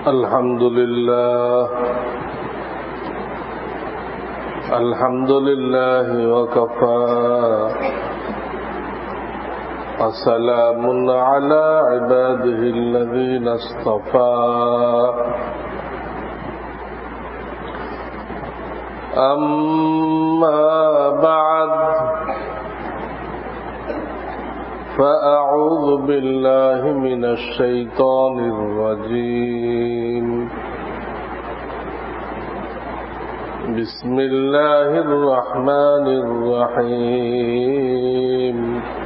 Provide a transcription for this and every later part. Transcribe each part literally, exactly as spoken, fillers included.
الحمد لله الحمد لله وكفى وسلام على عباده الذين اصطفى أما بعد فأعوذ بالله من الشيطان الرجيم بسم الله الرحمن الرحيم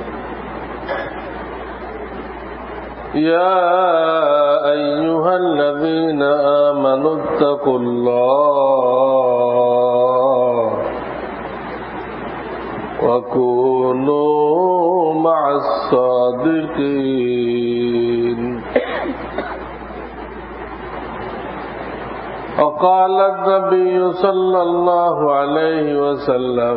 يا أيها الذين آمنوا اتقوا الله وكونوا مع الصادقين وقال النبي صلى الله عليه وسلم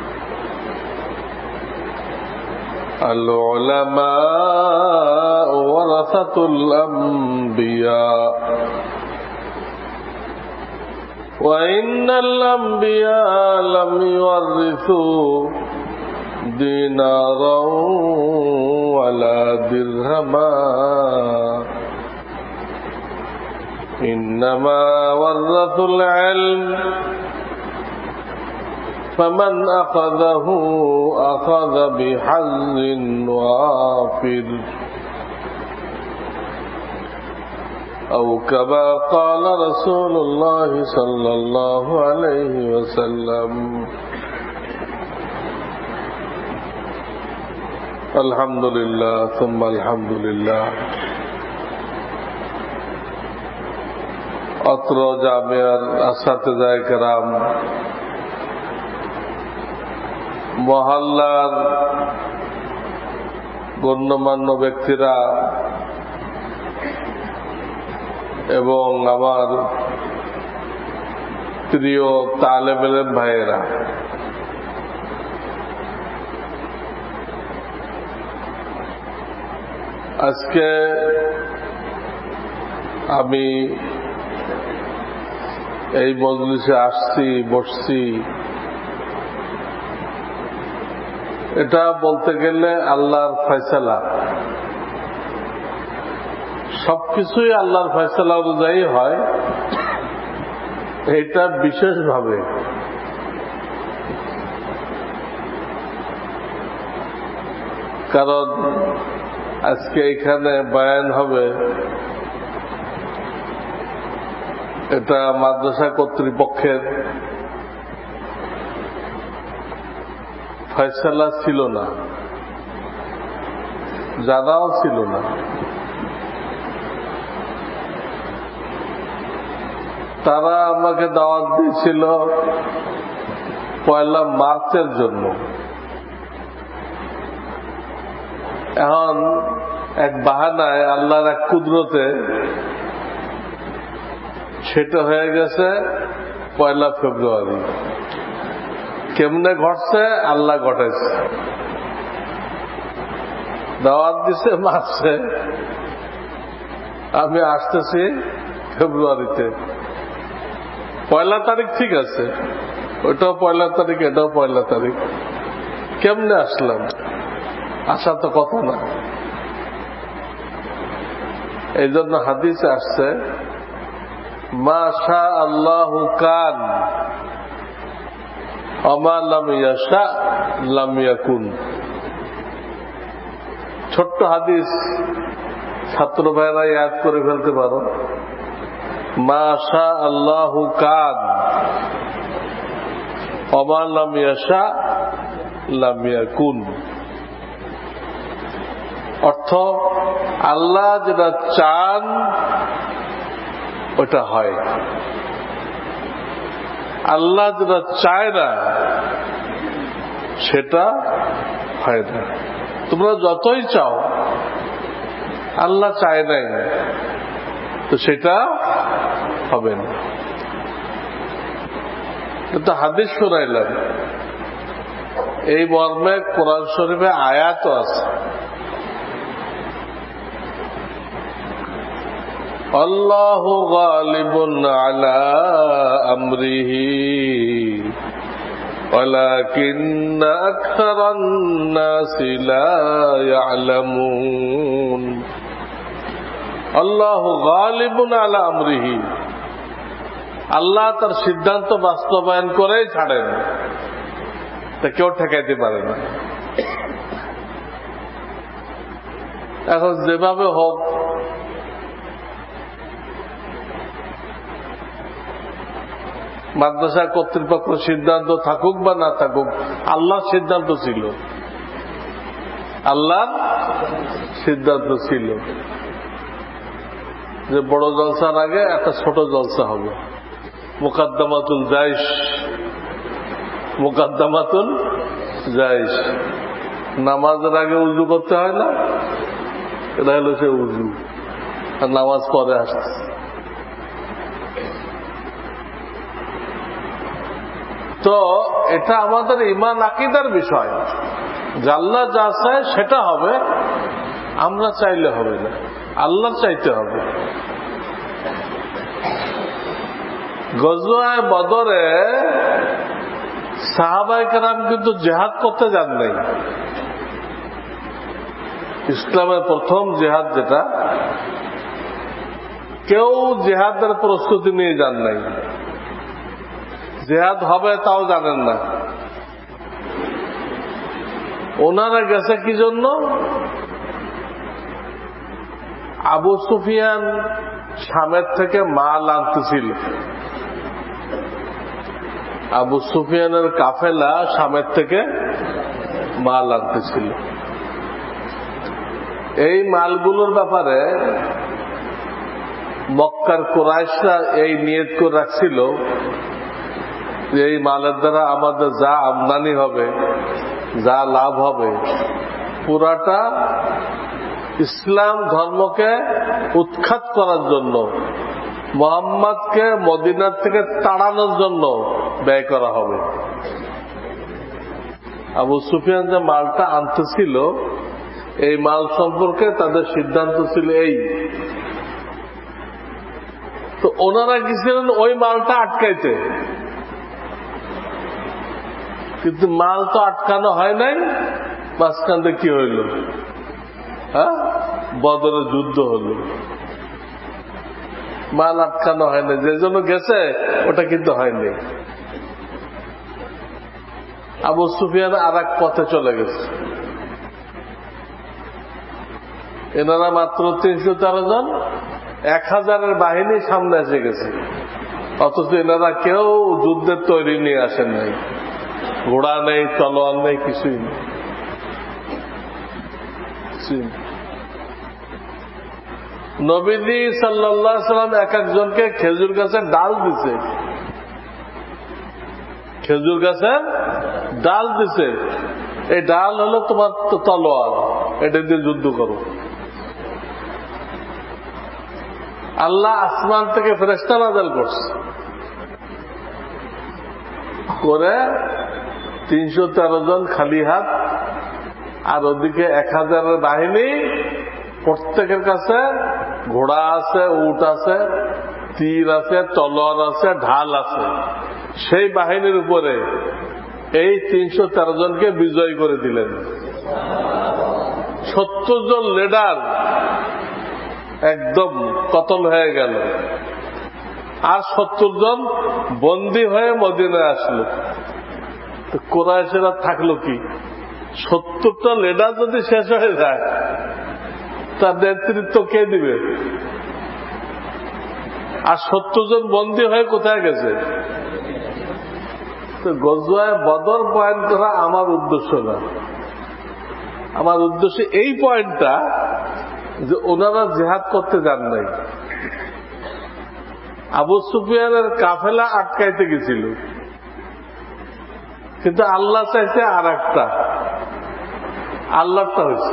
العلماء ورثة الأنبياء وإن الأنبياء لم يورثوا دينارا ولا درهما إنما ورثوا العلم فمن أخذه أخذ بحظ وافر أو كما قال رسول الله صلى الله عليه وسلم الحمد لله ثم الحمد لله অত্র জামিয়ার আসাতিজায়ে কেরাম, মহল্লার গণ্যমান্য ব্যক্তিরা এবং আমার প্রিয় তালেব ইলম ভাইয়েরা, আজকে আমি এই মজলিসে আসছি, বসছি, এটা বলতে গেলে আল্লাহর ফয়সালা। সবকিছুই আল্লাহর ফয়সালা অনুযায়ী হয়, এটা বিশেষভাবে। কারণ আজকে এখানে বয়ান হবে, এটা মাদ্রাসা কর্তৃপক্ষের ফয়সালা ছিল না, জানাও ছিল না। তারা আমাকে দাওয়াত দিয়েছিল পয়লা মার্চের জন্য। এখন এক বাহানায়, আল্লাহর এক কুদরতে সেটা হয়ে গেছে পয়লা ফেব্রুয়ারি। কেমনে ঘটছে? আল্লাহ ঘটাইছে। দাওয়াত দিছে মার্চে, আমি আসতেছি ফেব্রুয়ারিতে। পয়লা তারিখ ঠিক আছে, ওইটাও পয়লা তারিখ, এটাও পয়লা তারিখ। কেমনে আসলাম? আসা তো কথা না। এই জন্য হাদিসে আসছে, মা শা আল্লাহু কান ওমা লাম ইয়াশা লাম ইয়াকুন। ছোট্ট হাদিস, ছাত্র ভাইরা ইয়াদ করে ফেলতে পারো। মা শা আল্লাহু কান ওমা লাম ইয়াশা লাম ইয়াকুন। অর্থ, আল্লাহ যেটা চান ওটা হয়, আল্লাহ যেটা চায় না সেটা হয় না। তোমরা যতই চাও, আল্লাহ চায় নাই তো সেটা হবে না। কিন্তু হাদিস শোনাইলাম, এই মর্মে কোরআন শরীফে আয়াতও আছে। আল্লাহু গালিবুন আলা আমরিহি ওয়ালাকিন্না আকসারান নাসি লা ইয়ালামুন। আল্লাহু গালিবুন আলা আমরিহি, আল্লাহ তার সিদ্ধান্ত বাস্তবায়ন করেই ছাড়েন, তা কেউ ঠেকাইতে পারে না। এখন যেভাবে হোক মাদ্রাসা কর্তৃপক্ষ সিদ্ধান্ত থাকুক বা না থাকুক, আল্লাহর সিদ্ধান্ত ছিল, আল্লাহর সিদ্ধান্ত ছিল যে বড় জলসার আগে একটা ছোট জলসা হবে। মুকাদ্দামাতুল জাইশ, মুকাদ্দামাতুল জাইশ, নামাজের আগে উজু করতে হয় না, এটা হলো সে উজু, আর নামাজ পরে আসছে। তো এটা আমাদের ঈমান আকীদার বিষয়, যে আল্লাহ যা চায় সেটা হবে, আমরা চাইলে হবে না, আল্লাহ চাইতে হবে। গজওয়ায়ে বদরে সাহাবায়ে কেরাম কিন্তু জিহাদ করতে যান নাই। ইসলামের প্রথম জিহাদ যেটা, কেউ জিহাদের প্রস্তুতি নিয়ে যান নাই, জিহাদ হবে তাও জানেন না। ওনারা গেছে কি জন্য? আবু সুফিয়ান শামের থেকে মাল আনতেছিল, আবু সুফিয়ানের কাফেলা শামের থেকে মাল আনতেছিল। এই মালগুলোর ব্যাপারে মক্কার কুরাইশরা এই নিয়ত করে রাখছিল যে এই মালের দ্বারা আমাদের যা আমদানি হবে, যা লাভ হবে, পুরাটা ইসলাম ধর্মকে উৎখাত করার জন্য, মুহাম্মদকে মদিনার থেকে তাড়ানোর জন্য ব্যয় করা হবে। আবু সুফিয়ান যে মালটা আনতেছিল, এই মাল সম্পর্কে তাদের সিদ্ধান্ত ছিল এই, তো ওনারা গেছিলেন ওই মালটা আটকাইতে, কিন্তু মাল তো আটকানো হয় নাই। মাঝখানে কি হইল? হ্যাঁ, বদরের যুদ্ধ হল, মাল আটকানো হয় না, যে জন্য গেছে ওটা কিন্তু হয়নি। আবু সুফিয়ান আর এক পথে চলে গেছে। এনারা মাত্র তিনশো তেরো জন, এক হাজারের বাহিনী সামনে এসে গেছে, অথচ এনারা কেউ যুদ্ধের তৈরি নিয়ে আসেন নাই, ঘোড়া নেই, তলোয়ার নেই, কিছুই নেই। নবীজি সাল্লাল্লাহু আলাইহি সাল্লাম এক একজনকে খেজুর গাছের ডাল দিছে, খেজুর গাছের ডাল দিছে, এই ডাল হলো তোমার তলোয়ার, এটা দিয়ে যুদ্ধ করো। আল্লাহ আসমান থেকে ফেরেশতা নাযিল করছে, করে তিনশো তেরো জন খালি হাত, আর ওদিকে এক হাজারের বাহিনী, প্রত্যেকের কাছে ঘোড়া আছে, উট আছে, তীর আছে, তলোয়ার আছে, ঢাল আছে। সেই বাহিনীর উপরে এই তিনশো তেরো জনকে বিজয় করে দিলেন। সত্তর জন লিডার একদম কতল হয়ে গেল, আর সত্তর জন বন্দী হয়ে মদিনায় আসলো। তো কুরাইশেরা থাকলো কি? সত্তরটা লিডার যদি শেষ হয়ে যায়, তার নেতৃত্ব কে দিবে? আর সত্তর জন বন্দী হয়ে কোথায় গেছে? তো গজওয়ায়ে বদর পয়েন্ট করা আমার উদ্দেশ্য না, আমার উদ্দেশ্য এই পয়েন্টটা যে ওনারা জিহাদ করতে যান নাই। আবু সুফিয়ানের কাফেলা আটকাইতে গেছিল, কিন্তু আল্লাহ চাইছে আর একটা, আল্লাহটা হয়েছে,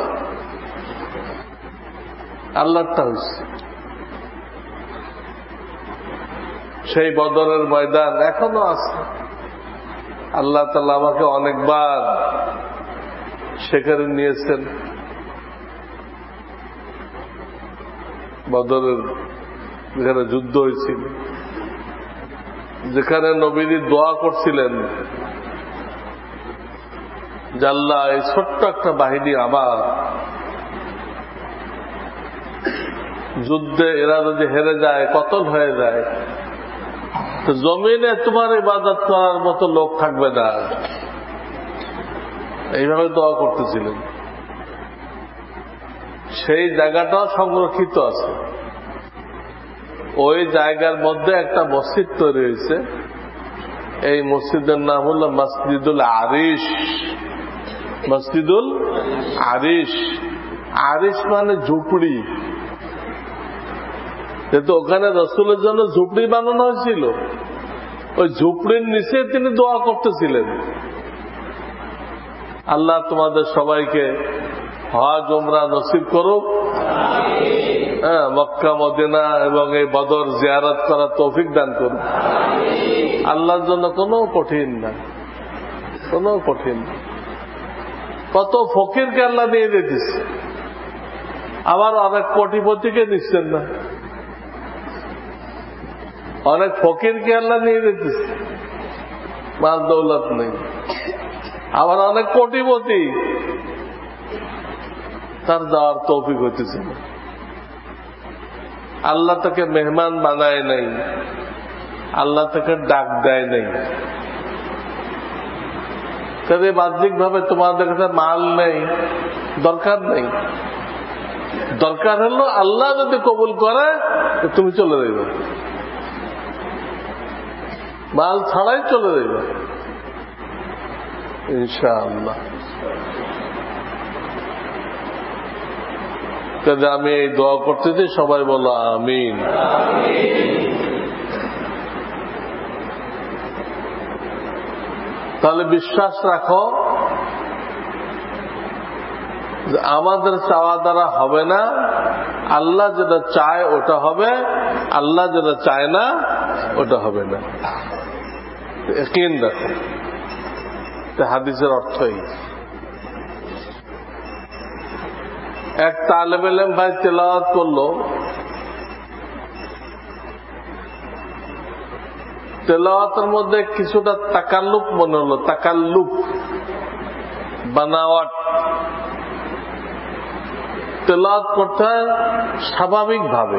আল্লাহটা হয়েছে। সেই বদরের ময়দান এখনো আছে। আল্লাহ তাআলা আমাকে অনেকবার সেখানে নিয়েছেন। বদরের যেখানে যুদ্ধ হয়েছিল, যেখানে নবীজি দোয়া করছিলেন যে আল্লাহ এই ছোট্ট একটা বাহিনী আমার, যুদ্ধে এরা যদি হেরে যায়, কতল হয়ে যায়, তো জমিনে তোমার ইবাদত করার মতো লোক থাকবে না। এইভাবে দোয়া করতেছিলেন। সেই জায়গাটাও সংরক্ষিত আছে। ওই জায়গার মধ্যে একটা মসজিদ তৈরি হয়েছে। এই মসজিদের নাম হল মসজিদুল আরিশ। মসজিদুল আরিশ, আরিশ মানে ঝুপড়ি। যেহেতু ওখানে রাসূলের জন্য ঝুপড়ি বানানো হয়েছিল, ওই ঝুপড়ির নিচে তিনি দোয়া করতেছিলেন, আল্লাহ তোমাদের সবাইকে হজ উমরা নসিব করুক, হ্যাঁ, মক্কা মদিনা এবং এই বদর জিয়ারত করার তৌফিক দান করুক। আল্লাহর জন্য কোনো কঠিন না, কোনো কঠিন না। কত ফকিরকে আল্লাহ দিয়ে দিতেছে, আবার অনেক কোটিপতিকে দিচ্ছেন না। অনেক ফকিরকে আল্লাহ নিয়ে দিতেছে, মাল দৌলত নেই। আবার অনেক কোটিপতি, তার যাওয়ার তৌফিক হইতেছে না। আল্লাহ তাকে মেহমান বানায় নাই, আল্লাহ তাকে ডাক দেয় নাই। কাজে বাহ্যিক ভাবে তোমাদের কাছে মাল নেই, দরকার নেই। দরকার হলো আল্লাহ যদি কবুল করে তুমি চলে যাবে, মাল ছাড়াই চলে যাবে ইনশাআল্লাহ। কাজে আমি এই দোয়া করতেছি, সবাই বলো আমিন। তাহলে বিশ্বাস রাখো যে আমাদের চাওয়া দ্বারা হবে না, আল্লাহ যেটা চায় ওটা হবে, আল্লাহ যেটা চায় না ওটা হবে না। ইয়াকিন রাখো, হাদিসের অর্থই। এক তালেব ইলম ভাই তেলাওয়াত করলো, তেলাওয়াতের মধ্যে কিছুটা তাকাল্লুফ মনে হলো, তাকাল্লুফ বানাওয়াট। তেলাওয়াত করতে হয় স্বাভাবিক ভাবে,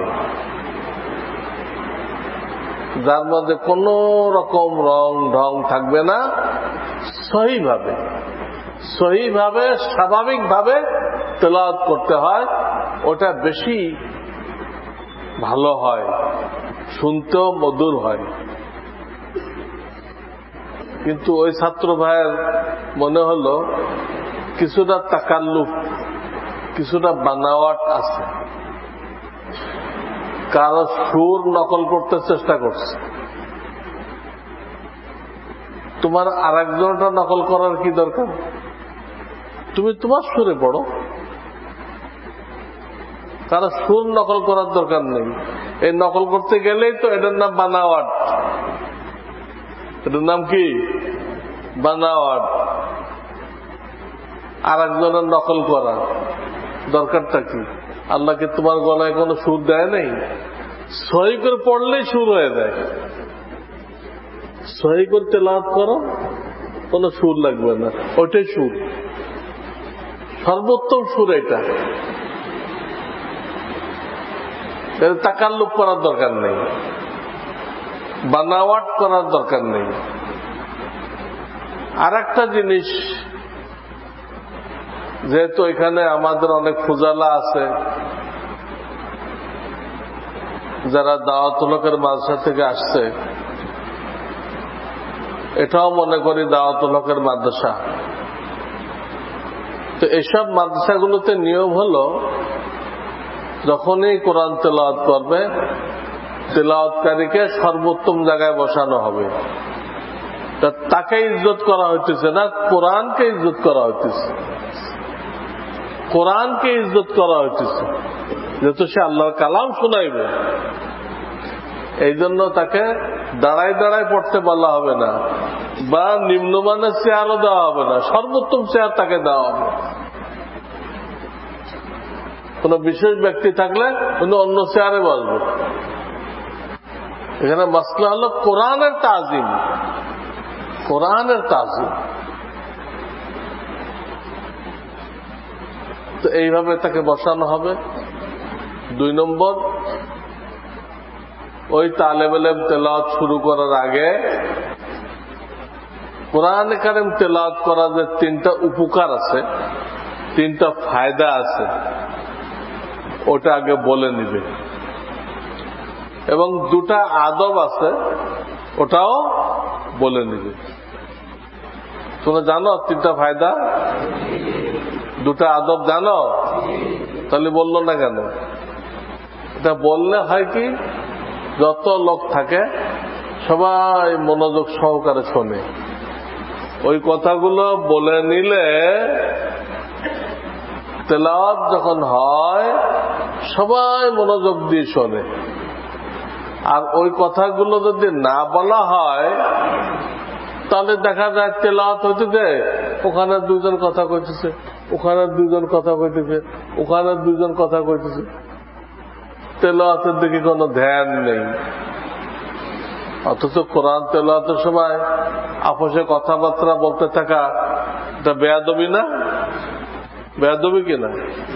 যার মধ্যে কোন রকম রং ঢং থাকবে না, সহিভাবে সহিভাবে স্বাভাবিক ভাবে তেলাওয়াত করতে হয়। ওটা বেশি ভালো হয়, শুনতেও মধুর হয়। কিন্তু ওই ছাত্র ভাইয়ের মনে হলো কিছুটা তাকাল্লুফ, কিছুটা বানাওয়াট আছে। কারো সুর নকল করতে চেষ্টা করছে, তোমার আর একজনটা নকল করার কি দরকার? তুমি তোমার সুরে পড়ো, কারো সুর নকল করার দরকার নেই। এই নকল করতে গেলেই তো এটার নাম বানাওয়াট। এটার নাম কি? বানাওয়াট। আর একজনের নকল করা দরকারটা কি? আল্লাহকে তোমার গলায় কোনো সুর দেয় নাই? সহি করে পড়লেই সুর হয়ে যায়। সহি করে তেলাওয়াত করো, কোনো সুর লাগবে না, ওইটাই সুর, সর্বোত্তম সুর এটা। তাকাল্লুফ করার দরকার নেই, বানাওয়াট করার দরকার নেই। আর একটা জিনিস, যেহেতু এখানে আমাদের অনেক ফুজালা আছে যারা দাওয়াতুল হকের মাদ্রাসা থেকে আসছে, এটাও মনে করি দাওয়াতুল হকের মাদ্রাসা। তো এসব মাদ্রাসাগুলোতে নিয়ম হলো যখনই কোরআন তেলাওয়াত করবে, তেলাওয়াতকারীকে সর্বোত্তম জায়গায় বসানো হবে। তাকে ইজ্জত করা হইতেছে না, কোরআনকে ইজ্জত করা হইতেছে। কোরআনকে ইজ্জত করা হইতেছে, যেহেতু সে আল্লাহর কালাম শোনাইবে। এই জন্য তাকে দাঁড়ায় দাঁড়ায় পড়তে বলা হবে না, বা নিম্নমানের চেয়ারও দেওয়া হবে না, সর্বোত্তম চেয়ার তাকে দেওয়া হবে। কোন বিশেষ ব্যক্তি থাকলে কিন্তু অন্য চেয়ারে বসবে, এখানে মাসলা হলো কোরআনের তাজিম, কোরআনের তাজিম। তো এইভাবে তাকে বসানো হবে। দুই নম্বর, ওই তালেব ইলম তেলাওয়াত শুরু করার আগে কোরআন কারীম তেলাওয়াত করার যে তিনটা উপকার আছে, তিনটা ফায়দা আছে, ওটা আগে বলে নিবে। এবং দুটা আদব আছে, ওটাও বলে নিবে। তোমরা জানো তিনটা ফায়দা, দুটা আদব জানো? তাহলে বললো না কেন? এটা বললে হয় কি, যত লোক থাকে সবাই মনোযোগ সহকারে শোনে। ওই কথাগুলো বলে নিলে তেলাওয়াত যখন হয় সবাই মনোযোগ দিয়ে শোনে। আর ওই কথাগুলো যদি না বলা হয় তাহলে দেখা যায় তেলাওয়াত হইতেছে, ওখানে দুজন কথা কইতেছে, ওখানে দুজন কথা কইতেছে, ওখানে দুজন কথা কইতেছে, তেলাওয়াতের দিকে কোনো ধ্যান নেই। অথচ কোরআন তেলাওয়াতের সময় আপসে কথাবার্তা বলতে থাকা এটা বেয়াদবি না? বেয়াদবি কিনা?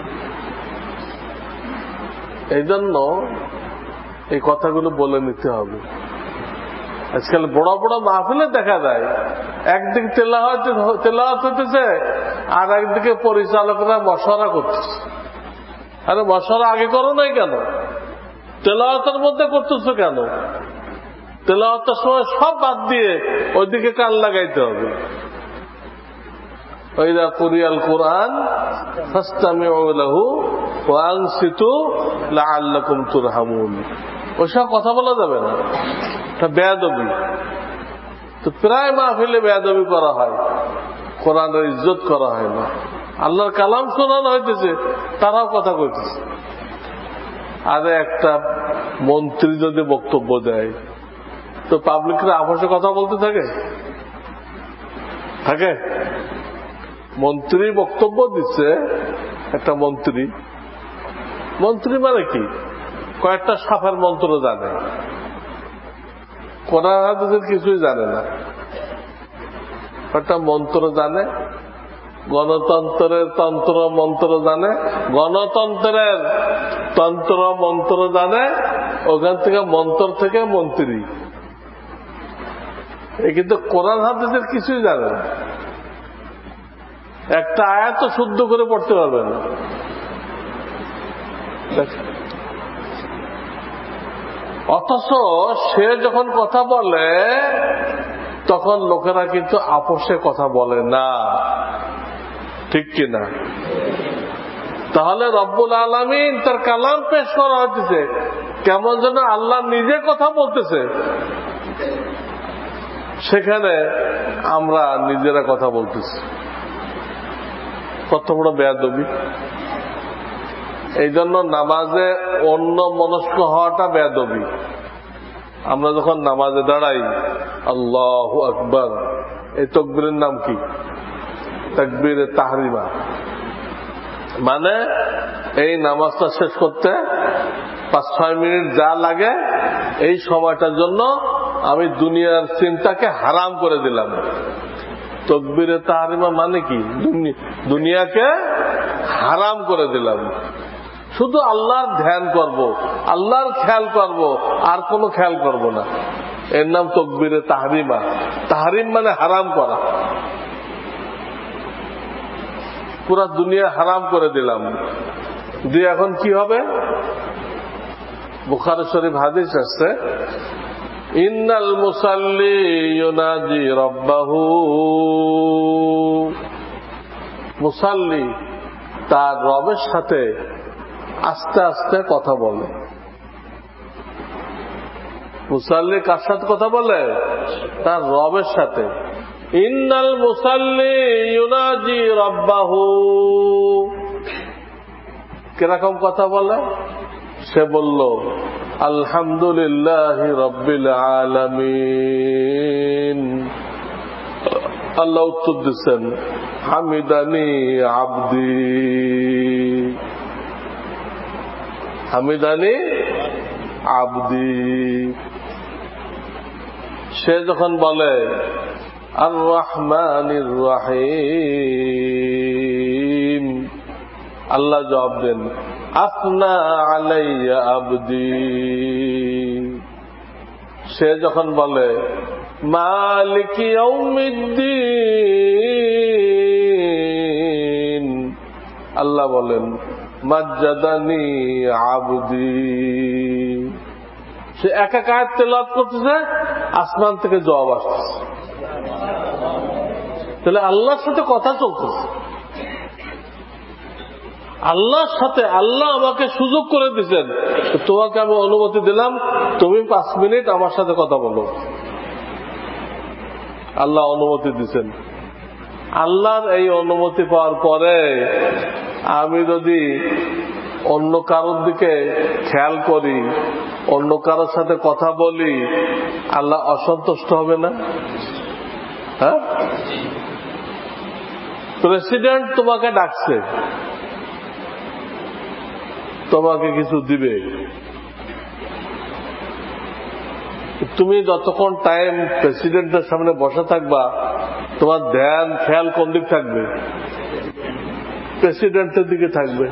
এই জন্য এই কথাগুলো বলে নিতে হবে। আজকাল বড় বড় মাহফিলে দেখা যায় একদিকে তেলাওয়াত তেলাওয়াত হইতেছে আর একদিকে পরিচালকরা মশওয়ারা করতেছে। আরে মশওয়ারা আগে করো নাই কেন? তেলাওয়াতের মধ্যে করতেছো কেন? তেলাওয়াতের সময় সব বাদ দিয়ে ওইদিকে কান লাগাইতে হবে। ওয়াইদা কুরিয়াল কুরআন ফাসতামিউ লাহু ওয়া আনসিতু লাআল্লাকুম তুরহামুন। ওসব কথা বলা যাবে না, এটা বেয়াদবি। তো প্রায় মাহফিলে বেয়াদবি করা হয়, কোরআনের ইজ্জত করা হয় না। আল্লাহর কালাম শোনানো হইতেছে, তারাও কথা কইতেছে। আরে একটা মন্ত্রী যদি বক্তব্য দেয় তো পাবলিকরা আপসে কথা বলতে থাকে থাকে মন্ত্রী বক্তব্য দিচ্ছে, একটা মন্ত্রী মন্ত্রী মানে কি, কয়েকটা সাফের মন্ত্র জানে, কোরআন হাদিসের কিছুই জানে না। কয়েকটা মন্ত্র জানে, গণতন্ত্রের তন্ত্র মন্ত্র জানে, গণতন্ত্রের তন্ত্র মন্ত্র জানে, ওখান থেকে মন্ত্র থেকে মন্ত্রী। এই কিন্তু কোরআন হাদিসের কিছুই জানে না, একটা আয়াত শুদ্ধ করে পড়তে পারবে না। অথচ সে যখন কথা বলে তখন লোকেরা কিন্তু আপোষে কথা বলে না, ঠিক কিনা? তাহলে রব্বুল আলামিন তার কালাম পেশ করা হচ্ছে কেমন যেন আল্লাহ নিজে কথা বলতেছে, সেখানে আমরা নিজেরা কথা বলতেছি। কত বড় বেয়াদবি! এই জন্য নামাজে অন্য মনস্ক হওয়াটা বেয়াদবি। আমরা যখন নামাজে দাঁড়াই আল্লাহু আকবার, এই তাকবীরের নাম কি? তাকবীরে তাহরিমা। মানে এই নামাজটা শেষ করতে পাঁচ ছয় মিনিট যা লাগে এই সময়টার জন্য আমি দুনিয়ার চিন্তাকে হারাম করে দিলাম। তাকবীরে তাহরিমা মানে কি? দুনিয়াকে হারাম করে দিলাম, শুধু আল্লাহর ধ্যান করব, আল্লাহর খেয়াল করব, আর কোনো খেয়াল করব না। এর নাম তাকবীরে তাহরিমা। তাহরিম মানে হারাম করা, পুরা দুনিয়া হারাম করে দিলাম। দিয়ে এখন কি হবে? বুখারী শরীফ হাদিস আছে, ইন্নাল মুসাল্লি ইউনাজি রাব্বাহু, মুসাল্লি তার রবের সাথে আস্তে আস্তে কথা বলে। মুসাল্লি কার সাথে কথা বলে? তার রবের সাথে। ইন্নাল মুসাল্লি ইউনাজি রাব্বাহু, কিরকম কথা বলে? সে বলল আলহামদুলিল্লাহি রাব্বিল আলামিন। আল্লাহ উত্তর দিচ্ছেন হামিদানি আবদি, হামিদানি আবদি। সে যখন বলে আর রহমানির রহিম, আল্লাহ জবাব দেন আসনা আলাইয়া আবদি। সে যখন বলে মালিক ইয়াউমিদ্দিন, আল্লাহ বলেন মাজ্জাদানি আবদি। সে একা কায়েত তেলাওয়াত করতেছে, আসমান থেকে জবাব আসতেছে। তাহলে আল্লাহর সাথে কথা চলতেছে, আল্লাহর সাথে। আল্লাহ আমাকে সুযোগ করে দিচ্ছেন, তোমাকে আমি অনুমতি দিলাম, তুমি পাঁচ মিনিট আমার সাথে কথা বলো। আল্লাহ অনুমতি দিচ্ছেন। আল্লাহর এই অনুমতি পাওয়ার পরে আমি যদি অন্য কারোর দিকে খেয়াল করি, অন্য কারোর সাথে কথা বলি, আল্লাহ অসন্তুষ্ট হবে না? হ্যাঁ, প্রেসিডেন্ট তোমাকে ডাকছে, তোমাকে কিছু দিবে, তুমি যতক্ষণ টাইম প্রেসিডেন্টের সামনে বসে থাকবা, তোমার ধ্যান খেয়াল কোন দিক থাকবে? প্রেসিডেন্টের দিকে থাকবে।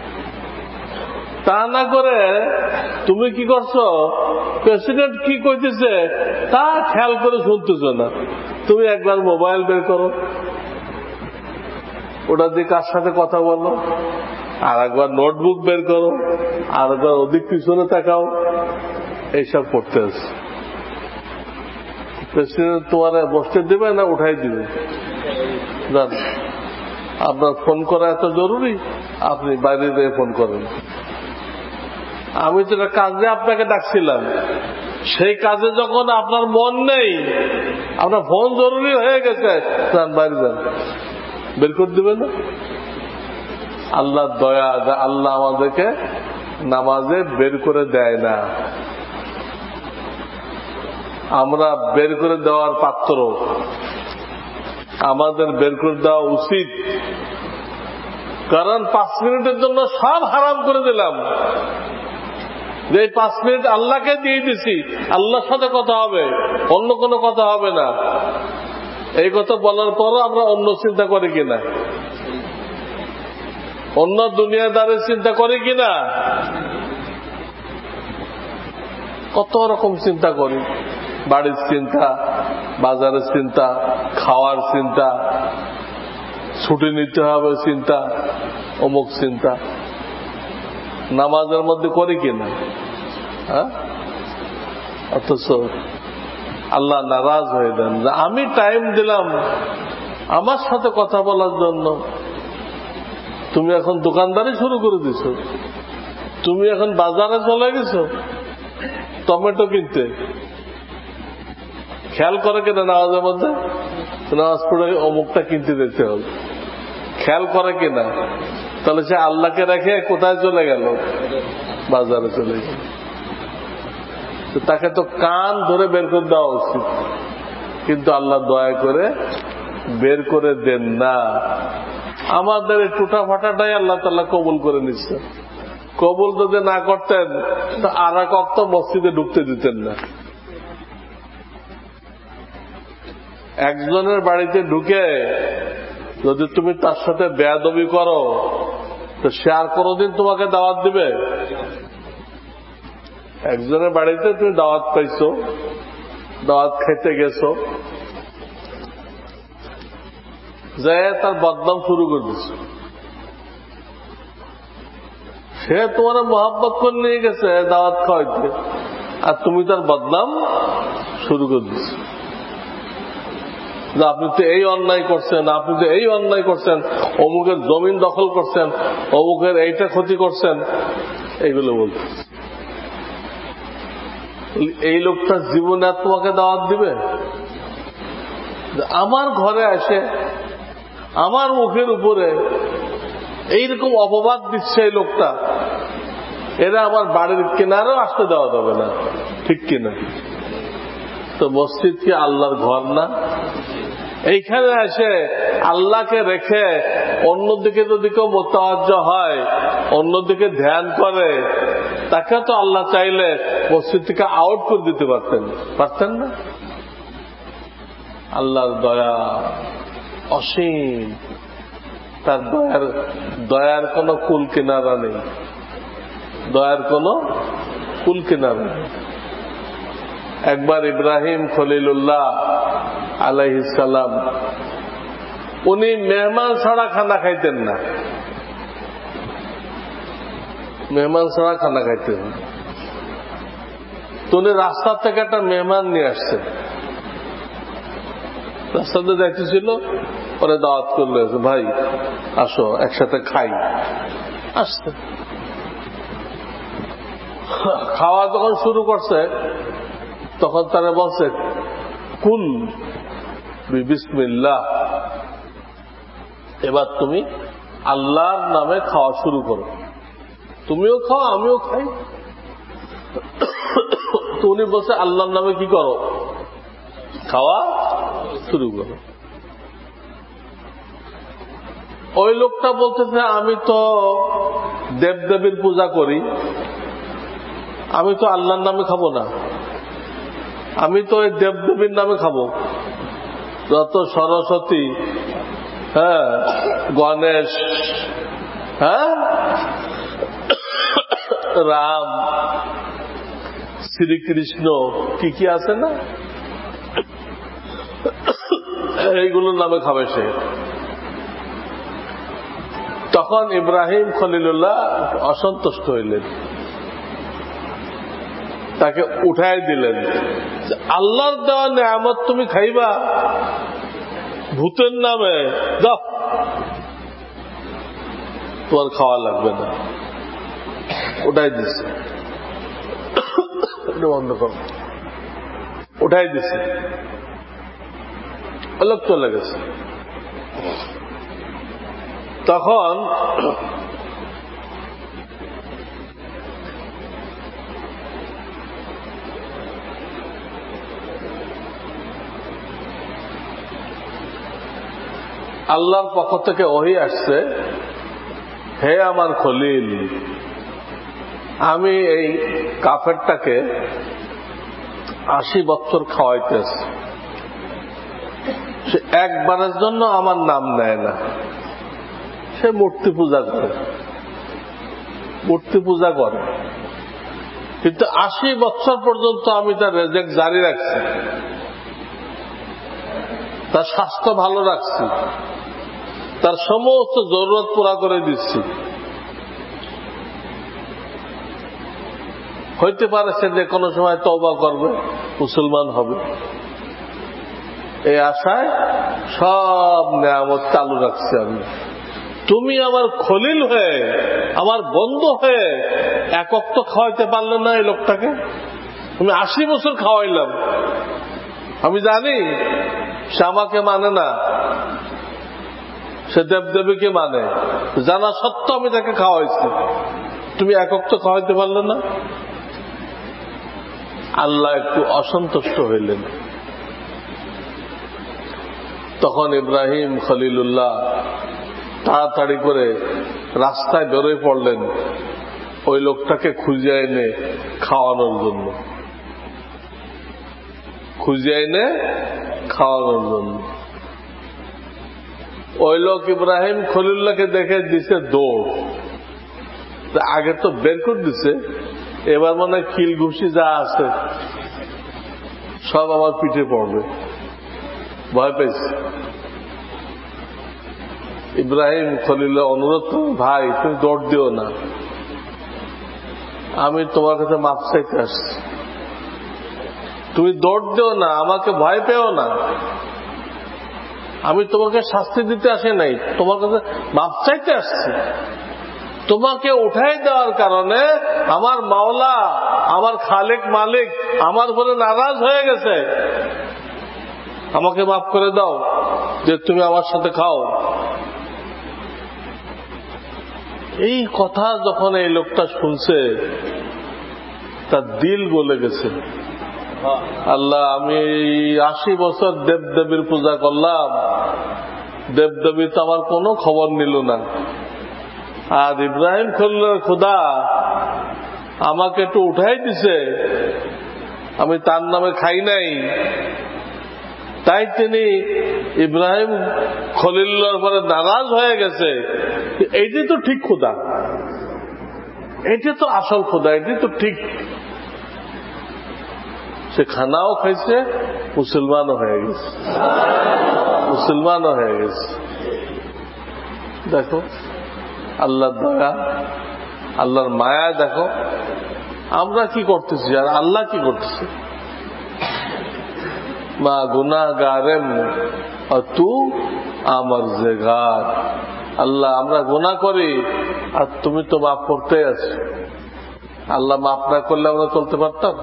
তা না করে তুমি কি করছো, প্রেসিডেন্ট কি কইতেছে তা খেয়াল করে শুনতেছ না। তুমি একবার মোবাইল বের করো, ওটা দিয়ে কার সাথে কথা বলো, আর একবার নোটবুক বের করো, আর একবার ওদিক পিছনে তাকাও, এইসব করতে আছে। প্রেসিডেন্ট তোমার বসতে দেবে না উঠাই দিবে? জান, আপনার ফোন করা এত জরুরি, আপনি বাইরে দিয়ে ফোন করেন। আমি যেটা কাজে আপনাকে ডাকছিলাম, সেই কাজে যখন আপনার মন নেই, আপনার ফোন জরুরি হয়ে গেছে, যান বাইরে যান, বের করে দিবে না? আল্লাহ দয়া, আল্লাহ আমাদেরকে নামাজে বের করে দেয় না, আমরা বের করে দেওয়ার পাত্র, আমাদের বের করে দেওয়া উচিত। কারণ পাঁচ মিনিটের জন্য সব হারাম করে দিলাম, যে পাঁচ মিনিট আল্লাহকে দিয়ে দিছি, আল্লাহর সাথে কথা হবে, অন্য কোনো কথা হবে না। এই কথা বলার পরও আমরা অন্য চিন্তা করি কিনা, অন্য দুনিয়াদারের চিন্তা করি কিনা? কত রকম চিন্তা করি, বাড়ির চিন্তা, বাজারের চিন্তা, খাওয়ার চিন্তা, ছুটি নিতে হবে চিন্তা, অমুক চিন্তা। নামাজের মধ্যে করি কিনা? হ্যাঁ, অথচ আল্লাহ নারাজ হয়ে দেন যে আমি টাইম দিলাম আমার সাথে কথা বলার জন্য, তুমি এখন দোকানদারি শুরু করে দিছো, তুমি এখন বাজারে চলে গেছো টমেটো কিনতে। খেয়াল করে কিনা নামাজের মধ্যে? নামাজ পড়ে অমুকটা কিনতে যেতে হবে, খেয়াল করে কিনা? তাহলে সে আল্লাহকে রেখে কোথায় চলে গেল? বাজারে চলে গেল। তাকে তো কান ধরে বের করে দেওয়া উচিত, কিন্তু আল্লাহ দয়া করে বের করে দেন না। আমাদের এই টুটা ফাটাটাই আল্লাহ তাআলা কবুল করে নিচ্ছে। কবুল যদি না করতেন তো আর এক ওয়াক্ত মসজিদে ঢুকতে দিতেন না। একজনের বাড়িতে ঢুকে যদি তুমি তার সাথে বেয়াদবি করো, তো সে আর কোনদিন তোমাকে দাওয়াত দিবে? একজনের বাড়িতে তুমি দাওয়াত পাইছো, দাওয়াত খেতে গেছো, যায় তার বদনাম শুরু করে দিছো। সে তোমার মোহাব্বত করে নিয়ে গেছে দাওয়াত খাওয়াইতে, আর তুমি তার বদনাম শুরু করে দিছো। আপনি তো এই অন্যায় করছেন, আপনি তো এই অন্যায় করছেন, অমুকের জমিন দখল করছেন, অমুকের এইটা ক্ষতি করছেন, এইগুলো বলতে। এই লোকটা জীবনে আর তোমাকে দাওয়াত দিবে? আমার ঘরে আসে আমার মুখের উপরে এইরকম অপবাদ দিচ্ছে এই লোকটা, এরা আমার বাড়ির কিনারেও আসতে দেওয়া যাবে না, ঠিক কিনা? তো মসজিদ কি আল্লাহর ঘর না? এইখানে এসে আল্লাহকে রেখে অন্যদিকে যদি কেউ মোতাওয়াজ্জহ হয়, অন্যদিকে ধ্যান করে, তাকে তো আল্লাহ চাইলে মসজিদ থেকে আউট করে দিতে পারতেন, পারতেন না? আল্লাহর দয়া অসীম, তার দয়ার দয়ার কোনো কুল কিনারা নেই, দয়ার কোনো কুল কিনারা নেই। একবার ইব্রাহিম খলিলুল্লাহ আলাইহিস সালাম উনি মেহমান ছাড়া খানা খাইতেন না, মেহমান ছাড়া খানা খাইতেন না। তো উনি রাস্তা থেকে একটা মেহমান নিয়ে আসছেন, রাস্তাতে যাইতেছিল, পরে দাওয়াত করলো, ভাই আসো একসাথে খাই। আসছে, খাওয়া যখন শুরু করছে তখন তারা বলছে কুল বিসমিল্লাহ, এবার তুমি আল্লাহর নামে খাওয়া শুরু করো, তুমিও খাও আমিও খাই। তো উনি বলছে আল্লাহর নামে কি করো, খাওয়া শুরু করো। ওই লোকটা বলতেছে আমি তো দেবদেবীর পূজা করি, আমি তো আল্লাহর নামে খাবো না, আমি তো ওই দেবদেবীর নামে খাবো। যত সরস্বতী, হ্যাঁ গণেশ, হ্যাঁ রাম, শ্রীকৃষ্ণ, কি কি আছে না, এইগুলোর নামে খাবে সে। তখন ইব্রাহিম খলিলুল্লাহ অসন্তুষ্ট হইলেন, তাকে উঠাই দিলেন। আল্লাহর দেওয়া নেয়ামত তুমি খাইবা ভূতের নামে, যাও তোমার খাওয়া লাগবে না। উঠাই দিছে, বন্ধ করো, উঠাই দিছে, লোক চলে গেছে। তখন আল্লাহর পক্ষ থেকে ওহী আসছে, হে আমার খলিল, আমি এই কাফেরটাকে আশি বছর খাওয়াইতেছি, সে একবারের জন্য আমার নাম নেয় না, সে মূর্তি পূজা করে, মূর্তি পূজা করে, কিন্তু আশি বছর পর্যন্ত আমি তার রেজেক জারি রাখছি, তার স্বাস্থ্য ভালো রাখছি, তার সমস্ত জরুরত পুরা করে দিচ্ছি। হইতে পারে সে যে কোনো সময় তওবা করবে, মুসলমান হবে, এই আশায় সব নেয়ামত চালু রাখছি আমি। তুমি আমার খলিল হয়ে, আমার বন্ধু হয়ে এক ওয়াক্ত খাওয়াইতে পারলে না এই লোকটাকে? তুমি আশি বছর খাওয়াইলাম, আমি জানি সে আমাকে মানে না, সে দেবদেবীকে মানে, জানা সত্ত্বেও আমি তাকে খাওয়াইছি, তুমি এক ওয়াক্ত খাওয়াইতে পারলে না? আল্লাহ একটু অসন্তুষ্ট হইলেন। তখন ইব্রাহিম খলিলুল্লাহ তাড়াতাড়ি করে রাস্তায় বেরোয় পড়লেন ওই লোকটাকে খুঁজে এনে খাওয়ানোর জন্য, খুঁজে এনে খাওয়ানোর জন্য। ওই লোক ইব্রাহিম খলিলুল্লাহকে দেখে দিছে দৌড়, আগে তো বের করে দিছে, এবার মনে হয় খিল ঘুষি যা আছে সব আমার পিঠে পড়বে, ভয় পেয়েছে। ইব্রাহিম খলিলুল্লাহ অনুরোধ করল, ভাই তুমি দৌড় দিও না, আমি তোমার কাছে মাপ চাইতে আসছি, তুমি দৌড় দিও না, আমাকে ভয় পেও না, আমি তোমাকে শাস্তি দিতে আসি নাই, তোমার কাছে মাপ চাইতে আসছি। তোমাকে উঠাই দেওয়ার কারণে আমার মাওলা, আমার খালেক মালিক আমার উপরে নারাজ হয়ে গেছে, আমাকে মাফ করে দাও যে তুমি আমার সাথে খাও। এই কথা যখন এই লোকটা শুনছে তার দিল গলে গেছে। আল্লাহ, আমি আশি বছর দেবদেবীর পূজা করলাম, দেবদেবী তো আমার কোনো খবর নিল না, আর ইব্রাহিম খলিলের খোদা আমাকে একটু উঠাই দিছে, আমি তার নামে খাই নাই, তাই তিনি ইব্রাহিম খলিলুল্লাহর পরে নারাজ হয়ে গেছে। এইটি তো ঠিক খোদা, এটি তো আসল খোদা, এটি তো ঠিক। সে খানাও খাইছে, মুসলমানও হয়ে গেছে, মুসলমানও হয়ে গেছে। দেখো আল্লাহর দয়া, আল্লাহর মায়া দেখো। আমরা কি করতেছি আর আল্লাহ কি করতেছে? মা গুনাহগারেম তু আমার জেগার। আল্লাহ আমরা গুনাহ করি আর তুমি তো মাফ করতে আছো। আল্লাহ মাফ না করলে আমরা চলতে পারতাম?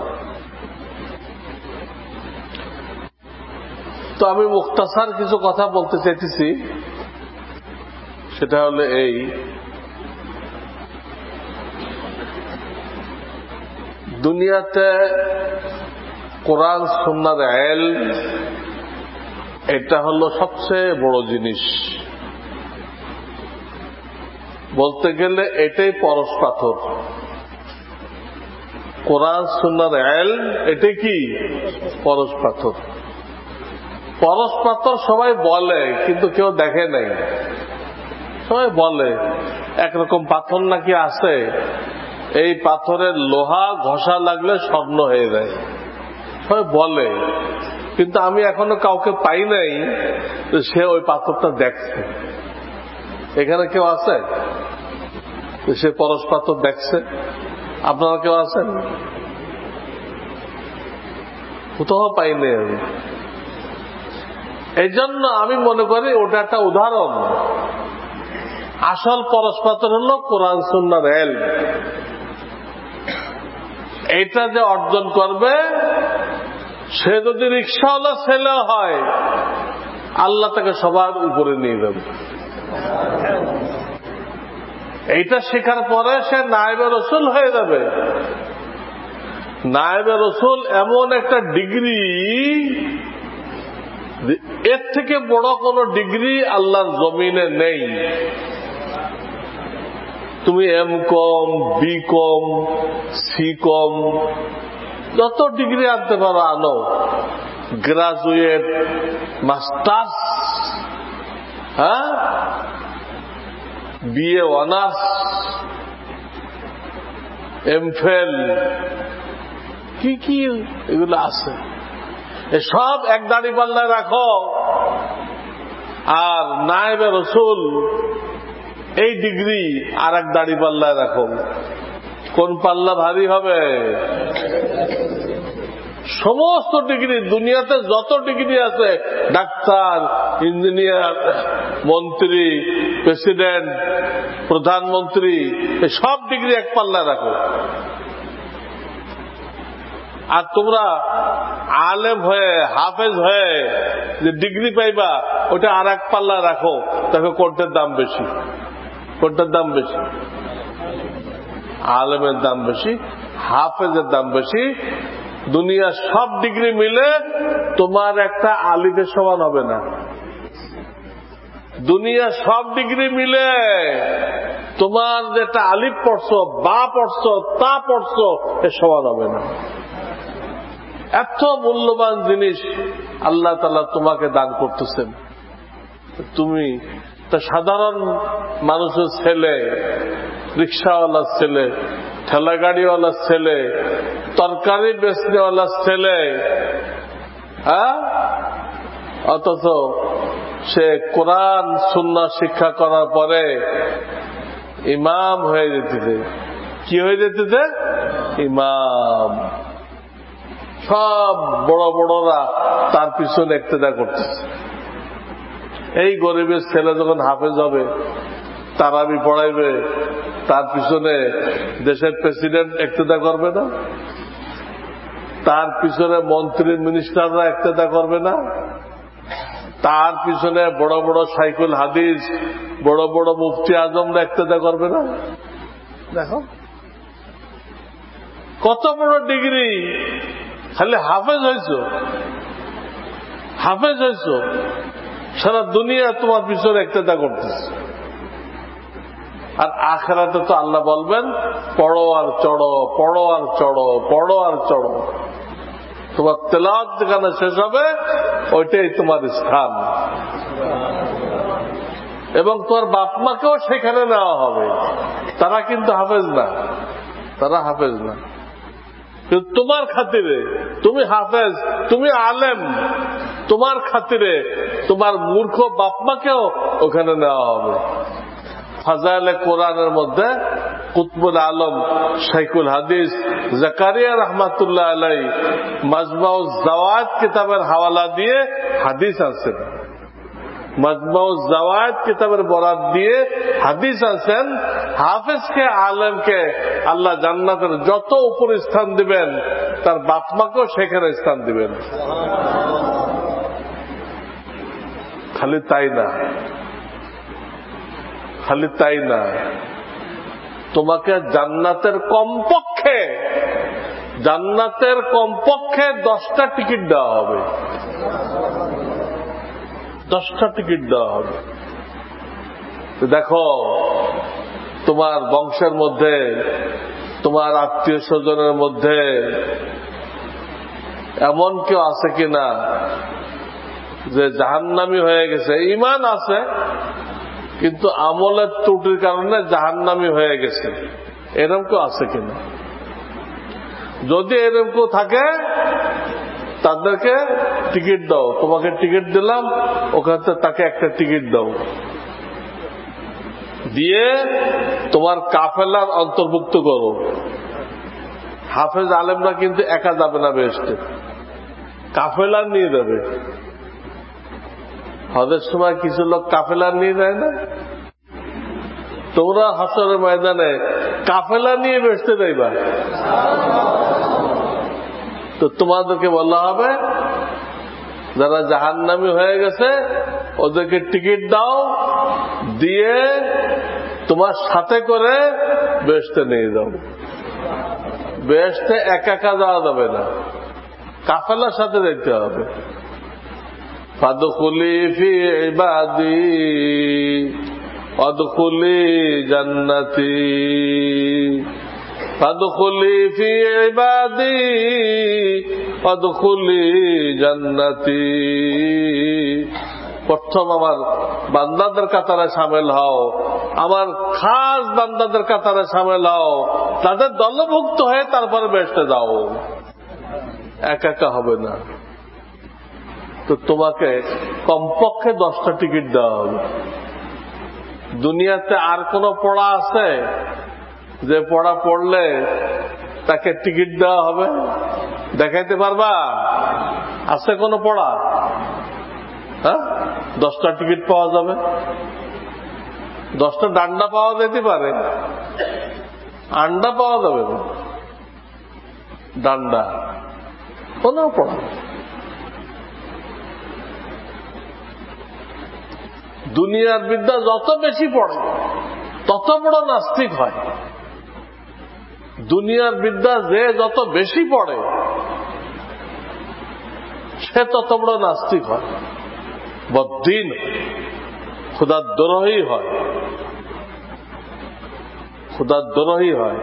তো আমি মুখতাসার কিছু কথা বলতে চাইতেছি, সেটা হলো এই, দুনিয়াতে কোরআন সুন্নাহর ইলম এটা হলো সবচেয়ে বড় জিনিস। বলতে গেলে এটাই পরশ পাথর। কোরআন সুন্নাহর ইলম এটাই কি? পরশ পাথর। পরশ পাথর সবাই বলে, কিন্তু কেউ দেখে নাই। সবাই বলে একরকম পাথর নাকি আছে, এই পাথরের লোহা ঘষা লাগলে স্বর্ণ হয়ে যায়, সবাই বলে। কিন্তু আমি এখনো কাউকে পাই নাই সে ওই পাথরটা দেখছে। এখানে কেউ আছে সে পরশ পাথর দেখছে? আপনারা কেউ আছেন? কোথাও পাইনি আমি। এই জন্য আমি মনে করি ওটা একটা উদাহরণ। আসল পরশ পাথর হল কোরআন সুন্নাহর ইলম। এটা যে অর্জন করবে, সে যদি রিকশাওয়ালা ছেলে হয়, আল্লাহ তাকে সবার উপরে নিয়ে যাবে। এইটা শেখার পরে সে নায়েবে রসুল হয়ে যাবে। নায়েবে রসুল এমন একটা ডিগ্রি, এর থেকে বড় কোন ডিগ্রি আল্লাহর জমিনে নেই। তুমি M com, B com, C com, যত ডিগ্রি আনতে পারো আনো, গ্রাজুয়েট, মাস্টার্স, হ্যাঁ, বিএ অনার্স, এমফেল, কি কি এগুলো আছে, এসব এক দাড়ি পাল্লায় রাখো। আর নায়েবে রসুল এই ডিগ্রি আর এক দাড়ি পাল্লায় রাখো, কোন পাল্লা ভারী হবে? সমস্ত ডিগ্রি, দুনিয়াতে যত ডিগ্রি আছে, ডাক্তার, ইঞ্জিনিয়ার, মন্ত্রী, প্রেসিডেন্ট, প্রধানমন্ত্রী, সব ডিগ্রি এক পাল্লায় রাখো। আর তোমরা আলেম হয়ে, হাফেজ হয়ে যে ডিগ্রি পাইবা, ওটা আর এক পাল্লা রাখো। দেখো কোনটার দাম বেশি? কোনটার দাম বেশি? আলেমের দাম বেশি, হাফেজের দাম বেশি। দুনিয়ার সব ডিগ্রি মিলে তোমার একটা আলিফের সমান হবে না। দুনিয়ার সব ডিগ্রি মিলে তোমার যেটা আলিফ পড়ছো, বা পড়ছো, তা পড়ছো, এর সমান হবে না। এত মূল্যবান জিনিস আল্লাহ তাআলা তোমাকে দান করতেছেন। তুমি তা সাধারণ মানুষের ছেলে, রিক্সাওয়ালার ছেলে, ঠেলা গাড়িওয়ালার ছেলে, তরকারি বেচনেওয়ালার ছেলে, হ্যাঁ, অথচ সে কোরআন সুন্নাহ শিক্ষা করার পরে ইমাম হয়ে যেতেছে। কি হয়ে যেতেছে? ইমাম। সব বড় বড়রা তার পিছনে ইক্তেদা করতেছে। এই গরিবের ছেলে যখন হাফেজ হবে, তারাবি পড়াইবে, তার পিছনে দেশের প্রেসিডেন্ট ইক্তেদা করবে না? তার পিছনে মন্ত্রী মিনিস্টাররা ইক্তেদা করবে না? তার পিছনে বড় বড় শাইখুল হাদিস, বড় বড় মুফতি আজমরা ইক্তেদা করবে না? দেখো কত বড় ডিগ্রি, খালি হাফেজ হয়েছ, হাফেজ হয়েছ, সারা দুনিয়া তোমার পিছনে ইক্তেদা করতেছে। আর আখিরাতে তো আল্লাহ বলবেন, পড়ো আর চড়ো, পড়ো আর চড়ো, পড়ো আর চড়ো। তোমার তেলাওয়াত যেখানে শেষ হবে ওইটাই তোমার স্থান, এবং তোমার বাপ মাকেও সেখানে নেওয়া হবে। তারা কিন্তু হাফেজ না, তারা হাফেজ না, কিন্তু তোমার খাতিরে তুমি হাফেজ, তুমি আলেম, তোমার খাতিরে তোমার মূর্খ বাপ মাকেও ওখানে নেওয়া হবে। ফাজাইলে কোরআনের মধ্যে কুতবুল আলম শাইখুল হাদিস জাকারিয়া রহমাতুল্লাহ আলাই মাজমাউজ জাওয়ায়েদ কিতাবের হাওয়ালা দিয়ে হাদিস আনছেন, মাজমাউজ জাওয়ায়েদ কিতাবের বরাত দিয়ে হাদিস আনছেন। হাফেজকে আলেমকে আল্লাহ জান্নাতের যত উপর স্থান দিবেন তার বাপ মাকেও সেখানে স্থান দিবেন। খালি তাই না, খালি তাই না, তোমাকে জান্নাতের কমপক্ষে জান্নাতের কমপক্ষে দশটা টিকিট দেওয়া হবে, দশটা টিকিট দেওয়া হবে। দেখো তোমার বংশের মধ্যে, তোমার আত্মীয় স্বজনের মধ্যে এমন কেউ আছে কিনা যে জাহান্নামী হয়ে গেছে, ঈমান আছে কিন্তু আমলের ত্রুটির কারণে জাহান্নামী হয়ে গেছে, এরকম কেউ আছে কিনা? যদি এরকম কেউ থাকে তাদেরকে টিকিট দাও, তোমাকে টিকিট দিলাম, ওখান থেকে তাকে একটা টিকিট দাও, দিয়ে তোমার কাফেলার অন্তর্ভুক্ত করো। হাফেজ আলেমরা কিন্তু একা যাবে না বেহেশতে, কাফেলা নিয়ে যাবে। হজের সময় কিছু লোক কাফেলা নিয়ে যায় না? তোমরা হাসরের ময়দানে কাফেলা নিয়ে বেহেশতে যাইবা, তো তোমাদেরকে বলা হবে যারা জাহান্নামী হয়ে গেছে ওদেরকে টিকিট দাও, দিয়ে তোমার সাথে করে বেহেশতে নিয়ে যাও। বেহেশতে একা একা যাওয়া যাবে না, কাফেলার সাথে যেতে হবে। ফাদখুলি ফি ইবাদি ওয়াদখুলি জান্নাতি, ফাদখুলি ফি ইবাদি ওয়াদখুলি জান্নাতি। প্রথম আমার বান্দাদের কাতারে সামিল হও, আমার খাস বান্দাদের কাতারে সামিল হও, তাদের দলভুক্ত হয়ে তারপরে বেহেশতে যাও, একা একা হবে না। তো তোমাকে কমপক্ষে দশটা টিকিট দেওয়া হবে। দুনিয়াতে আর কোন পড়া আছে যে পড়া পড়লে তাকে টিকিট দেওয়া হবে? দেখাইতে পারবা? আছে কোন পড়া? হ্যাঁ, দশটা টিকিট পাওয়া যাবে, দশটা ডান্ডা পাওয়া যেতে পারে, আন্ডা পাওয়া যাবে না, ডান্ডা কোন পড়া। দুনিয়ার বিদ্যা যত বেশি পড়ে তত বড় নাস্তিক হয়। দুনিয়ার বিদ্যা যে যত বেশি পড়ে সে তত বড় নাস্তিক হয়, বদ্দিন, খুদার দ্রোহী হয়, খুদার দ্রোহী হয়।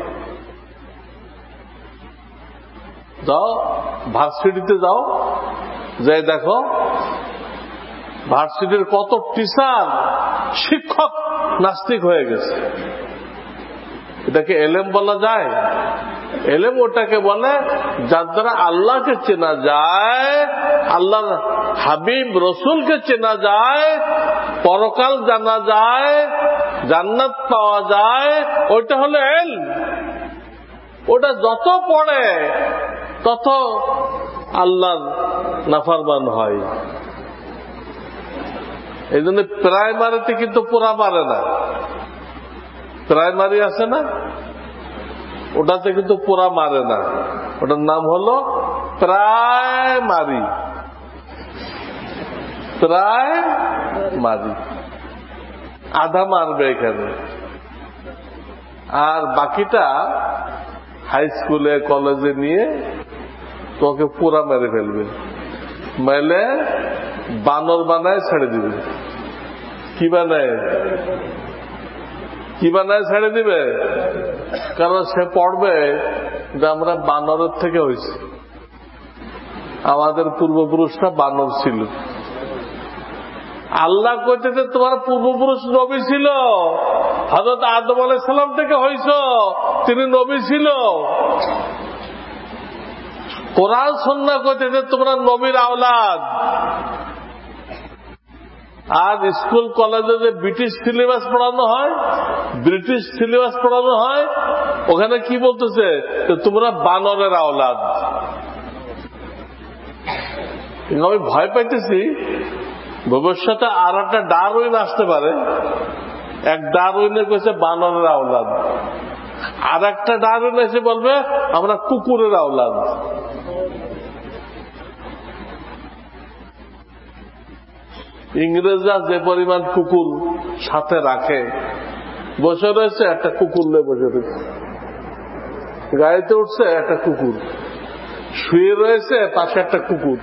যাও ভার্সিটিতে যাও, যাই দেখো ভার্সিটির কত টিচার, শিক্ষক নাস্তিক হয়ে গেছে। এটাকে এলেম বলা যায়? এলেম ওটাকে বলে যার দ্বারা আল্লাহকে চেনা যায়, আল্লাহর হাবিব রসুলকে চেনা যায়, পরকাল জানা যায়, জান্নাত পাওয়া যায়, ওইটা হলো এলম। ওটা যত পড়ে তত আল্লাহর নাফরমান হয়। এই জন্য প্রাইমারিতে কিন্তু পুরা মারে না, প্রাইমারি আছে না, ওটাতে কিন্তু পুরা মারে না, ওটার নাম হলো প্রাইমারি, প্রাইমারি। আধা মারবে এখানে, আর বাকিটা হাই স্কুলে কলেজে নিয়ে তোকে পুরা মেরে ফেলবে, মেলে বানর বানায় ছেড়ে দিবে। কি বানায়? কি বানায় ছেড়ে দিবে? কারণ সে পড়বে যে আমরা বানরের থেকে হয়েছি, আমাদের পূর্বপুরুষরা বানর ছিল। আল্লাহ কইতেছে তোমার পূর্বপুরুষ নবী ছিল, হযরত আদম আলাইহিস সালাম থেকে হইছ, তিনি নবী ছিল। কোরআন সুন্নাহ কইতেছে তোমরা নবীর আওলাদ। আজ স্কুল কলেজে যে ব্রিটিশ সিলেবাস পড়ানো হয়, ব্রিটিশ সিলেবাস পড়ানো হয়, ওখানে কি বলতেছে তোমরা বানরের আওলাদ। আমি ভয় পাইতেছি ভবিষ্যতে আর একটা ডারউইন আসতে পারে। এক ডারউইনে কইছে বানরের আওলাদ, আর একটা ডারউইন এসে বলবে আমরা কুকুরের আওলাদ। ইংরেজরা যে পরিমাণ কুকুর সাথে রাখে, বসে রয়েছে একটা কুকুর নিয়ে বসে রয়েছে, গাড়িতে উঠছে একটা কুকুর, শুয়ে রয়েছে পাশে একটা কুকুর,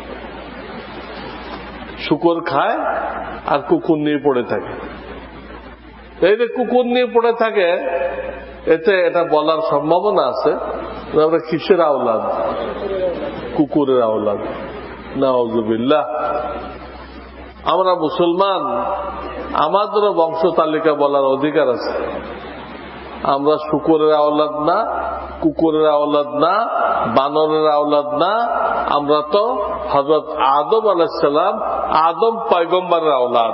শুকর খায় আর কুকুর নিয়ে পড়ে থাকে। এই যে কুকুর নিয়ে পড়ে থাকে, এতে এটা বলার সম্ভাবনা আছে আমরা কিসের আওলাদ? কুকুরের আওলাদ। নাউযুবিল্লাহ। আমরা মুসলমান, আমাদেরও বংশ তালিকা বলার অধিকার আছে। আমরা শুকরের আওলাদ না, কুকুরের আওলাদ না, বানরের আওলাদ না, আমরা তো হযরত আদম আলাইহিস সালাম, আদম পয়গম্বরের আওলাদ।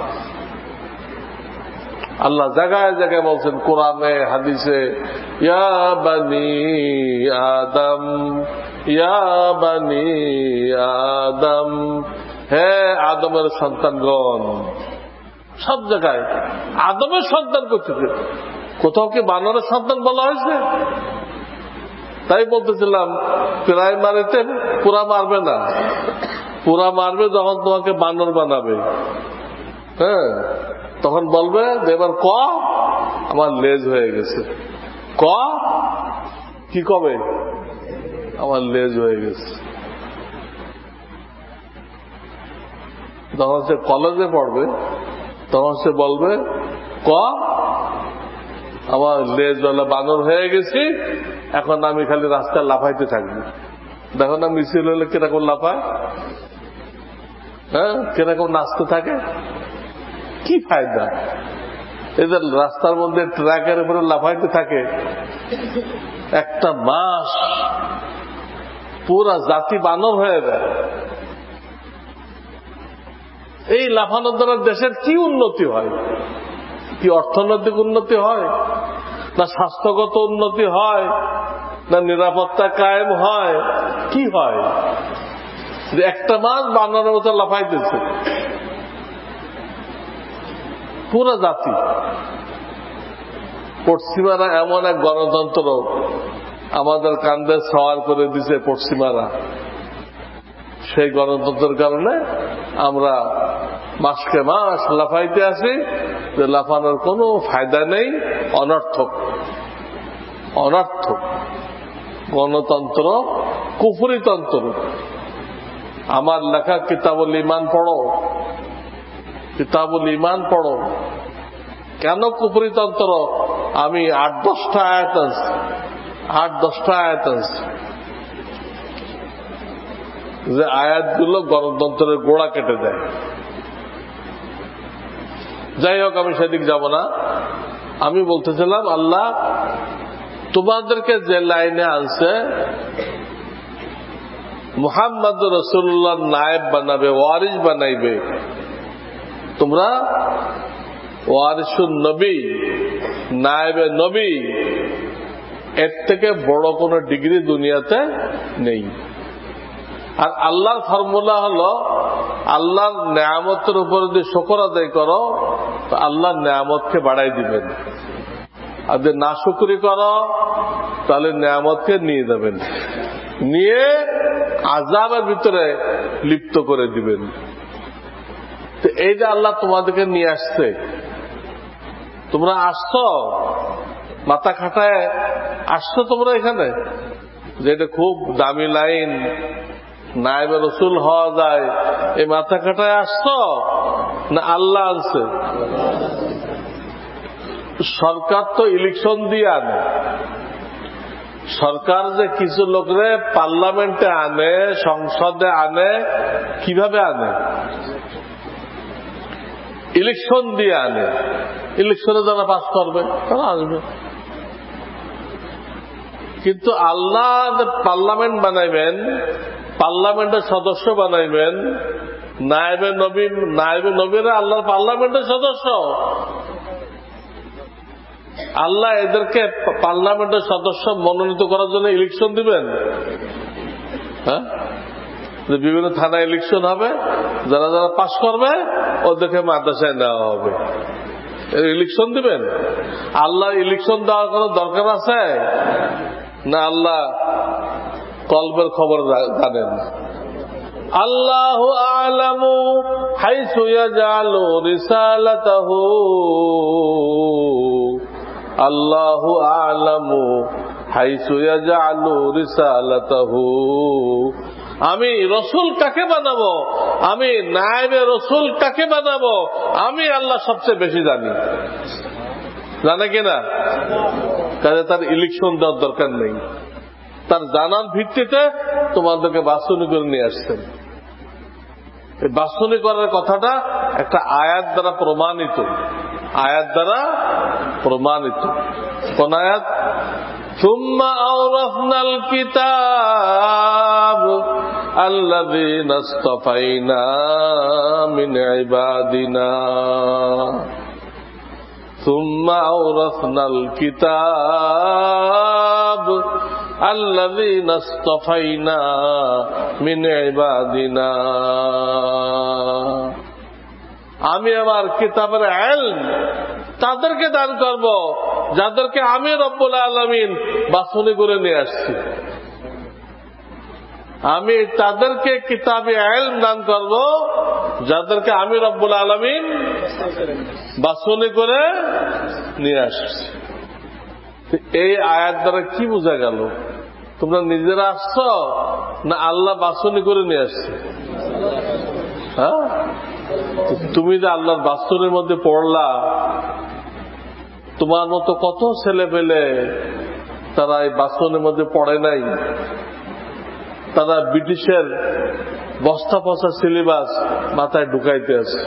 আল্লাহ জায়গায় জায়গায় বলছেন, কোরআনে হাদিসে, ইয়া বানি আদম, ইয়া বানি আদম, হে আদমের সন্তানগণ। সব জায়গায় আদমের সন্তান করতেছে, কোথাও কি বানরের সন্তান বলা হয়েছে? তাই বলতেছিলাম, প্রাইমারিতে পুরা মারবে না, পুরা মারবে যখন তোমাকে বানর বানাবে। হ্যাঁ, তখন বলবে এবার ক আমার লেজ হয়ে গেছে। ক কি কবে? আমার লেজ হয়ে গেছে। যখন সে কলেজে পড়বে তখন সে বলবে ক আমার লেজওয়ালা বানর হয়ে গেছি, এখন আমি খালি রাস্তায় লাফাইতে থাকবো। দেখো না মিছিল হলে কিরকম লাফায়, হ্যাঁ, কিরকম নাচতে থাকে। কি ফায়দা? এদের রাস্তার মধ্যে ট্রাকের উপরে লাফাইতে থাকে একটা মাস, পুরা জাতি বানর হয়ে যায়। এই লাফানোর দ্বারা দেশের কি উন্নতি হয়? কি অর্থনৈতিক উন্নতি হয়, না স্বাস্থ্যগত উন্নতি হয়, না নিরাপত্তা কায়েম হয়? কি হয়? একটা মাস বানরের মতো লাফাইতেছে পুরা জাতি। পশ্চিমারা এমন এক গণতন্ত্র আমাদের কান্দে সওয়ার করে দিছে পশ্চিমারা, সেই গণতন্ত্রের কারণে আমরা মাসকে মাস লাফাইতে আছি, যে লাফানোর কোনো ফায়দা নেই, অনর্থক অনর্থক গণতন্ত্র কুফরিতন্ত্র। আমার লেখা কিতাবুল ঈমান পড়ো, কিতাবুল ঈমান পড়ো। কেন কুফরিতন্ত্র? আমি আট দশটা আয়াত আছে, আট দশটা আয়াত আছে যে আয়াতগুলো গণতন্ত্রের গোড়া কেটে দেয়। যাই হোক, আমি সেদিক যাব না। আমি বলতেছিলাম, আল্লাহ তোমাদেরকে যে লাইনে আনছে, মুহাম্মদ রাসূলুল্লাহ নায়েব বানাবে, ওয়ারিস বানাইবে, তোমরা ওয়ারিসুন নবী, নায়েবে নবী, এর থেকে বড় কোন ডিগ্রি দুনিয়াতে নেই। আর আল্লাহর ফর্মুলা হলো, আল্লাহর নেয়ামতের উপর যদি শুকর আদায় করো তো আল্লাহর নেয়ামতকে বাড়াই দিবেন, আর যদি না শুকরি করো তাহলে নেয়ামতকে নিয়ে যাবেন, নিয়ে আযাবের ভিতরে লিপ্ত করে দিবেন। তো এই যে আল্লাহ তোমাদেরকে নিয়ে আসছে, তোমরা আসছো মাথা খাটায় আসছো তোমরা এখানে, যে এটা খুব দামি লাইন, নায়েবে রাসূল হওয়া যায়, এই মাথা খাটায় আসছো না আল্লাহ আনছে? সরকার তো ইলেকশন দিয়ে আনে, সরকার যে কিছু লোকরে পার্লামেন্টে আনে, সংসদে আনে, কিভাবে আনে? ইলেকশন দিয়ে আনে। ইলেকশনে যারা পাস করবে তারা আসবে। কিন্তু আল্লাহ পার্লামেন্ট বানাইবেন, পার্লামেন্টের সদস্য বানাইবেন, নায়েবে নবী, নায়েবে নবীরা আল্লাহর পার্লামেন্টের সদস্য। আল্লাহ এদেরকে পার্লামেন্টের সদস্য মনোনীত করার জন্য ইলেকশন দিবেন। হ্যাঁ, বিভিন্ন থানায় ইলেকশন হবে, যারা যারা পাস করবে ওদেরকে মাদ্রাসায় নেওয়া হবে। ইলেকশন দিবেন? আল্লাহ ইলেকশন দেওয়ার কোনো দরকার আছে না? আল্লাহ কলবের খবর জানেন। আল্লাহু আ'লামু হাইসু ইয়াজআলু রিসালাতাহু, আল্লাহু আ'লামু হাইসু ইয়াজআলু রিসালাতাহু। আমি রসুল কাকে বানাবো, আমি নায়েবে রসুল কাকে বানাবো, আমি আল্লাহ সবচেয়ে বেশি জানি। জানে কিনা? কাজে তার ইলেকশন দেওয়ার দরকার নেই। তার জানার ভিত্তিতে তোমাদেরকে বাছনি করে নিয়ে আসছেন। এই বাছনি করার কথাটা একটা আয়াত দ্বারা প্রমাণিত। আয়াত দ্বারা প্রমাণিত। কোন আয়াত? সুম্মা আওরাসনাল কিতাব আল্লাযীনা ইসতাফাইনা মিন ইবাদিনা। সুম্মা আওরাসনাল কিতাব আল্লাযীনা ইসতাফাইনা মিন ইবাদিনা। আমি আমার কিতাবের ইলম তাদেরকে দান করব যাদেরকে আমি রব্বুল আলামিন বাছনি করে নিয়ে আসছি। আমি তাদেরকে কিতাবে ইলম দান করব যাদেরকে আমি রব্বুল আলামিন বাছনি করে নিয়ে আসছি। এই আয়াত দ্বারা কি বোঝা গেল? তোমরা নিজেরা আসছো না আল্লাহ বাছনি করে নিয়ে আসছে? হ্যাঁ, তুমি যে আল্লাহর বাছনের মধ্যে পড়লা, তোমার মতো কত ছেলে পেলে তারা এই বাছনের মধ্যে পড়ে নাই। তারা ব্রিটিশের বস্তা পচা সিলেবাস মাথায় ঢুকাইতে আছে।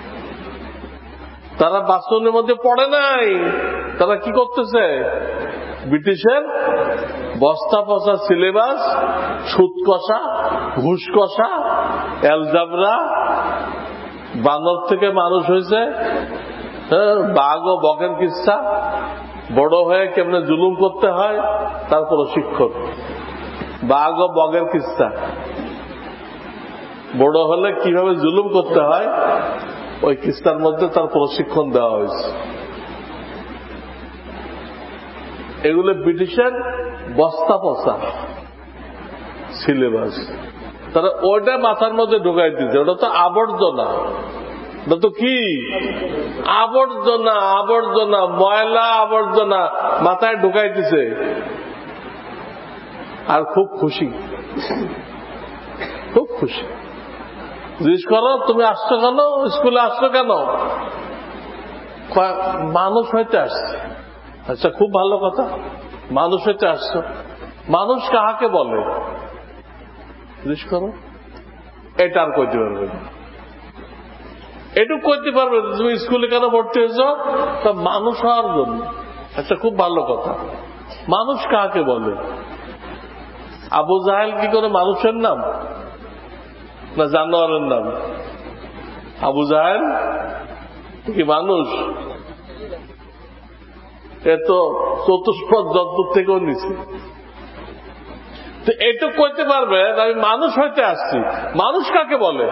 তারা বাছনের মধ্যে পড়ে নাই। তারা কি করতেছে? ব্রিটিশের বস্তা পচা সিলেবাস, সুদ কষা, ঘুষ কষা, অ্যালজাবরা, বানর থেকে মানুষ হয়েছে, বাঘ ও বকের কিচ্ছা, বড় হয়ে কেমনে জুলুম করতে হয় তার প্রশিক্ষণ। বাঘ ও বগের কিচ্ছা, বড় হলে কিভাবে জুলুম করতে হয় ওই কিস্তার মধ্যে তার প্রশিক্ষণ দেওয়া হয়েছে। এগুলো ব্রিটিশের বস্তা পচা সিলেবাস। তারা ওইটা মাথার মধ্যে ঢুকাই দিচ্ছে। ওটা তো আবর্জনা। ওটা তো কি আবর্জনা, আবর্জনা, ময়লা আবর্জনা মাথায় ঢুকাই দিছে। আর খুব খুশি, খুব খুশি। জিজ্ঞেস করো তুমি আসছো কেন, স্কুলে আসছো কেন? মানুষ হইতে আসছে। আচ্ছা, খুব ভালো কথা, মানুষ হইতে আসছো। মানুষ কাহাকে বলে জিজ্ঞেস করো। এটা আর কইতে পারবে না। এটুক কইতে পারবে তুমি স্কুলে কেন ভর্তি হয়েছ? তা মানুষ হওয়ার জন্য। আচ্ছা, খুব ভালো কথা, মানুষ কাহাকে বলে? আবু জাহেল কি করে মানুষের নাম না জানোয়ারের নাম? আবু জাহেল কি মানুষ? এ তো চতুষ্পদ জন্তু থেকেও নিছি। তো এটুক কইতে পারবে আমি মানুষ হইতে আসছি। মানুষ কাকে বলে?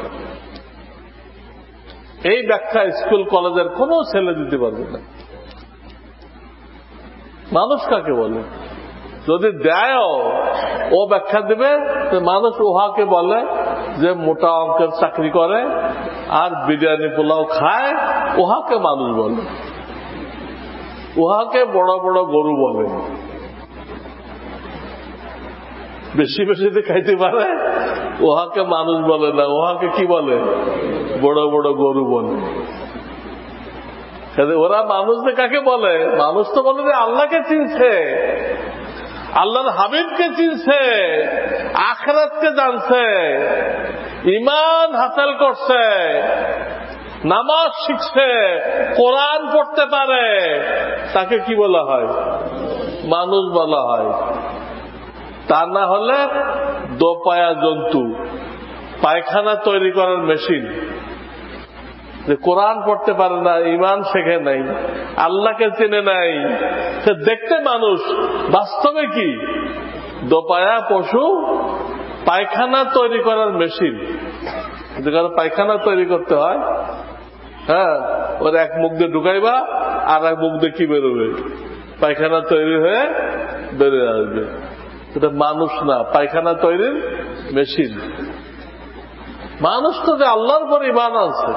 এই ব্যাখ্যা স্কুল কলেজের কোন ছেলে দিতে পারবে না। মানুষ কাকে বলে যদি দেয় ও ব্যাখ্যা দেবে। মানুষ উহাকে বলে যে মোটা অঙ্কের চাকরি করে আর বিরিয়ানি পোলাও খায়, উহাকে মানুষ বলে। উহাকে বড় বড় গরু বলে। বেশি বেশি খাইতে পারে, উহাকে মানুষ বলে না। উহাকে কি বলে? বড় বড় গরু বলে। ওরা মানুষ কাকে বলে? মানুষ তো বলে যে আল্লাহকে চিনছে। আল্লাহর হাবিবকে চিনছে, আখিরাতকে জানছে, ঈমান হাসিল করছে, নামাজ শিখছে, কোরআন পড়তে পারে, তাকে কি বলা হয়? মানুষ বলা হয়। তা না হলে দোপায়া জন্তু, পায়খানা তৈরি করার মেশিন, যে কোরআন পড়তে পারে না, ঈমান শেখে নাই, আল্লাহকে চেনে নাই, সে দেখতে মানুষ, বাস্তবে কি? দোপায়া পশু, পায়খানা তৈরি করার মেশিন। যেখানে পায়খানা তৈরি করতে হয়, হ্যাঁ, ওর এক মুখ দিয়ে ঢুকাইবা, আর এক মুখ দিয়ে কি বেরোবে? পায়খানা তৈরি হয়ে বেরিয়ে আসবে। এটা মানুষ না, পায়খানা তৈরির মেশিন। মানুষ তো যে আল্লাহর পর ঈমান আছে।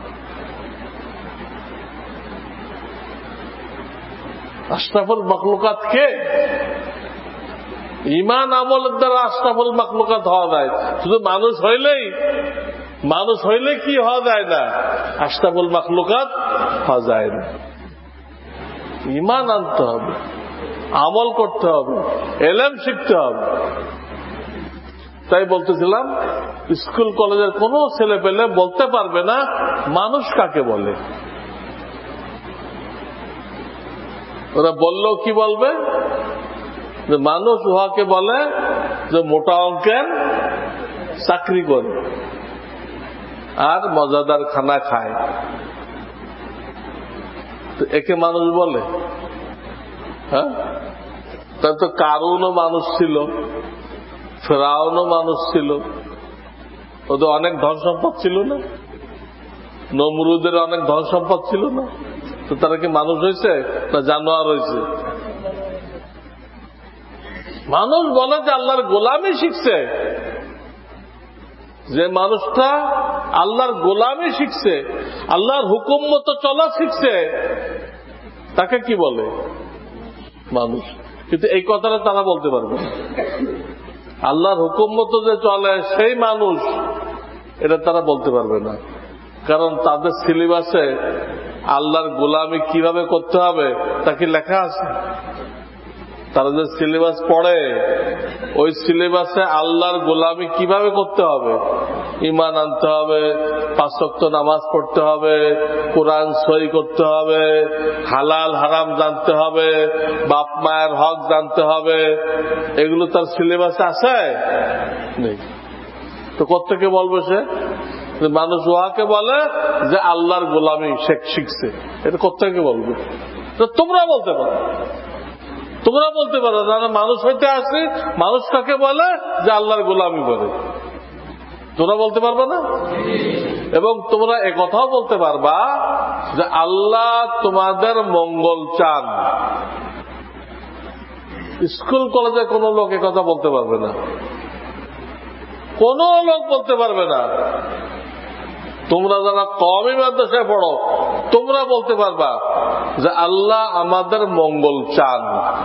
আশরাফুল মাখলুকাত কে? ঈমান আমলের দ্বারা আশরাফুল মাখলুকাত হওয়া যায়। শুধু মানুষ হইলেই, মানুষ হইলে কি হওয়া যায় না? আশরাফুল মাখলুকাত হওয়া যায় না। ঈমান আনতে হবে, আমল করতে হবে, এলেম শিখতে হবে। তাই বলতেছিলাম, স্কুল কলেজের কোন ছেলে পেলে বলতে পারবে না মানুষ কাকে বলে। ওরা বললেও কি বলবে? যে মানুষ উহাকে বলে যে মোটা অঙ্কের চাকরি করে আর মজাদার খানা খায়, তো একে মানুষ বলে? হ্যাঁ, তার তো কারুনও মানুষ ছিল, ফেরাউনও মানুষ ছিল, ওদের অনেক ধন সম্পদ ছিল না? নমরুদের অনেক ধন সম্পদ ছিল না? তো তারা কি মানুষ হয়েছে না জানোয়ার হয়েছে? মানুষ বলে যে আল্লাহর গোলামি শিখছে। যে মানুষটা আল্লাহর গোলামি শিখছে, আল্লাহর হুকুম মতো চলা শিখছে, তাকে কি বলে? মানুষ। কিন্তু এই কথাটা তারা বলতে পারবে না। আল্লাহর হুকুম মতো যে চলে সেই মানুষ, এটা তারা বলতে পারবে না। কারণ তাদের সিলেবাসে আল্লাহর গোলামি কিভাবে করতে হবে তা কি লেখা আছে? তারা যে সিলেবাস পড়ে, ওই সিলেবাসে আল্লাহর গোলামি কিভাবে করতে হবে, ঈমান আনতে হবে, পাঁচ ওয়াক্ত নামাজ পড়তে হবে, কোরআন সহি করতে হবে, হালাল হারাম জানতে হবে, বাপ মায়ের হক জানতে হবে, এগুলো তার সিলেবাসে আছে? নেই। তো কোত্থেকে বলবে সে? মানুষ উহাকে বলে যে আল্লাহর গোলামি শিখছে। এটা কোত্থেকে বলবে? তোমরা বলতে পারো, তোমরা বলতে পারো না মানুষ হইতে আসি, মানুষ কাকে বলে? যে আল্লাহর গোলামি করে। তোমরা বলতে পারবে না? এবং তোমরা একথাও বলতে পারবা যে আল্লাহ তোমাদের মঙ্গল চান। স্কুল কলেজে কোন লোক একথা বলতে পারবে না, কোন লোক বলতে পারবে না। তোমরা যারা কওমি মাদ্রাসায় পড়ো, তোমরা বলতে পারবা যে আল্লাহ আমাদের মঙ্গল চান।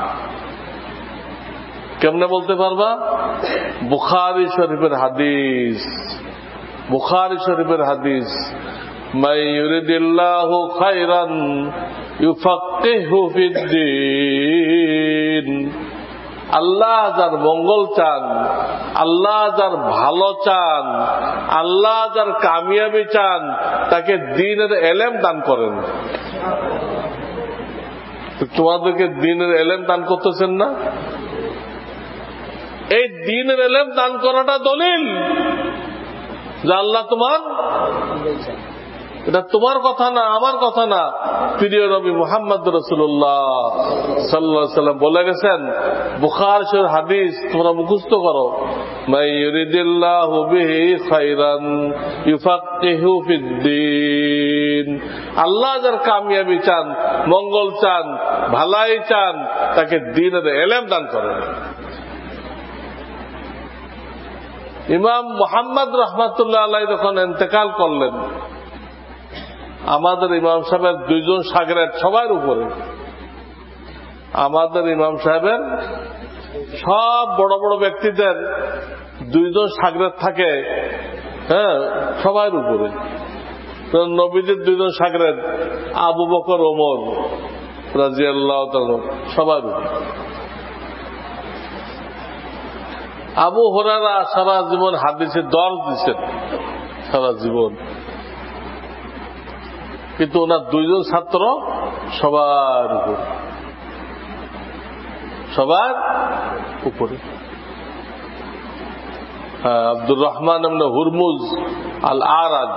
কেমনে বলতে পারবা? বুখারী শরীফের হাদিস, বুখারী শরীফের হাদিস, মান ইউরিদিল্লাহু খায়রান ইউফাক্কিহু ফিদ্দীন। আল্লাহ যার মঙ্গল চান, আল্লাহ যার ভালো চান, আল্লাহ যার কামিয়াবি চান, তাকে দ্বীনের এলেম দান করেন। তোমাদেরকে দ্বীনের এলেম দান করতেছেন না? এই দ্বীনের এলেম দান করাটা দলিল যে আল্লাহ তোমার, এটা তোমার কথা না, আমার কথা না, প্রিয় নবী মুহাম্মদ রাসূলুল্লাহ সাল্লাল্লাহু আলাইহি ওয়াসাল্লাম বলে গেছেন। বুখারী শরীফের হাদিস তোমরা মুখস্থ করো, মান ইউরিদিল্লাহু বিহি খায়রান ইউফাক্কিহু ফিদ্দীন। আল্লাহ যার কামিয়াবি চান, মঙ্গল চান, ভালাই চান, তাকে দ্বীনের ইলম দান করেন। ইমাম মুহাম্মদ রাহমাতুল্লাহ আলাইহি যখন ইন্তেকাল করলেন, আমাদের ইমাম সাহেবের দুইজন শাগিরদ সবার উপরে, আমাদের ইমাম সাহেবের সব বড় বড় ব্যক্তিদের দুইজন শাগিরদ থাকে, হ্যাঁ, সবার উপরে। নবীজির দুইজন শাগিরদ আবু বকর ওমর রাদিয়াল্লাহু তাআলা সবার উপরে। আবু হুরায়রা সারা জীবন হাদিসে দর দিচ্ছেন, সারা জীবন, কিন্তু ওনার দুইজন ছাত্র সবার উপরে, সবার উপরে। হ্যাঁ, আব্দুর রহমান ইবনে হুরমুজ আল আরাজ,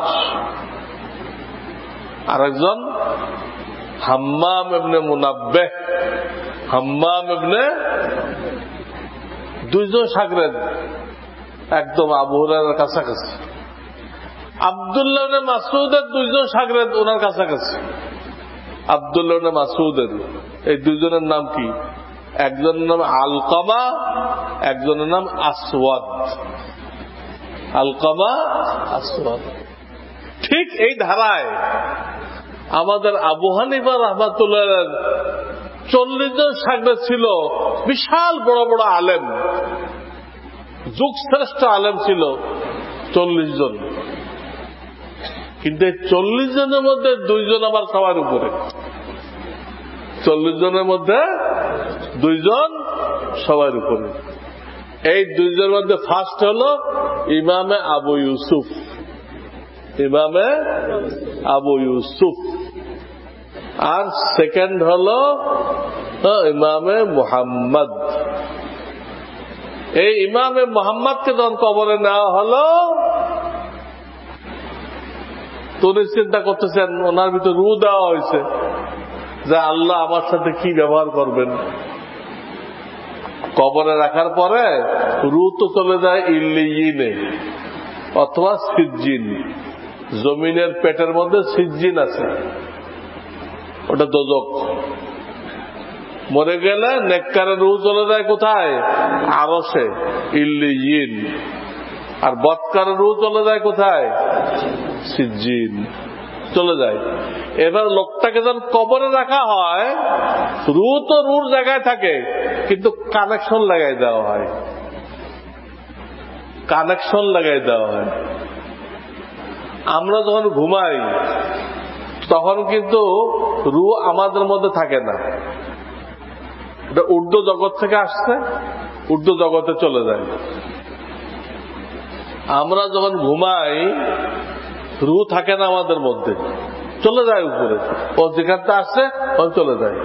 আরেকজন হাম্মাম ইবনে মুনাব্বিহ, হাম্মাম ইবনে, দুইজন শাগরেদ একদম আবু হুরায়রার কাছাকাছি। আব্দুল্লাহ ইবনে মাসউদের দুইজন শাগরেদ ওনার কাছাকাছি। আব্দুল্লাহ ইবনে মাসউদের এই দুইজনের নাম কি? একজনের নাম আলকামা, একজনের নাম আসওয়াদ। আলকামা, আসওয়াদ। ঠিক এই ধারায় আমাদের আবু হানিফা রাহমাতুল্লাহ চল্লিশ জন শাগরেদ ছিল, বিশাল বড় বড় আলেম, যুগ শ্রেষ্ঠ আলেম ছিল চল্লিশ জন। কিন্তু এই চল্লিশ জনের মধ্যে দুইজন আবার সবার উপরে, চল্লিশ জনের মধ্যে দুইজন সবার উপরে। এই দুইজনের মধ্যে ফার্স্ট হল ইমামে আবু ইউসুফ, ইমামে আবু ইউসুফ। আর সেকেন্ড হল ইমামে মুহাম্মদ। এই ইমামে মুহাম্মদকে যখন কবরে নেওয়া হলো, তো উনি চিন্তা করতেছেন, ওনার ভিতরে রু দেওয়া হয়েছে যে আল্লাহ আমার সাথে কি ব্যবহার করবেন। কবরে রাখার পরে রু তো চলে যায় ইল্লিয়িনে অথবা সিজ্জিন, জমিনের পেটের মধ্যে সিজ্জিন আছে, ওটা দোজক। মরে গেলে নেককারের রু চলে যায় কোথায়? আরশে, ইল্লিয়িন। আর বদকারের রু চলে যায় কোথায়? সিজ্জিন চলে যায়। এবার লোকটাকে যখন কবরে রাখা হয়, রু তো রুর জায়গায় থাকে, কিন্তু কানেকশন লাগাই দেওয়া হয়, কানেকশন লাগাই দেওয়া হয়। আমরা যখন ঘুমাই তখন কিন্তু রু আমাদের মধ্যে থাকে না, এটা ঊর্ধ্ব জগৎ থেকে আসছে, ঊর্ধ্ব জগতে চলে যায়। আমরা যখন ঘুমাই রু থাকে না আমাদের মধ্যে, চলে যায় উপরে, ও যেখানটা আসছে ও চলে যায়।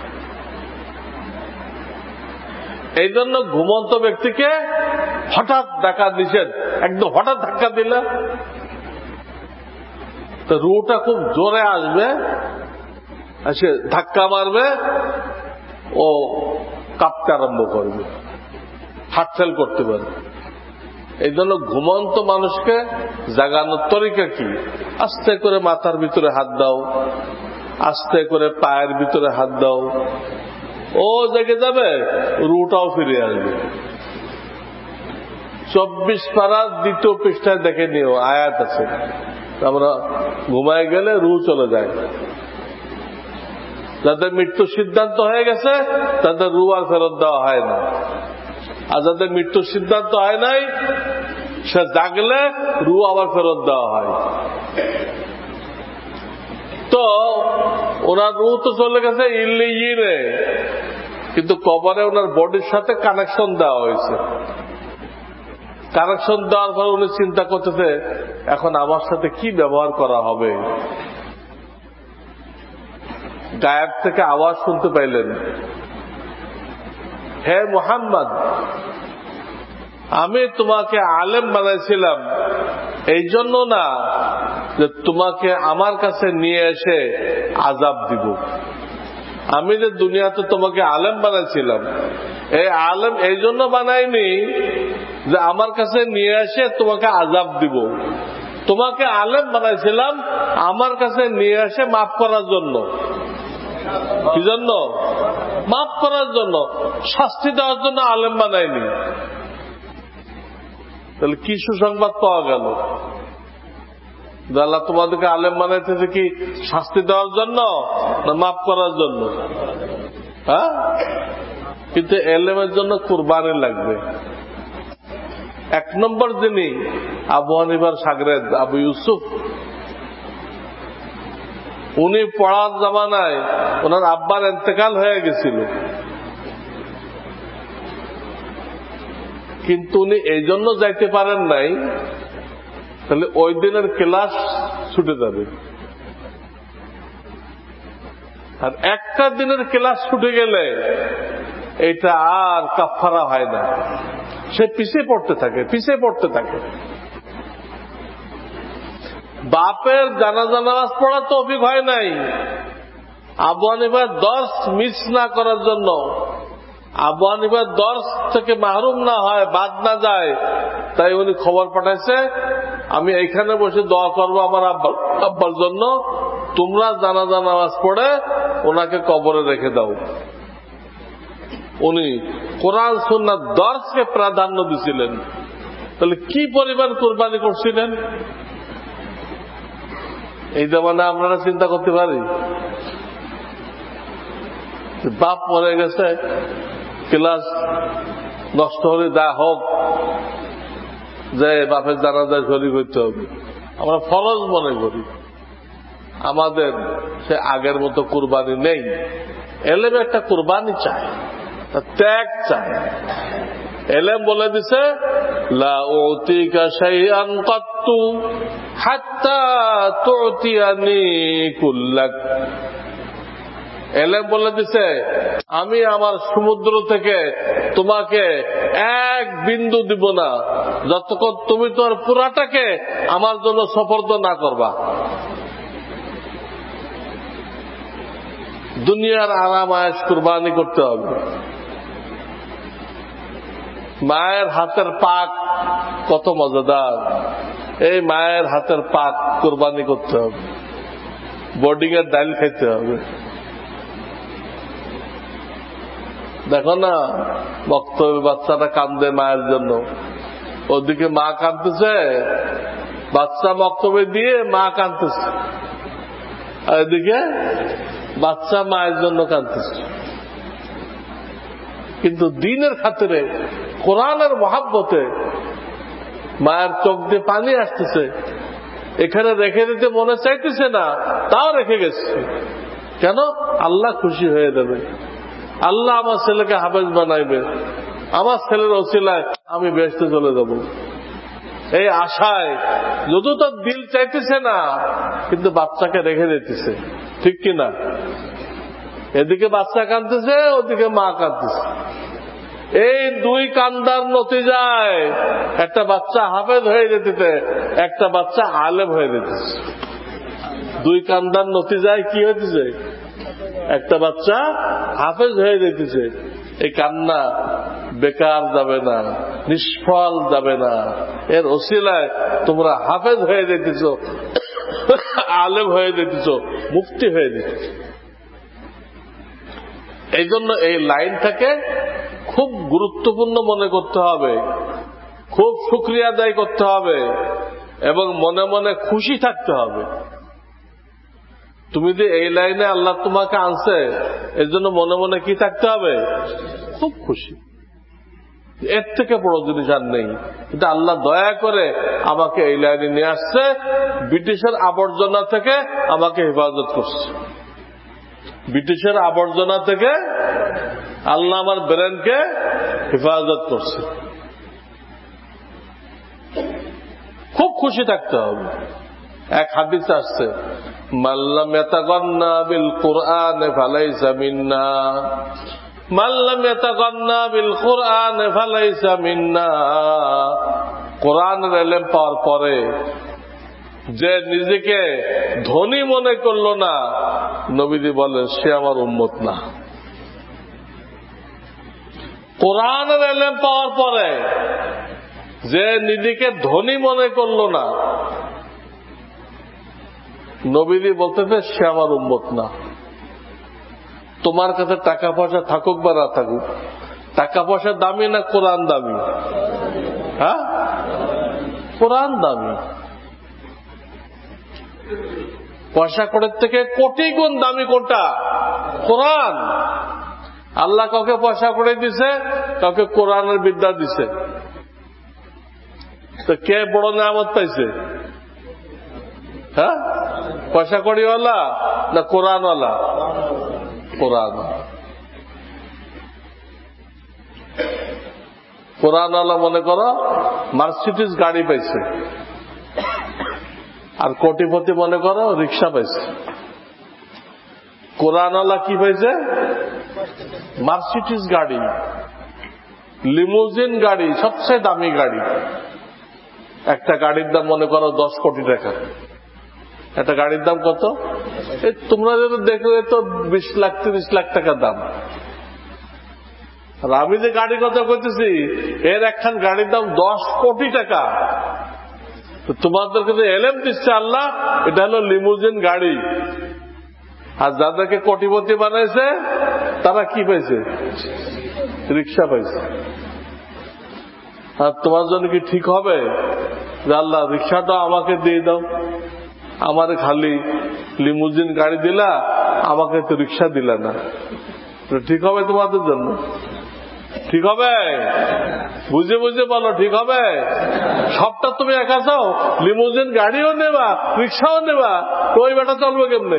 এই জন্য ঘুমন্ত ব্যক্তিকে হঠাৎ ডাকা নিষেধ, একদম হঠাৎ ধাক্কা দিলে তো রুটা খুব জোরে আসবে, এসে ধাক্কা মারবে, ও কাঁপতে আরম্ভ করবে, হাতছাল করতে পারবে। এই জন্য ঘুমন্ত মানুষকে জাগানোর তরিকা কি? আস্তে করে মাথার ভিতরে হাত দাও, আস্তে করে পায়ের ভিতরে হাত দাও, ও জেগে যাবে, রুটাও ফিরে আসবে। চব্বিশ পারার দ্বিতীয় পৃষ্ঠায় দেখে নিও, আয়াত আছে। আমরা ঘুমায় গেলে রু চলে যায়। যাদের মৃত্যুর সিদ্ধান্ত হয়ে গেছে তাদের রু আর ফেরত দেওয়া হয় না, আর যাদের মৃত্যুর সিদ্ধান্ত হয় নাই সে জাগলে রু আবার ফেরত দেওয়া হয়। তো ওনার রু তো চলে গেছে ইল্লিয়িনে, কিন্তু কবরে ওনার বডির সাথে কানেকশন দেওয়া হয়েছে। কানেকশন দেওয়ার পর উনি চিন্তা করতেছে, এখন আমার সাথে কি ব্যবহার করা হবে। গায়েব থেকে আওয়াজ শুনতে পাইলেন, হে মুহাম্মদ, আমি তোমাকে আলেম বানাইছিলাম এই জন্য না যে তোমাকে আমার কাছে নিয়ে এসে আযাব দিব। আমি যে দুনিয়াতে তোমাকে আলেম বানাইছিলাম, এই আলেম এই জন্য বানাইনি যে আমার কাছে নিয়ে এসে তোমাকে আযাব দিব। তোমাকে আলেম বানাইছিলাম আমার কাছে নিয়ে এসে মাফ করার জন্য। কি জন্য? মাফ করার জন্য, শাস্তি দেওয়ার জন্য আলেম বানাইনি। তাহলে কি সুসংবাদ পাওয়া গেল? আল্লাহ তোমাদেরকে আলেম বানাইতেছে কি শাস্তি দেওয়ার জন্য না মাফ করার জন্য? হ্যাঁ, কিন্তু এলেমের জন্য কুরবানি লাগবে। এক নম্বর যিনি আবু হানিফার শাগরেদ আবু ইউসুফ, উনি পড়ার জামানায় ওনার আব্বার ইন্তেকাল হয়ে গেছিল। কিন্তু উনি এই জন্য যাইতে পারেন নাই, তাহলে ওই দিনের ক্লাস ছুটে যাবে। আর একটা দিনের ক্লাস ছুটে গেলে এটা আর কাফারা হয় না, সে পিছিয়ে পড়তে থাকে পিছিয়ে পড়তে থাকে। বাপের জানাজা নামাজ পড়া তো অভিজ্ঞ হয় নাই, আবু হানিফার দর্শ মিস না করার জন্য, আবু হানিফার দর্শ থেকে মাহরুম না হয়, বাদ না যায়, তাই উনি খবর পাঠাইছে আমি এইখানে বসে দোয়া করবো আমার আব্বার জন্য, তোমরা জানাজা নামাজ পড়ে ওনাকে কবরে রেখে দাও। উনি কোরআন সুন্নাত দর্শকে প্রাধান্য দিছিলেন। তাহলে কি পরিমাণ কোরবানি করছিলেন এই জামানা আপনারা চিন্তা করতে পারি। বাপ মরে গেছে, ক্লাস নষ্ট হলে যা হোক যে বাপের জানাজায় শরীক হইতে হবে, আমরা ফরজ মনে করি। আমাদের সে আগের মতো কুরবানি নেই। এলেম একটা কুরবানি চায়, ত্যাগ চায়। এলেম বলে দিছে লা উতিকা শাইআন কাত্তু হাত্তা তুতিয়ানি কুল্লাক। এলেম বলে দিছে আমি আমার সমুদ্র থেকে তোমাকে এক বিন্দু দিব না যতক্ষণ তুমি তোমার পুরাটাকে আমার জন্য সফর্দ না করবা। দুনিয়ার আরাম আয়েশ কুরবানি করতে হবে। মায়ের হাতের পাক কত মজাদার, এই মায়ের হাতের পাক কুরবানি করতে হবে। বোর্ডিং এর ডাল খাইতে হবে। দেখো না বক্তব্য বাচ্চাটা কান্দে মায়ের জন্য, ওদিকে মা কাঁদতেছে, বাচ্চা বক্তব্য দিয়ে মা কাঁদতেছে, আর এদিকে বাচ্চা মায়ের জন্য কাঁদতেছে। কিন্তু দিনের খাতিরে কোরআনের মহাব্বতে মায়ের চোখ দিয়ে পানি আসতেছে, এখানে রেখে দিতে মনে চাইতেছে না, তাও রেখে গেছে। কেন? আল্লাহ খুশি হয়ে যাবে, আল্লাহ আমার ছেলেকে হাফেজ বানাইবে, আমার ছেলের ওসিলায় আমি বেহেশতে চলে যাব, এই আশায় যদিও তার দিল চাইতেছে না, কিন্তু বাচ্চাকে রেখে দিতেছে। ঠিক কিনা? এদিকে বাচ্চা কাঁদতেছে, ওদিকে মা কাঁদতেছে। এই দুই কান্দার নতিজায় একটা বাচ্চা হাফেজ হয়ে যেতেছে, একটা বাচ্চা আলেম হয়ে যেতেছে। দুই কান্দার নতিজায় কি হইতেছে? একটা বাচ্চা হাফেজ হয়ে যেতেছে। এই কান্না বেকার যাবে না, নিষ্ফল যাবে না। এর ওসিলায় তোমরা হাফেজ হয়ে যেতেছ, আলেম হয়ে যেতেছ, মুফতি হয়ে যেতেছ। এই জন্য এই লাইনটাকে খুব গুরুত্বপূর্ণ মনে করতে হবে, খুব শুকরিয়া আদায় করতে হবে এবং মনে মনে খুশি থাকতে হবে। তুমি যে এই লাইনে আল্লাহ তোমাকে আনছে, এর জন্য মনে মনে কি থাকতে হবে? খুব খুশি। এর থেকে বড় জিনিস আর নেই। কিন্তু আল্লাহ দয়া করে আমাকে এই লাইনে নিয়ে আসছে, ব্রিটিশের আবর্জনা থেকে আমাকে হেফাজত করছে। ব্রিটিশের আবর্জনা থেকে আল্লাহ আমার ব্রেনকে হেফাজত করছে। খুব খুশি থাকতে হবে। এক হাদিস আসছে, মাল্লাম ইয়াতাগান্না বিল কুরআন ফালাইসা মিন্না, মাল্লাম ইয়াতাগান্না বিল কুরআন ফালাইসা মিন্না। কোরআনের ইলম পাওয়ার পরে যে নিজেকে ধনী মনে করলো না, নবীজি বলেন সে আমার উম্মত না। কোরআনের ইলম পাওয়ার পরে যে নিজেকে ধনী মনে করলো না, নবীজি বলতেছে সে আমার উম্মত না। তোমার কাছে টাকা পয়সা থাকুক বা না থাকুক, টাকা পয়সা দামি না কোরআন দামি? হ্যাঁ, কোরআন দামি। পয়সা কড়ির থেকে কোটি গুণ দামি কোনটা? কোরআন। আল্লাহ কাউকে পয়সা করে দিছে, কাউকে কোরআনের বিদ্যা দিছে। তো কে বড় নিয়ামত পাইছে? হ্যাঁ, পয়সা কড়িওয়ালা না কোরআনওয়ালা? কোরআন। কোরআনওয়ালা মনে করো মার্সিডিজ গাড়ি পাইছে, আর কোটিপতি মনে করো রিক্সা পাইছে। কোরআনওয়ালা কি পাইছে? মার্সিডিজ গাড়ি, লিমুজিন গাড়ি, সবচেয়ে দামি গাড়ি। একটা গাড়ির দাম মনে করো দশ কোটি টাকা। একটা গাড়ির দাম কত? এই তোমরা যদি দেখো এ তো বিশ লাখ তিরিশ লাখ টাকা দাম। আর আমি যে গাড়ির কথা বলতেছি এর একখান গাড়ির দাম দশ কোটি টাকা। তো তোমাদেরকে যে এলেম দিচ্ছে আল্লাহ, এটা হলো লিমুজিন গাড়ি। আর যাদেরকে কোটিপতি বানাইছে তারা কি পাইছে? রিক্সা পাইছে। আর তোমার জন্য কি ঠিক হবে যে আল্লাহ রিক্সাটা আমাকে দিয়ে দাও, আমার খালি লিমুজিন গাড়ি দিলা, আমাকে তো রিক্সা দিলা না? ঠিক হবে তোমাদের জন্য? ঠিক হবে? বুঝে বুঝে বলো, ঠিক হবে? সবটা তুমি একা চাও, লিমুজিন গাড়িও নেবা রিক্সাও নেবা, তো ওই বেটা চলবে কেমনে?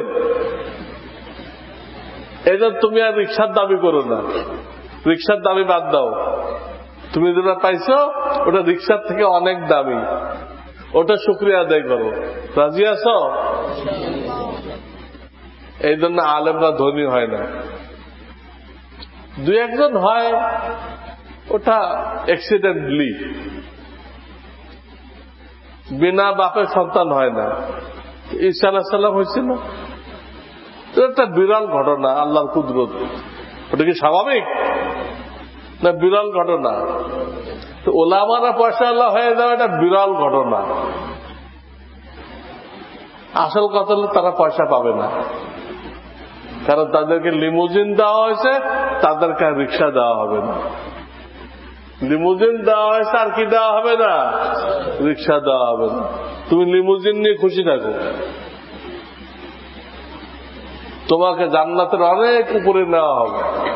এই জন্য তুমি আর রিক্সার দাবি করো না, রিক্সার দাবি বাদ দাও। তুমি যেটা পাইছো ওটা রিক্সার থেকে অনেক দামি, ওটা শুকরিয়া আদায় করো। রাজি আছো? এই জন্য আলেমরা ধনী হয় না, দুই একজন হয়, ওটা অ্যাক্সিডেন্টলি, বিনা বাপের সন্তান হয় না। ঈসা আলাইহিস সালাম হয়েছিল, একটা বিরল ঘটনা, আল্লাহর কুদরত। ওটা কি স্বাভাবিক না বিরল ঘটনা? তো ওলামারা পয়সা আল্লাহ হয়ে যাওয়া এটা বিরল ঘটনা। আসল কথা হলো তারা পয়সা পাবে না, কারণ তাদেরকে লিমুজিন দেওয়া হয়েছে, তাদেরকে আর রিক্সা দেওয়া হবে না। লিমুজিন দেওয়া হয়েছে আর কি দেওয়া হবে না? রিক্সা দেওয়া হবে না। তুমি লিমুজিন নিয়ে খুশি থাকো, তোমাকে জান্নাতের অনেক উপরে নেওয়া হবে।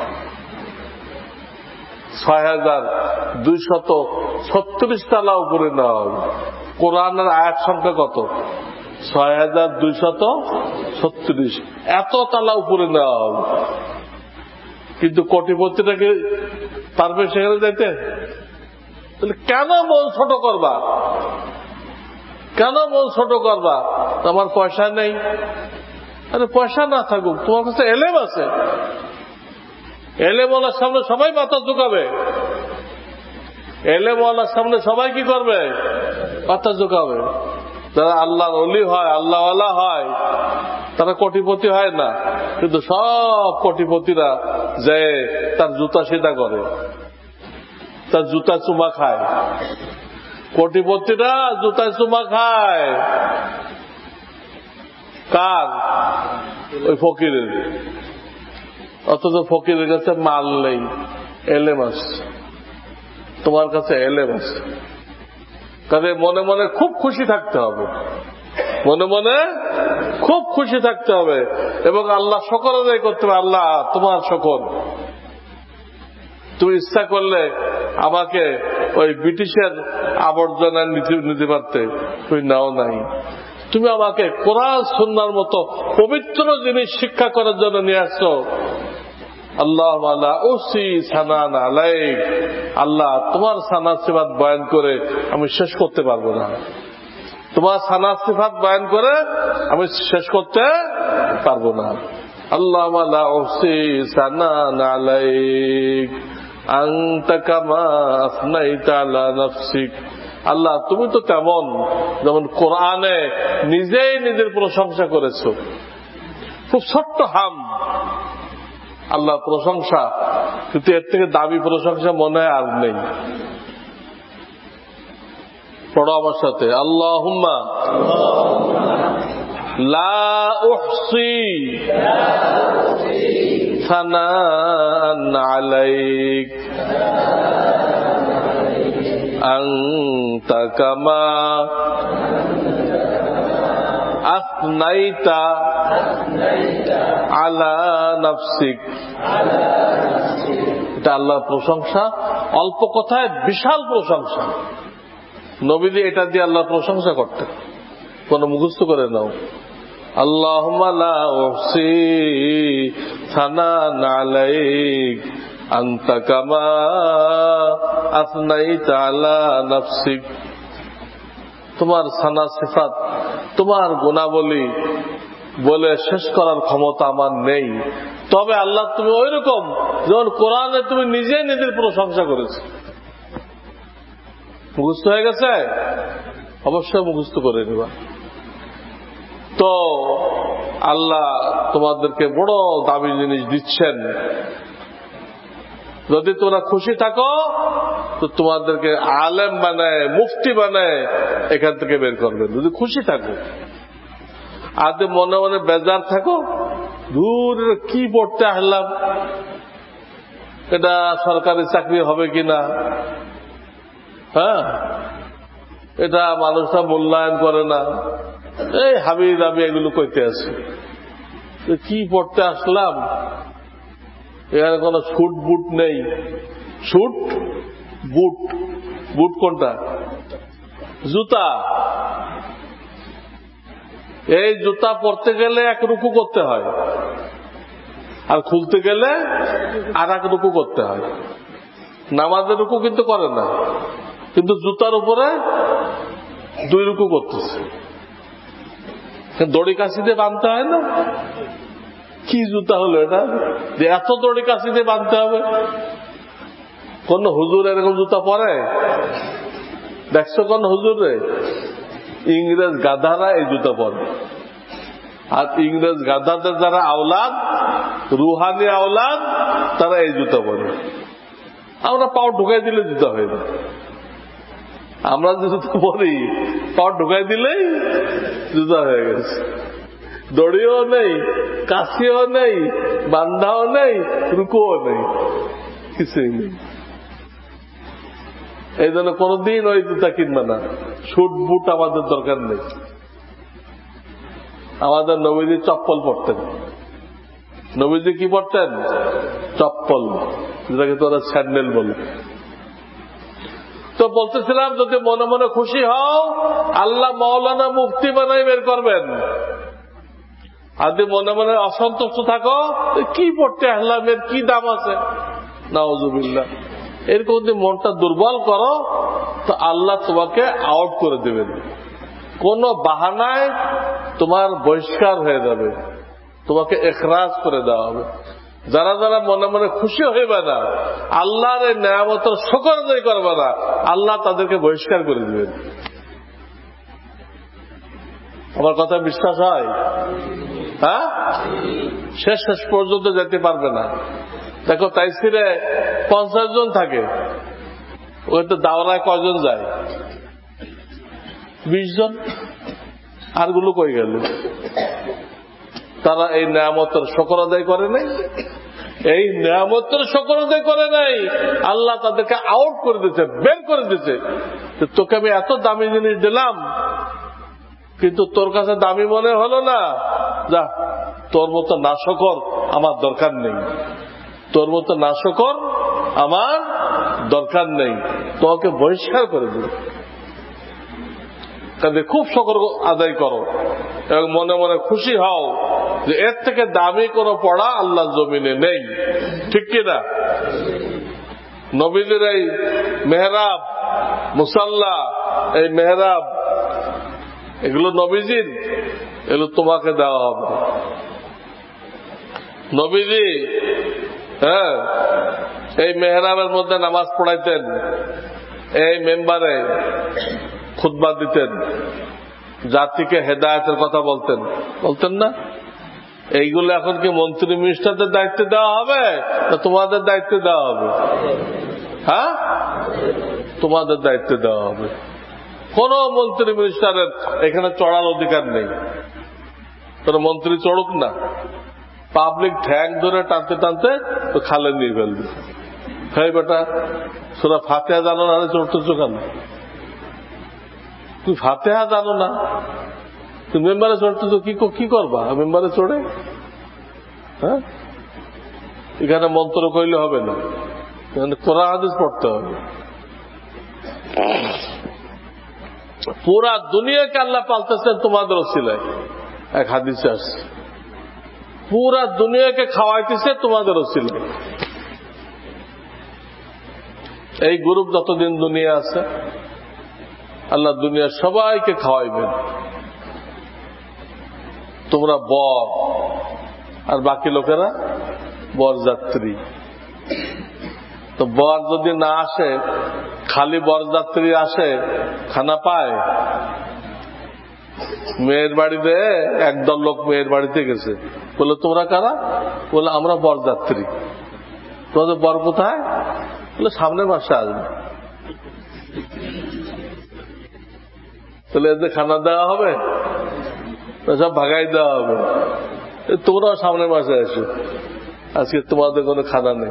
ছয় হাজার দুইশত ছত্রিশ তালা উপরে নেওয়া হবে। কোরআনের আয়াত সংখ্যা কত? ছয় হাজার দুইশত ছত্রিশ। এত তালা উপরে নেওয়া হবে। কিন্তু কোটিপতিটাকে পারবে সেখানে যাইতে? তাহলে কেন মন ছোট করবা? কেন মন ছোট করবা? আমার পয়সা নেই। আরে পয়সা না থাকুক, তোমার কাছে এলেম আছে। এলেম ওয়ালার সামনে সবাই মাথা ঝুঁকাবে। এলেম ওয়ালার সামনে সবাই কি করবে? মাথা ঝুঁকাবে। যারা আল্লাহর ওলি হয়, আল্লাহওয়ালা হয়, তারা কোটিপতি হয় না। কিন্তু সব কোটিপতিরা যে তার জুতা সিধা করে, তার জুতা চুমা খায়। কোটিপতিরা জুতা চুমা খায় কার? ওই ফকিরের। অথচ ফকিরের কাছে মাল নেই, এলেম আছে। তোমার কাছে এলেম আছে, কাজে মনে মনে খুব খুশি থাকতে হবে, মনে মনে খুব খুশি থাকতে হবে এবং আল্লাহ শকর আদায় করতে হবে। আল্লাহ তোমার শকর। তুমি ইচ্ছা করলে আমাকে ওই ব্রিটিশের আবর্জনা নিতে পারতে, তুমি নাও নাই। তুমি আমাকে কোরআন সুন্নাহর মতো পবিত্র জিনিস শিক্ষা করার জন্য নিয়ে আসছো। আল্লাহ আল্লাহ তোমার সানা সিফাত বয়ান করে আমি শেষ করতে পারবো না। তোমার সানা সিফাত বয়ান করে আমি শেষ করতে পারবো না। আল্লাহ আল্লাহ তুমি তো তেমন, যেমন কোরআনে নিজেই নিজের প্রশংসা করেছো। খুব ছোট্ট হাম আল্লাহ প্রশংসা, কিন্তু এর থেকে দাবি প্রশংসা মনে হয় আর নেই। পড়ো আমার সাথে, আল্লাহুম্মা লা উহসি সানান আলাইক আনতা কামা আসনাইতা আলা নাফসিক। এটা আল্লাহর প্রশংসা, অল্প কথায় বিশাল প্রশংসা। নবীজি এটা দিয়ে আল্লাহর প্রশংসা করতেন। কোন মুখস্থ করে নাও, আল্লাহুম্মা লা উহসি সানান আলাইক আনতা কামা আসনাইতা আলা নাফসিক, তোমার সানা সিফাত, তোমার গুণাবলী বলে শেষ করার ক্ষমতা আমার নেই। তবে আল্লাহ তুমি ওই রকম যেমন কোরআনে তুমি নিজে নিজের প্রশংসা করেছো। মুখস্থ হয়ে গেছে? অবশ্যই মুখস্থ করে নেবা। তো আল্লাহ তোমাদেরকে বড় দামি জিনিস দিচ্ছেন। যদি তোমরা খুশি থাকো তো তোমাদেরকে আলেম বানায়, মুফতি বানায় এখান থেকে বের করবেন, যদি খুশি থাকো। আর যদি মনে মনে বেজার থাকো, দূর কি পড়তে আসলাম, এটা সরকারি চাকরি হবে কিনা, হ্যাঁ এটা মানুষরা মূল্যায়ন করে না, এই হাবি দাবি এগুলো কইতে আছে, কি পড়তে আসলাম, এখানে কোন শুট বুট নেই। শুট বুট, বুট কোনটা? জুতা। এই জুতা পরতে গেলে এক রুকু করতে হয়, আর খুলতে গেলে আর এক রুকু করতে হয়। নামাজের রুকু কিন্তু করে না, কিন্তু জুতার উপরে দুই রুকু করতেছে। দড়ি কাশি দিয়ে বাঁধতে হয় না? কি জুতা হলো এটা যে এত দড়ি কাশি দিয়ে বাঁধতে হবে? কোন হুজুর এরকম জুতা পরে দেখছো? কোন হুজুর রে? ইংরেজ গাধারা এই জুতা পরে। আর ইংরেজ গাধাদের যারা আওলাদ, রুহানি আওলাদ, তারা এই জুতা পরে। আমরা পাও ঢুকাই দিলে জুতা হয়ে যায়। আমরা যে জুতা পরি পাও ঢুকাই দিলেই জুতা হয়ে গেছে। দড়িও নেই, কাশিও নেই, বান্ধাও নেই, রুকুও নেই, কিছুই নেই। এই জন্য কোনদিন ওই জুতা কিনবে না। শুট বুট আমাদের দরকার নেই। আমাদের নবীজি চপ্পল পরতেন। নবীজি কি পরতেন? চপ্পল, যেটাকে তোরা স্যান্ডেল বলে। তো বলতেছিলাম, যদি মনে মনে খুশি হও আল্লাহ মাওলানা মুফতি বানাই বের করবেন। আর যদি মনে মনে অসন্তুষ্ট থাকো, কি পড়তে আসলাম, এর কি দাম আছে, নাউজুবিল্লাহ, এরকম যদি মনটা দুর্বল করো তো আল্লাহ তোমাকে আউট করে দেবেন। কোন বাহানায় তোমার বহিষ্কার হয়ে যাবে, তোমাকে এখরাজ করে দেওয়া হবে। যারা যারা মনে মনে খুশি হইবে না, আল্লাহর এই নেয়ামতের শুকর আদায় করবে না, আল্লাহ তাদেরকে বহিষ্কার করে দেবেন। আমার কথা বিশ্বাস হয়? হ্যাঁ, শেষ শেষ পর্যন্ত যেতে পারবে না। দেখো তাইসিরে পঞ্চাশ জন থাকে, ওই তো দাওরায় কয়জন যায়? বিশ জন। আরগুলো কই গেল? তারা এই নেয়ামতের শুকর আদায় করে নাই, এই নেয়ামতের শুকর আদায় করে নাই। আল্লাহ তাদেরকে আউট করে দিচ্ছে, বের করে দিচ্ছে। তোকে আমি এত দামি জিনিস দিলাম, কিন্তু তোর কাছে দামি মনে হলো না, যা, তোর মতো নাশকর আমার দরকার নেই, তোর মতো নাশকর আমার দরকার নেই, তোমাকে বহিষ্কার করে দিল। কাজে খুব শুকর আদায় করো এবং মনে মনে খুশি হও যে এর থেকে দামি কোনো পড়া আল্লাহ জমিনে নেই। ঠিক কিনা? নবীদের এই মেহরাব, মুসাল্লা, এই মেহরাব, এগুলো নবীজির, এগুলো তোমাকে দেওয়া হবে। নবীজি হ্যাঁ এই মেহরাবের মধ্যে নামাজ পড়াইতেন, এই মেম্বারে খুতবা দিতেন, জাতিকে হেদায়েতের কথা বলতেন, বলতেন না? এইগুলো এখন কি মন্ত্রী মিনিস্টারদের দায়িত্ব দেওয়া হবে না তোমাদের দায়িত্ব দেওয়া হবে? হ্যাঁ, তোমাদের দায়িত্ব দেওয়া হবে। কোন মন্ত্রী মিনিস্টারের এখানে চড়ার অধিকার নেই। তোর মন্ত্রী চড়ুক না, পাবলিক ঠ্যাং ধরে টানতে টানতে তো খালে নিয়ে ফেলবে। হ্যাঁ বেটা, তোরা ফাতেহা জানো না, চড়তেছ কেন? তুই ফাতেহা জানো না, তুই মেম্বারে চড়তেছ, কি কি করবা মেম্বারে চড়ে? হ্যাঁ, এখানে মন্ত্র কইলে হবে না, এখানে কোরআন হাদিস পড়তে হবে। পুরা দুনিয়াকে আল্লাহ পালতেছেন তোমাদের ওসিলায়। এক হাদিসে আসছে, পুরা দুনিয়াকে খাওয়াইতেছে তোমাদের ওসিলায়। এই গ্রুপ যতদিন দুনিয়া আছে আল্লাহ দুনিয়ার সবাইকে খাওয়াইবেন। তোমরা বর আর বাকি লোকেরা বরযাত্রী। তো বর যদি না আসে, খালি বরযাত্রী আসে, খানা পায়? মেয়ের বাড়িতে একদল লোক মেয়ের বাড়িতে গেছে, বলে তোমরা কারা? বলে আমরা বরযাত্রী। তোমাদের বর কোথায়? বলে সামনের মাসে আসবে। তাহলে এদের খানা দেওয়া হবে, সব ভাগাই দেওয়া হবে। তোমরাও সামনের মাসে আসো, আজকে তোমাদের কোনো খানা নেই।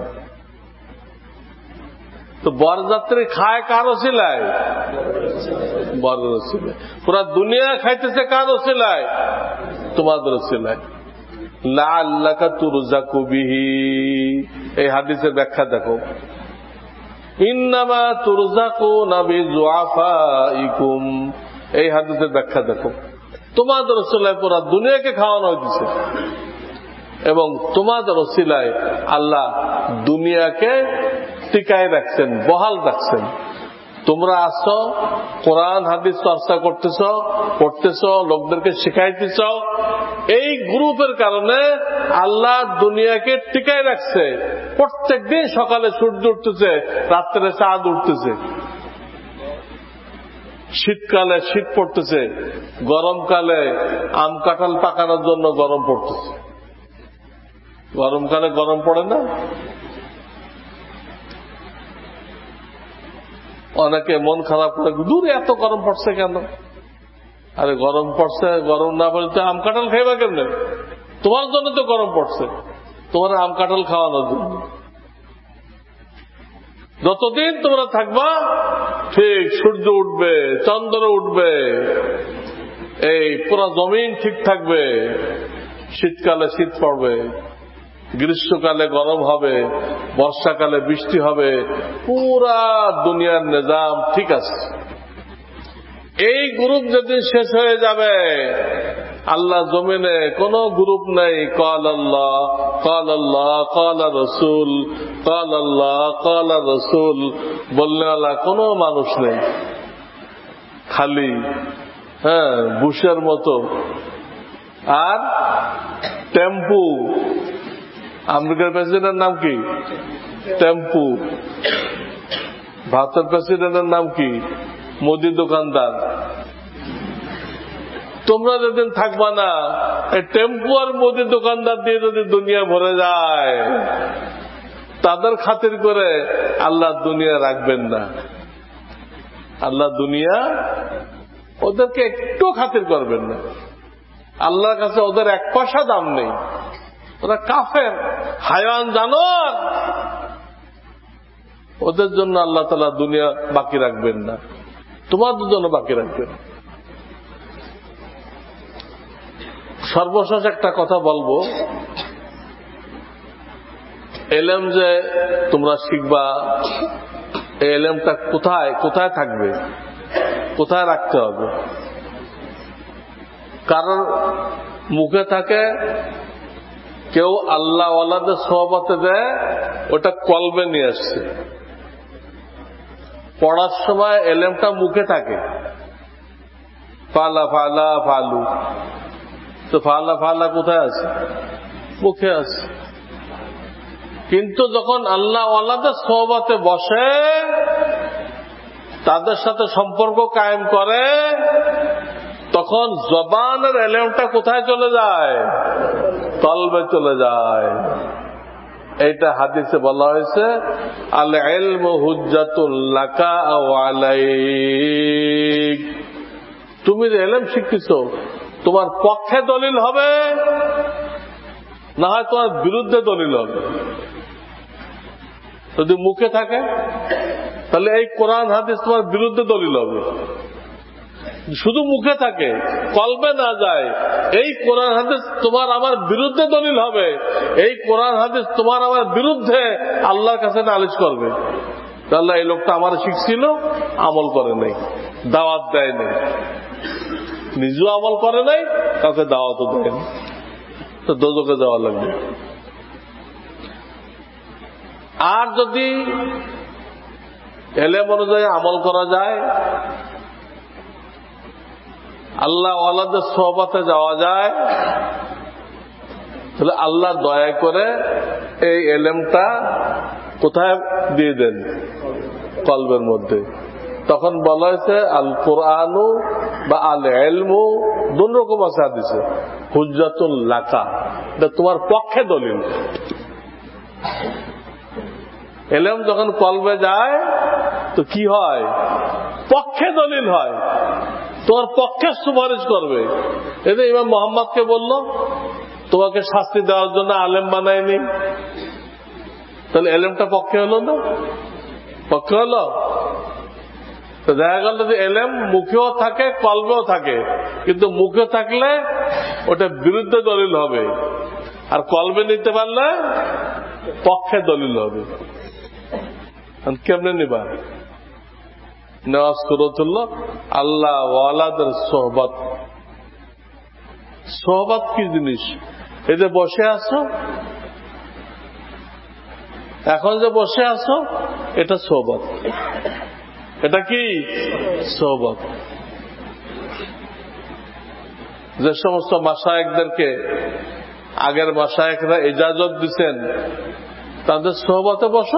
তো বরযাত্রী খায় কার ওসিলায়? বরের ওসিলায়। পুরা দুনিয়া খাইতেছে কার ওসিলায়? তোমাদের ওসিলায়। লাআল্লাকা তুরযাকু বিহি, এই হাদিসের ব্যাখ্যা দেখো। ইন্নামা তুরযাকুনা বিযুআফাইকুম, এই হাদিসের ব্যাখ্যা দেখো। তোমাদের ওসিলায় পুরা দুনিয়াকে খাওয়ানো হইতেছে এবং তোমাদের ওসিলায় আল্লাহ দুনিয়াকে টিকায় রাখছেন, বহাল রাখছেন। তোমরা আসছো, কোরআন হাদিস চর্চা করতেছ, পড়তেছ, লোকদেরকে শিখাইতেছ। এই গ্রুপের কারণে আল্লাহ দুনিয়াকে টিকায় রাখছে। প্রত্যেক দিন সকালে সূর্য উঠতেছে, রাত্রে চাঁদ উঠতেছে, শীতকালে শীত পড়তেছে, গরমকালে আম কাঁঠাল পাকানোর জন্য গরম পড়তেছে। গরমকালে গরম পড়ে না? অনেকে মন খারাপ করে, দূরে এত গরম পড়ছে কেন? আরে গরম পড়ছে, গরম না পড়লে তো আম কাঁঠাল খাইবা কেমনে? তোমার জন্য তো গরম পড়ছে, তোমার আম কাঁঠাল খাওয়ানোর জন্য। যতদিন তোমরা থাকবা ঠিক সূর্য উঠবে, চন্দ্র উঠবে, এই পুরা জমিন ঠিক থাকবে। শীতকালে শীত পড়বে, গ্রীষ্মকালে গরম হবে, বর্ষাকালে বৃষ্টি হবে, পুরা দুনিয়ার নিজাম ঠিক আছে। এই গ্রুপ যেদিন শেষ হয়ে যাবে, আল্লাহ জমিনে কোন গ্রুপ নেই কাল আল্লাহ কাল আল্লাহ কাল রসুল কাল আল্লাহ কাল রসুল বললে আল্লাহ কোন মানুষ নেই। খালি হ্যাঁ বুশের মতো আর টেম্পু। আমেরিকার প্রেসিডেন্টের নাম কি? টেম্পু। ভারতের প্রেসিডেন্টের নাম কি? মোদি দোকানদার। তোমরা যেদিন থাকবা না, এই টেম্পু আর মোদি দোকানদার দিয়ে যদি দুনিয়া ভরে যায়, তাদের খাতির করে আল্লাহ দুনিয়া রাখবেন না। আল্লাহ দুনিয়া ওদেরকে একটু খাতির করবেন না। আল্লাহর কাছে ওদের এক পয়সা দাম নেই। ওরা কাফের, হায়াওয়ান, জানোয়ার। ওদের জন্য আল্লাহ তাআলা দুনিয়া বাকি রাখবেন না, তোমাদের জন্য বাকি রাখবেন। সর্বশেষ একটা কথা বলবো, এলেম যে তোমরা শিখবা, এই এলেমটা কোথায় কোথায় থাকবে, কোথায় রাখতে হবে? কারণ মুখে থাকে, কেউ আল্লাহ ওয়ালাদের সোহবতে দেয়, ওটা কলবে নিয়ে আসছে। পড়ার সময় এলেমটা মুখে থাকে, ফালা ফালা ফালু, তো ফালা ফালা কোথায় আছে? মুখে আছে। কিন্তু যখন আল্লাহ ওয়ালাদের সোহবতে বসে, তাদের সাথে সম্পর্ক কায়েম করে, তখন জবানের এলেমটা কোথায় চলে যায়? কলবে চলে যায়। এইটা হাদিসে বলা হয়েছে, আল ইলমু হুজ্জাতুল লাকা আও আলাইক। তুমি যে এলেম শিখতেছো, তোমার পক্ষে দলিল হবে, না হয় তোমার বিরুদ্ধে দলিল হবে। যদি মুখে থাকে, তাহলে এই কোরআন হাদিস তোমার বিরুদ্ধে দলিল হবে। শুধু মুখে থাকে, কলবে না যায়, এই কোরআন হাদিস তোমার আমার বিরুদ্ধে দলিল হবে। এই কোরআন হাদিস তোমার আমার বিরুদ্ধে আল্লাহর কাছে নালিশ করবে। আল্লাহ এই লোকটা আমার শিখছিল, আমল করে নাই, দাওয়াত দেয় নাই, নিজেও আমল করে নাই, কাউকে দাওয়াতও দেয় নাই, তো দোজখে যাওয়া লাগবে। আর যদি এলেম অনুযায়ী আমল করা যায়, আল্লাহ ওয়ালাদের সোহবতে যাওয়া যায়, তাহলে আল্লাহ দয়া করে এই এলেমটা কোথায় দিয়ে দেন? কলবের মধ্যে। তখন বলা হয়েছে আল কোরআনু বা আল ইলমু দুই রকম আছে হাদিসে, হুজ্জাতুল লাকা, এটা তোমার পক্ষে দলিল। এলেম যখন কলবে যায় তো কি হয়? পক্ষে দলিল হয়, তোমার পক্ষে সুপারিশ করবে। এই যে ইমাম মোহাম্মদকে বলল তোমাকে শাস্তি দেওয়ার জন্য আলেম বানায়নি, তাহলে এলেমটা পক্ষে হলো না? পক্ষে হলো। তো দেখা গেল যে এলেম মুখেও থাকে কলবেও থাকে, কিন্তু মুখে থাকলে ওটা বিরুদ্ধে দলিল হবে, আর কলবে নিতে পারলে পক্ষে দলিল হবে। কেমনে নিবা? নেওয়াজ করতুল্লাহ আল্লাহ ওয়ালাদের সোহবত। সোহবত কি জিনিস? এই যে বসে আছো, এখন যে বসে আছো, এটা সোহবত। এটা কি সোহবত? যে সমস্ত মাশায়েখদেরকে আগের মাশায়েখরা ইজাজত দিচ্ছেন, তাদের সোহবতে বসো।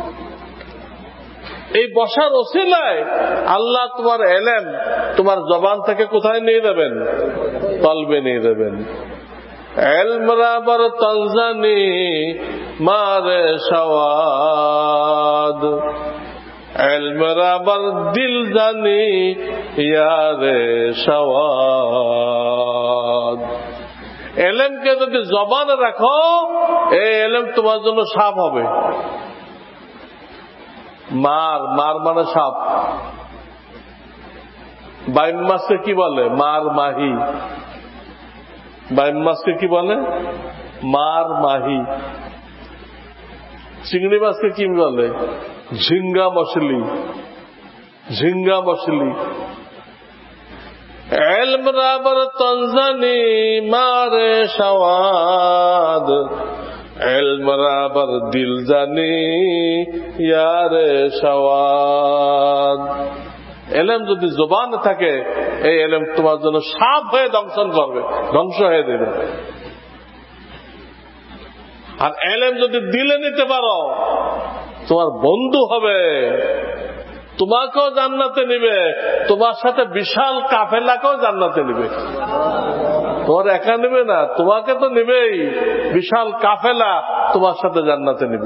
এই বসার ওসিলায় আল্লাহ তোমার এলেম তোমার জবান থেকে কোথায় নিয়ে যাবেন? কলবে নিয়ে যাবেন। ইলম রাবার তানজানি মারে শাওয়াদ, ইলম রাবার দিল জানি ইয়ারে শাওয়াদ। এলেমকে যদি জবানে রাখো, এই এলেম তোমার জন্য সাপ হবে। মার, মার মানে সাপ। বাইম মাছকে কি বলে? মার মাহি। বাইম মাছকে কি বলে? মার মাহি। চিংড়ি মাছকে কি বলে? ঝিঙ্গা মছলি। ঝিঙ্গা মছলি। ইলম রাবার তানজানি মারে শাওয়াদ, ইলম রাবার দিল জানি ইয়ারে শাওয়াদ। এলেম যদি জবানে থাকে, এই এলেম তোমার জন্য সাপ হয়ে দংশন করবে, ধ্বংস হয়ে দেবে। আর এলেম যদি দিলে নিতে পারো, তোমার বন্ধু হবে, তোমাকেও জান্নাতে নিবে, তোমার সাথে বিশাল কাফেলাকেও জান্নাতে নিবে। তোমার একা নিবে না, তোমাকে তো নিবেই, বিশাল কাফেলা তোমার সাথে জান্নাতে নিবে।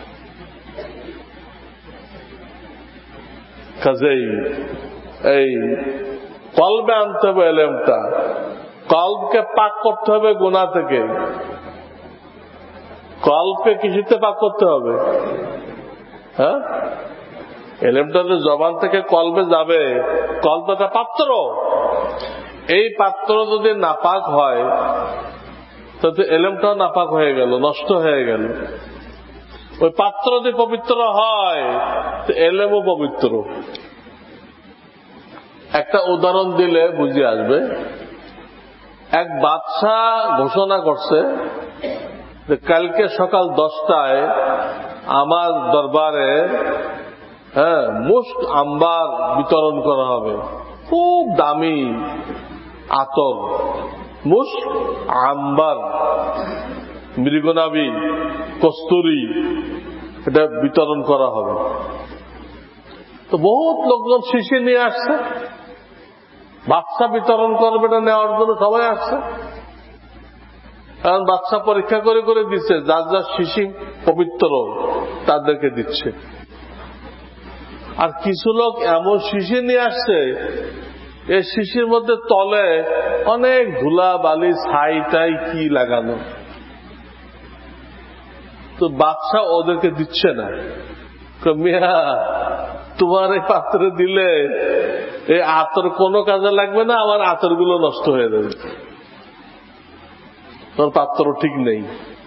কাজেই এই কলবে আনতে হবে এলেমটা, কলবকে পাক করতে হবে গুনাহ থেকে। কলবকে কিছুতে পাক করতে হবে? হ্যাঁ, এলেমটা যে জবান থেকে কলবে যাবে, কলবটা পাত্র, এই পাত্র যদি নাপাক হয় তাতে এলেমটাও নাপাক হয়ে গেল, নষ্ট হয়ে গেল। ওই পাত্র যদি পবিত্র হয় তো এলেমও পবিত্র। একটা উদাহরণ দিলে বুঝে আসবে। এক বাদশাহ ঘোষণা করছে যে কালকে সকাল দশটায় আমার দরবারে হ্যাঁ মুস্ক আম্বার বিতরণ করা হবে, খুব দামি আতর, মুস্ক আম্বার, মৃগনাভি, কস্তুরি, এটা বিতরণ করা হবে। তো বহুত লোকজন শিশি নিয়ে আসছে, বাদশা বিতরণ করবে এটা নেওয়ার জন্য সবাই আসছে। কারণ বাদশা পরীক্ষা করে করে দিচ্ছে, যার যার শিশি পবিত্র তাদেরকে দিচ্ছে। আর কিছু লোক এমন শিশি নিয়ে আসছে, এই শিশির মধ্যে তলে অনেক ধুলা বালি ছাই টাই কি লাগানো। তো বাদশা ওদেরকে দিচ্ছে না। মিয়া, তোমার এই পাত্রে দিলে এই আতর কোনো কাজে লাগবে না, আমার আতরগুলো নষ্ট হয়ে যাবে, তোর পাত্র ঠিক নেই।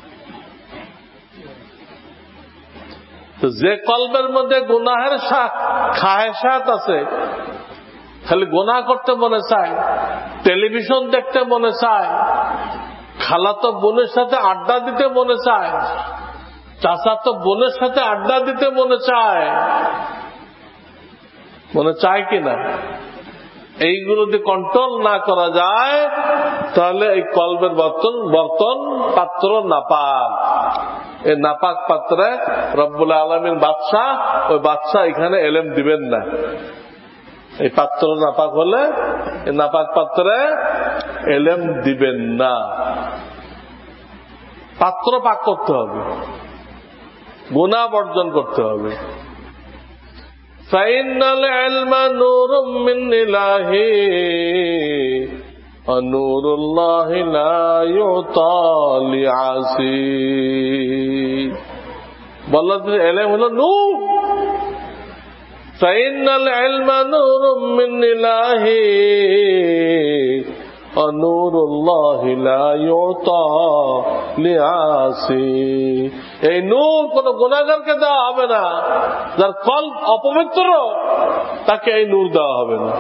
তো যে কলবের মধ্যে গুনাহের খাহেসাত আছে, খালি গুনাহ করতে মনে চায়, টেলিভিশন দেখতে মনে চায়, খালাতো বোনের সাথে আড্ডা দিতে মনে চায়, চাচাতো বোনের সাথে আড্ডা দিতে মনে চায়, মনে চায় কিনা? এইগুলো যদি কন্ট্রোল না করা যায় তাহলে এই কলবের বর্তন বর্তন পাত্র নাপাক। এই নাপাক পাত্রে রব্বুল আলামিন বাদশাহ, ওই বাদশাহ এখানে এলেম দিবেন না। এই পাত্র নাপাক হলে এই নাপাক পাত্রে এলেম দিবেন না। পাত্র পাক করতে হবে, গুনাহ বর্জন করতে হবে। ফাইনাল ইলমা নূরুম মিন ইলাহি ওয়া নূরুল্লাহি লা ইউতা লিআসি। বলতে ইলম হলো নূর। ফাইনাল ইলমা নূরুম মিন ইলাহি ওয়া নূরুল্লাহি লা ইউতা লিআসি। এই নূর কোন গুনাহগারকে দেওয়া হবে না, যার কলব অপবিত্র তাকে এই নূর দেওয়া হবে না।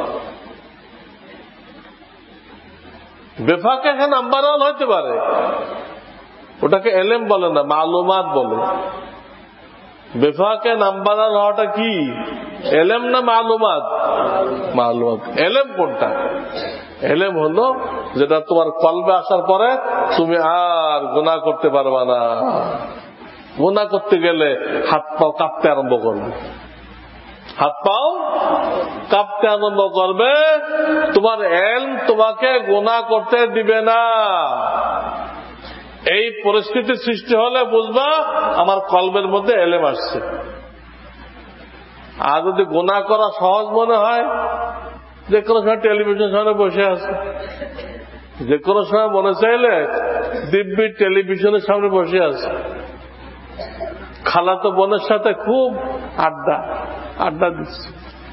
বেফাকে এখানে নাম্বার ওয়ান হইতে পারে, ওটাকে এলেম বলে না, মালুমাত বলে। বেফাকে নাম্বার ওয়ান হওয়াটা কি, এলেম না মালুমাত? মালুমাত। এলেম কোনটা? এলেম হলো যেটা তোমার কলবে আসার পরে তুমি আর গুনাহ করতে পারবা না। গুনাহ করতে গেলে হাত পাও কাঁপতে আরম্ভ করবে, হাত পাও কাঁপতে আরম্ভ করবে। তোমার এলম তোমাকে গুনাহ করতে দিবে না। এই পরিস্থিতির সৃষ্টি হলে বুঝবা আমার কলবের মধ্যে এলেম আসছে। আর যদি গুনাহ করা সহজ মনে হয়, যে কোনো সময় টেলিভিশন সামনে বসে আছে, যে কোনো সময় মনে চাইলে দিব্যি টেলিভিশনের সামনে বসে আছে, খালাতো বোনের সাথে খুব আড্ডা আড্ডা দিচ্ছে,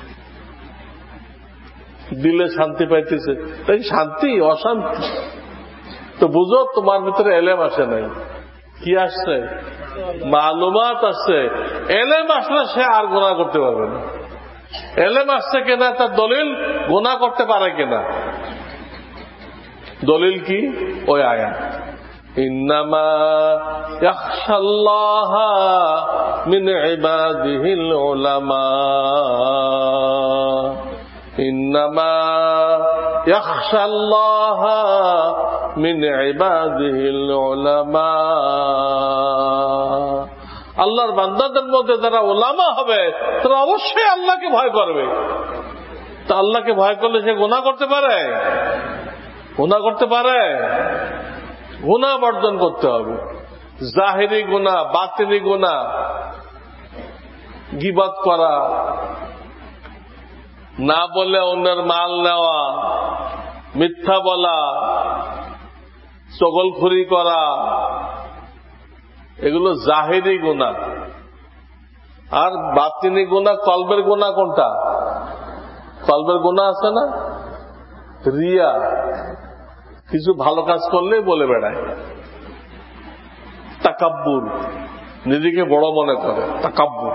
দিলে শান্তি পাইতেছে। তাই শান্তি অশান্তি তো বুঝো তোমার ভিতরে এলেম আসে নাই। কি আসছে? মালুমাত আসছে। এলেম আসলে সে আর গুনাহ করতে পারবে না। এলেম আসছে কিনা তার দলিল, গুনাহ করতে পারে কিনা দলিল কি? ওই আয়াত ইন্নামা ইয়াখশাল্লাহা মিন ইবাদিহিল উলামা। ইন্নামা ইয়াখশাল্লাহা মিন ইবাদিহিল উলামা। আল্লাহর বান্দাদের মধ্যে যারা উলামা হবে তারা অবশ্যই আল্লাহকে ভয় করবে। তা আল্লাহকে ভয় করলে সে গুনাহ করতে পারে? গুনাহ করতে পারে? গুনাহ বর্জন করতে হবে। জাহিরি গুনাহ, বাতিনি গুনাহ, গীবত করা, না বলে অন্যের মাল নেওয়া, মিথ্যা বলা, চগলখুরি করা, এগুলো জাহিরি গুনাহ। আর বাতিনি গুনাহ, কলবের গুনাহ কোনটা? কলবের গুনাহ আছে না, রিয়া, কিছু ভালো কাজ করলে বলে বেড়ায়, তাকাব্বুর, নিজেকে বড় মনে করে, তাকাব্বুর,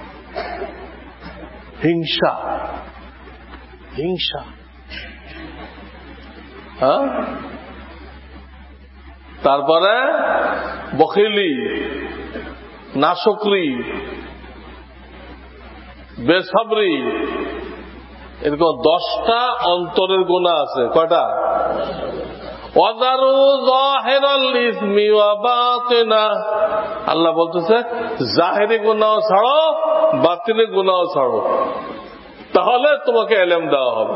হিংসা, হিংসা, হ্যাঁ, তারপরে বখিলি, নাশকরি, বেসবরি, এরকম দশটা অন্তরের গুনাহ আছে। কয়টা? ওয়াদারু যাহিরাল ইসমি ওয়া বাতিনা। আল্লাহ বলতেছে জাহিরি গুনাহ ছাড়ো, বাতিনি গুনাহ ছাড়ো, তাহলে তোমাকে ইলম দেওয়া হবে।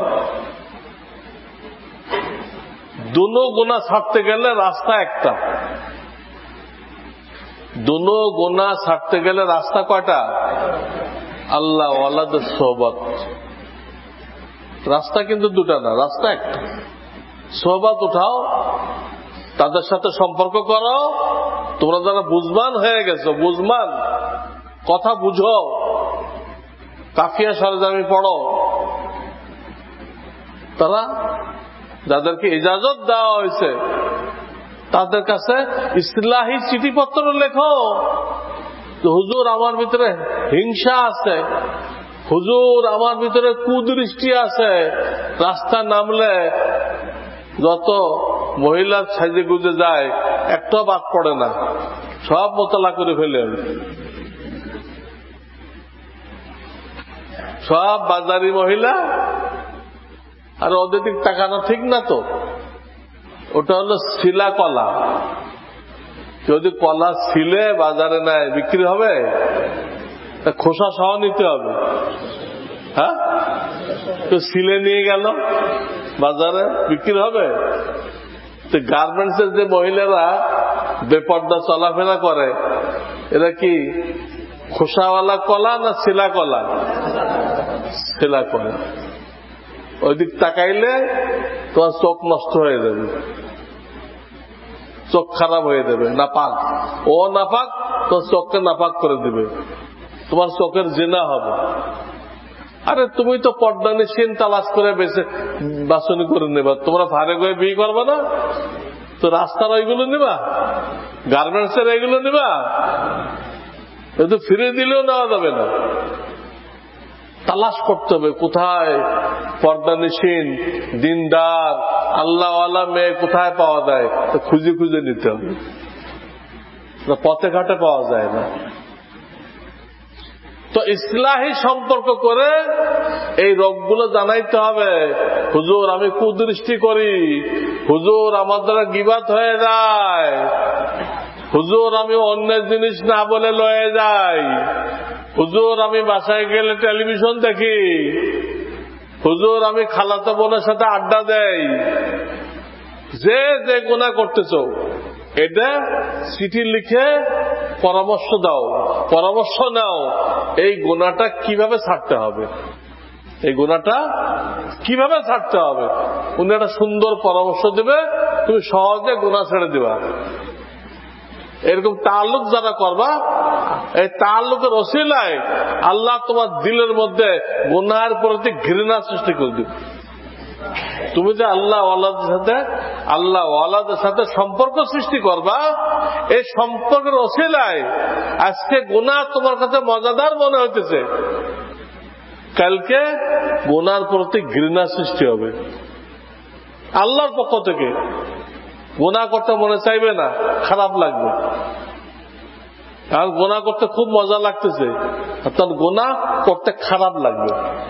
দুনো গুনাহ ছাড়তে গেলে রাস্তা একটা। দুনো গুনাহ ছাড়তে গেলে রাস্তা কয়টা? আল্লাহ ওয়ালাদের সোহবত। রাস্তা কিন্তু দুটা না, রাস্তা একটা। সোহবত উঠাও, তাদের সাথে সম্পর্ক করো। তোমরা যারা বুঝবান হয়ে গেছো, বুঝমান, কথা বুঝো, কাফিয়া সরজামি পড়ো, তারা যাদেরকে ইজাজত দেওয়া হয়েছে তাদের কাছে ইসলাহি চিঠিপত্র লেখো। হুজুর আমার ভিতরে হিংসা আছে, হুজুর আমার ভিতরে কুদৃষ্টি আছে, রাস্তা নামলে যত মহিলা সাজে গুজে যায় একটা বাদ পড়ে না, সব মোতলা করে ফেলে। সব বাজারি মহিলা। আর ওদের দিক তাকানো ঠিক না তো, ওটা হলো শিলা কলা। যদি কলা শিলে বাজারে নেয় বিক্রি হবে? খোসা সহ নিতে হবে। হ্যাঁ, তো শিলে নিয়ে গেল বাজারে, বিক্রি হবে? তো গার্মেন্টস এর যে মহিলারা বেপর্দা চলাফেরা করে, এরা কি খোসাওয়ালা কলা না শিলা কলা? শিলা কলা। ওই দিক তাকাইলে তোমার চোখ নষ্ট হয়ে যাবে, চোখ খারাপ হয়ে যাবে, নাপাক। ও নাপাক, তোমার চোখকে নাপাক করে দিবে, তোমার চোখের জিনা হবে। আরে তুমি তো পর্দানিসীন তালাশ করে বেছে বাছনি করে নেবা, তোমরা ফারে করে বিয়ে করবে না তো রাস্তার ওইগুলো নেবা, গার্মেন্টস এর এইগুলো নেবা? কিন্তু ফিরে দিলেও নেওয়া যাবে না, তালাশ করতে হবে কোথায় পর্দানিসীন দিনদার আল্লাহওয়ালা মেয়ে কোথায় পাওয়া যায়, খুঁজে খুঁজে নিতে হবে, পথে ঘাটে পাওয়া যায় না। তো ইসলাহি সম্পর্ক করে এই রোগগুলো জানাইতে হবে। হুজুর আমি কুদৃষ্টি করি, হুজুর আমার দ্বারা গীবাত হয়ে যায়, হুজুর আমি অন্যের জিনিস না বলে লয়ে যাই, হুজুর আমি বাসায় গেলে টেলিভিশন দেখি, হুজুর আমি খালাতো বোনের সাথে আড্ডা দেই। যে যে গুনাহ করতেছ এটা চিঠি লিখে পরামর্শ দাও, পরামর্শ নাও এই গুনাহটা কিভাবে ছাড়তে হবে, এই গুনাহটা কিভাবে ছাড়তে হবে। উনি একটা সুন্দর পরামর্শ দেবে, তুমি সহজে গুনাহ ছেড়ে দিবা। এরকম তাল্লুক যারা করবা, এই তাল্লুকের ওসিলায় আল্লাহ তোমার দিলের মধ্যে গুনাহের প্রতি ঘৃণা সৃষ্টি করে দিবে। তুমি যে আল্লাহ ওয়ালাদের সাথে আল্লাহ ওয়ালাদের সাথে সম্পর্ক সৃষ্টি করবা, এই সম্পর্কের ওসিলায় আজকে গুনাহ তোমার কাছে মজাদার মনে হইতেছে, কালকে গুনাহর প্রতি ঘৃণা সৃষ্টি হবে আল্লাহর পক্ষ থেকে। গুনাহ করতে মনে চাইবে না, খারাপ লাগবে। কারণ গুনাহ করতে খুব মজা লাগতেছে, অর্থাৎ গুনাহ করতে খারাপ লাগবে।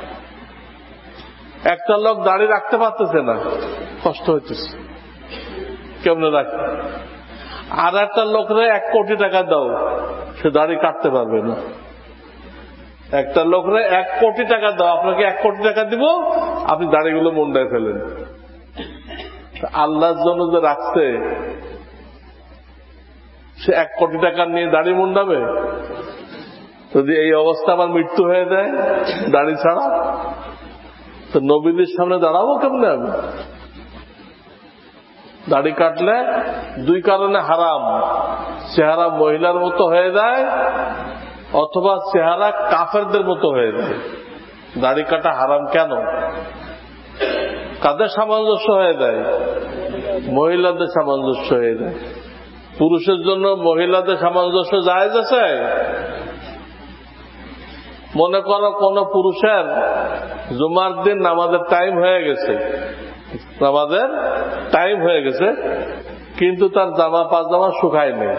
একটা লোক দাড়ি রাখতে পারতেছে না, কষ্ট হইতেছে, কেমনে রাখবে? আর একটা লোকরে এক কোটি টাকা দাও, সে দাড়ি কাটতে পারবে না। একটা লোকরে এক কোটি টাকা দাও, আপনাকে এক কোটি টাকা দিব, আপনি দাড়িগুলো মুন্ডায় ফেলেন। আল্লাহর জন্য যে রাখছে, সে এক কোটি টাকা নিয়ে দাড়ি মুন্ডাবে? যদি এই অবস্থা আমার মৃত্যু হয়ে যায় দাড়ি ছাড়া, তো নবীদের সামনে দাঁড়াবো কেমনে আমি? দাড়ি কাটলে দুই কারণে হারাম, চেহারা মহিলার মতো হয়ে যায় অথবা চেহারা কাফেরদের মতো হয়ে যায়। দাড়ি কাটা হারাম কেন? কাদের সামঞ্জস্য হয়ে যায়? মহিলাদের সামঞ্জস্য হয়ে যায়। পুরুষের জন্য মহিলাদের সামঞ্জস্য জায়েজ আছে? মনে করো কোন পুরুষের জুমার দিন নামাজের টাইম হয়ে গেছে, নামাজের টাইম হয়ে গেছে, কিন্তু তার জামা পাজামা শুকায় নেই,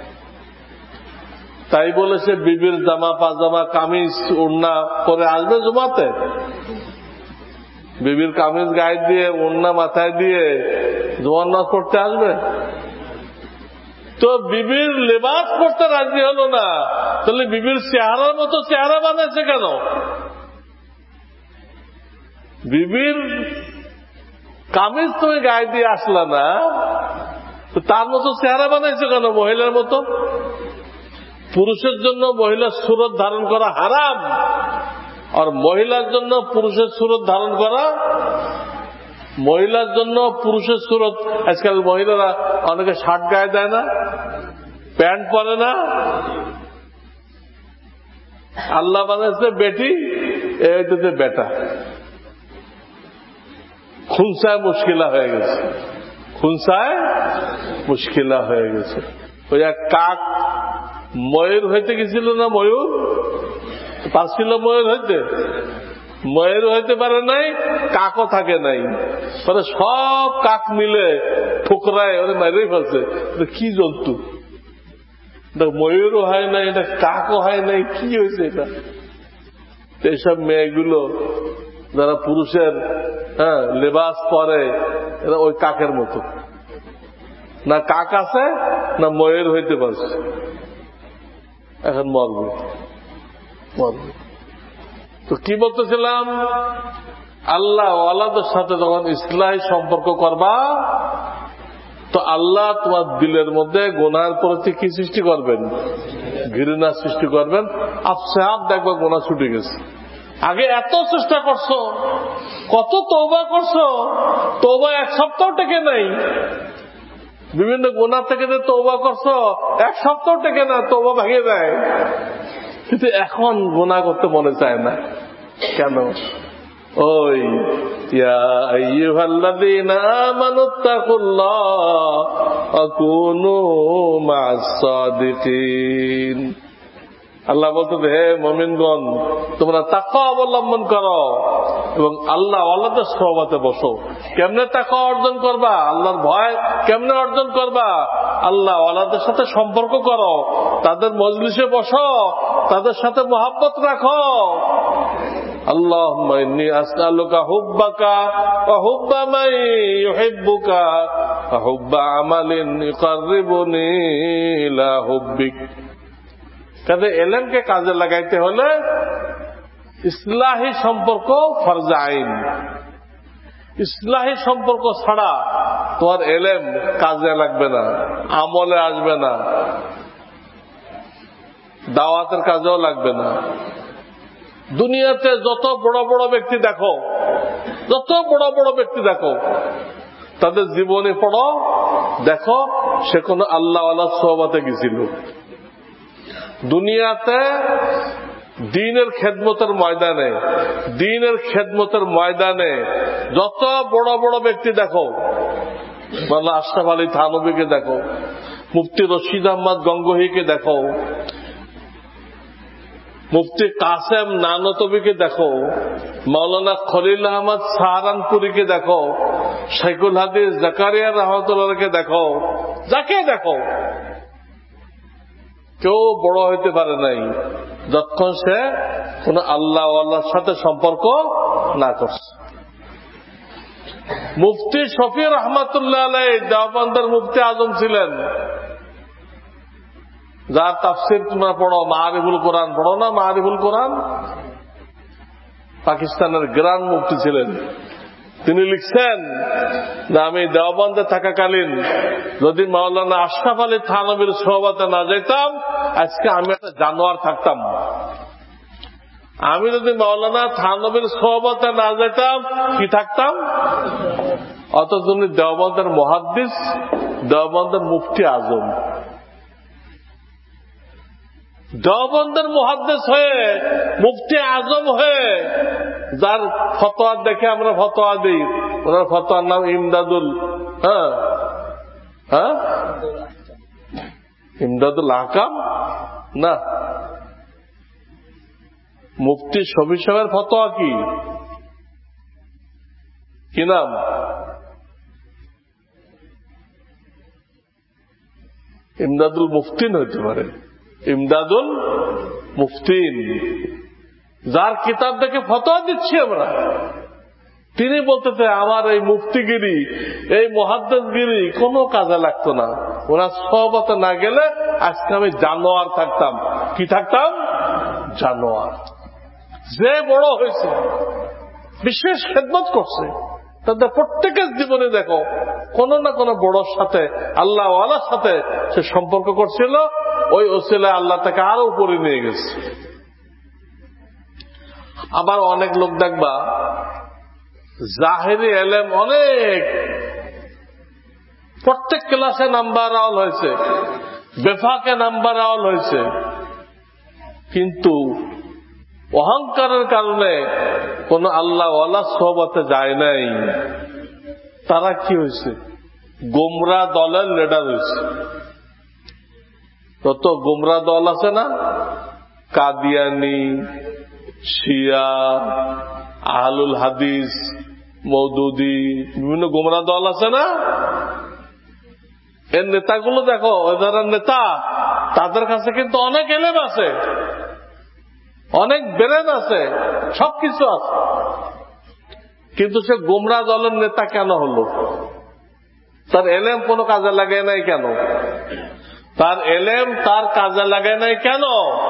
তাই বলে সে বিবির জামা পাজামা কামিজ ওড়না পরে আসবে জুমাতে? বিবির কামিজ গায়ে দিয়ে ওড়না মাথায় দিয়ে জুমার নামাজ পড়তে আসবে? তো বিবির লেবাস পড়তে রাজি হলো না, তাহলে বিবির চেহারার মতো চেহারা বানাইছে কেন? বিবির কামিজ তুমি গায়ে দিয়ে আসলা না, তো তার মতো চেহারা বানাইছে কেন মহিলার মতো? পুরুষের জন্য মহিলার সুরত ধারণ করা হারাম, আর মহিলার জন্য পুরুষের সুরত ধারণ করা, মহিলার জন্য পুরুষের সুরত। আজকাল মহিলারা অনেকে শার্ট গায়ে দেয় না, প্যান্ট পরে না। আল্লাহ বানাইছে বেটি, এইটাতে বেটা। খুনসায় মুশকিলা হয়ে গেছে, খুনসায় মুশকিলা হয়ে গেছে। ওই এক কাক ময়ূর হইতে গেছিল না, ময়ূর পারছিল ময়ূর হইতে, ময়ূর হইতে পারে নাই, কাকও থাকে নাই, পরে সব কাক মিলে ঠোকরায় ওরে মেরেই ফেলছে। কি জন্তু, ময়ূরও হয় নাই, এটা কাকও হয় নাই, কি হয়েছে এটা? এইসব মেয়েগুলো যারা পুরুষের হ্যাঁ লেবাস পরে এরা ওই কাকের মতো, না কাক আছে না ময়ূর হইতে পারছে, এখন মরবে মরবে। তো কি বলতেছিলাম, আল্লাহ ওয়ালাদের সাথে যখন ইসলাহি সম্পর্ক করবা তো আল্লাহ তোমার দিলের মধ্যে গুনাহের প্রতি কি সৃষ্টি করবেন, ঘৃণা সৃষ্টি করবেন। আপসে আপ দেখবা গুনাহ ছুটে গেছে। আগে এত চেষ্টা করছো, কত তওবা করছো, তওবা এক সপ্তাহ টেকে নাই। বিভিন্ন গুনাহ থেকে যে তওবা করছো এক সপ্তাহ টেকে না, তওবা ভেঙে যায়। কিন্তু এখন গুনাহ করতে মনে চায় না কেন? ওই ইয়া আইয়ুহাল্লাযীনা আমানুত্তাকুল্লাহ ওয়া কুনু মা'আস সাদিকিন। আল্লাহ বলতে হে মুমিনগণ, তোমরা তাকওয়া অবলম্বন করো এবং আল্লাহ ওয়ালাদের সহবতে বসো। কেমনে তাকওয়া অর্জন করবা, আল্লাহর ভয় কেমনে অর্জন করবা, আল্লাহ ওয়ালাদের সাথে সম্পর্ক করো, তাদের মজলিসে বসো, তাদের সাথে মহব্বত রাখো। আল্লাহুম্মা ইন্নী আসআলুকা হুব্বাকা ওয়া হুব্বা মান ইউহিব্বুকা ওয়া হুব্বা আমালিন ইউকাররিবুনি ইলা হুব্বিক। কাজে এলেমকে কাজে লাগাইতে হলে ইসলাহি সম্পর্ক ফরজ আইন। ইসলাহি সম্পর্ক ছাড়া তোমার এলেম কাজে লাগবে না, আমলে আসবে না, দাওয়াতের কাজেও লাগবে না। দুনিয়াতে যত বড় বড় ব্যক্তি দেখো, যত বড় বড় ব্যক্তি দেখো, তাদের জীবনী পড়ো, দেখো সে কোন আল্লাহ ওয়ালা সোহবতে গেছিল। দুনিয়াতে দ্বীনের খেদমতের ময়দানে, দ্বীনের খেদমতের ময়দানে যত বড় বড় ব্যক্তি দেখো, মাওলানা আশরাফ আলী থানভীকে দেখো, মুফতি রশিদ আহমদ গঙ্গোহীকে দেখো, মুফতি কাসেম নানতবিকে দেখো, মাওলানা খলিল আহমদ সাহারানপুরীকে দেখো, শাইখুল হাদিস জাকারিয়া রহমতুল্লাহকে দেখো, যাকে দেখো কেউ বড় হইতে পারে নাই যতক্ষণ সে কোন আল্লাহ আল্লাহর সাথে সম্পর্ক না করছে। মুফতি শফি রহমাতুল্লাহ আলাইহি দেওবন্দের মুফতি আজম ছিলেন, যার তাফসীর তোমরা পড়ো, মাআরিফুল কোরআন পড়ো না, মাআরিফুল কোরআন, পাকিস্তানের গ্র্যান্ড মুফতি ছিলেন। তিনি লিখছেন যে আমি দেওবন্দে থাকাকালীন যদি মাওলানা আশরাফ আলী থানভীর সোহবতে না যেতাম আজকে আমি একটা জানোয়ার থাকতাম। আমি যদি মাওলানা থানভীর সোহবতে না যেতাম কি থাকতাম? অথচ উনি দেওবন্দের মুহাদ্দিস, দেওবন্দের মুফতি আজম। দেওবন্দের মুহাদ্দিস হয়ে, মুফতি আজম হয়ে, যার ফতোয়া দেখে আমরা ফতোয়া দিই, ওনার ফতোয়ার নাম ইমদাদুল হ্যাঁ হ্যাঁ ইমদাদুল আহকাম না, মুফতি শফি সাহেবের ফতোয়া কি কি নাম? ইমদাদুল মুফতিন হইতে পারে, ইমদাদুল মুফতিন, যার কিতাব দেখে ফতোয়া দিচ্ছি আমরা। তিনি বলতেছে আমার এই মুফতিগিরি, এই মুহাদ্দিসগিরি কোনো কাজে লাগতো না, ওনার সোহবতে না গেলে আজকে আমি জানোয়ার থাকতাম। কি থাকতাম? জানোয়ার। যে বড় হয়েছে, বিশেষ খেদমত করছে, তাদের প্রত্যেকের জীবনে দেখো কোন না কোন বড়র সাথে, আল্লাহ ওয়ালার সাথে সে সম্পর্ক করছিল, ওই ওসিলায় আল্লাহ তাকে আরো উপরে নিয়ে গেছে। আবার অনেক লোক দেখবা জাহেরি এলেম অনেক, প্রত্যেক ক্লাসে নাম্বার আওয়াল হয়েছে, বেফাকে নাম্বার আওয়াল হয়েছে, কিন্তু অহংকারের কারণে কোন আল্লাহ ওয়ালা সোহবতে যায় নাই। তারা কি হয়েছে? গোমরা দলের লিডার হয়েছে। তত গোমরা দল আছে না, কাদিয়ানি, শিয়া, আহলুল হাদিস, মওদুদি, বিভিন্ন গোমরা দল আছে না, এর নেতাগুলো দেখো, যারা নেতা তাদের কাছে কিন্তু অনেক এলেম আছে, অনেক ব্রেন আছে, সবকিছু আছে, কিন্তু সে গোমরা দলের নেতা কেন হলো? তার এলেম কোনো কাজে লাগে নাই কেন? তার এলেম তার কাজে লাগে নাই কেন?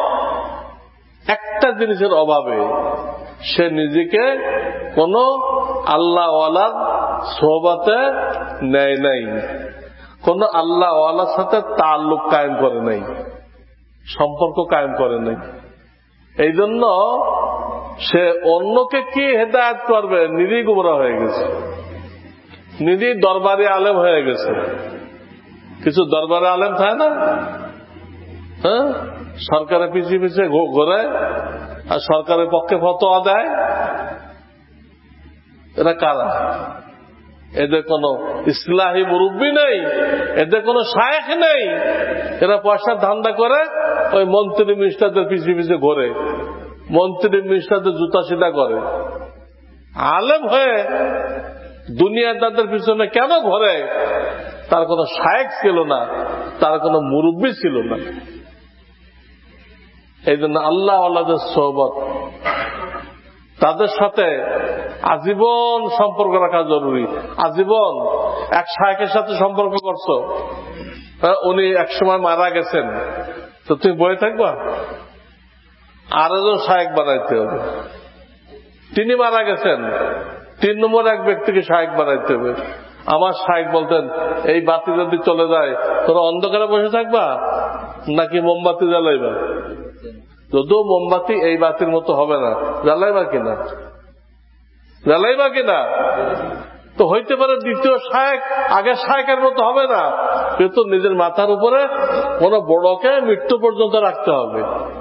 একটা জিনিসের অভাবে। সে নিজেকে কোন আল্লাহওয়ালার সোহবতে নেয় নাই, কোন আল্লাহওয়ালার সাথে তাল্লুক কায়েম করে নাই, সম্পর্ক কায়েম করে নাই। এই জন্য সে অন্যকে কি হেদায়েত করবে, নিজেই গুমরা হয়ে গেছে, নিজেই দরবারি আলেম হয়ে গেছে। কিছু দরবারি আলেম থাকে না, হ্যাঁ, সরকারের পিছিয়ে পিছিয়ে ঘোরে আর সরকারের পক্ষে ফতোয়া দেয়। এরা কারা? এদের কোন ইসলাহি মুরব্বী নেই, এদের কোন শায়েখ নেই। এরা পয়সার ধান্দা করে ওই মন্ত্রী মিনিস্টারদের পিছিয়ে পিছিয়ে ঘোরে, মন্ত্রী মিনিস্টারদের জুতা সিধা করে। আলেম হয়ে দুনিয়াদারদের পিছনে কেন ঘোরে? তার কোন শায়েখ ছিল না, তার কোন মুরব্বী ছিল না। এই জন্য আল্লাহ আল্লাহদের সোহবত, তাদের সাথে আজীবন সম্পর্ক রাখা জরুরি। আজীবন। এক শায়েখের সাথে সম্পর্ক করছো, উনি এক সময় মারা গেছেন, তো তুমি বয়ে থাকবা? আর একজন শায়েখ বানাইতে হবে। তিনি মারা গেছেন, তিন নম্বর এক ব্যক্তিকে শায়েখ বানাইতে হবে। আমার শায়েখ বলতেন, এই বাতি যদি চলে যায় তোরা অন্ধকারে বসে থাকবা নাকি মোমবাতি জ্বালাইবা? যদিও মোমবাতি এই বাতির মতো হবে না, জ্বালাইবা কিনা? জ্বালাইবা কিনা? তো হইতে পারে দ্বিতীয় শায়েখ আগের শায়েখের মতো হবে না, কিন্তু নিজের মাথার উপরে কোন বড়কে মৃত্যু পর্যন্ত রাখতে হবে,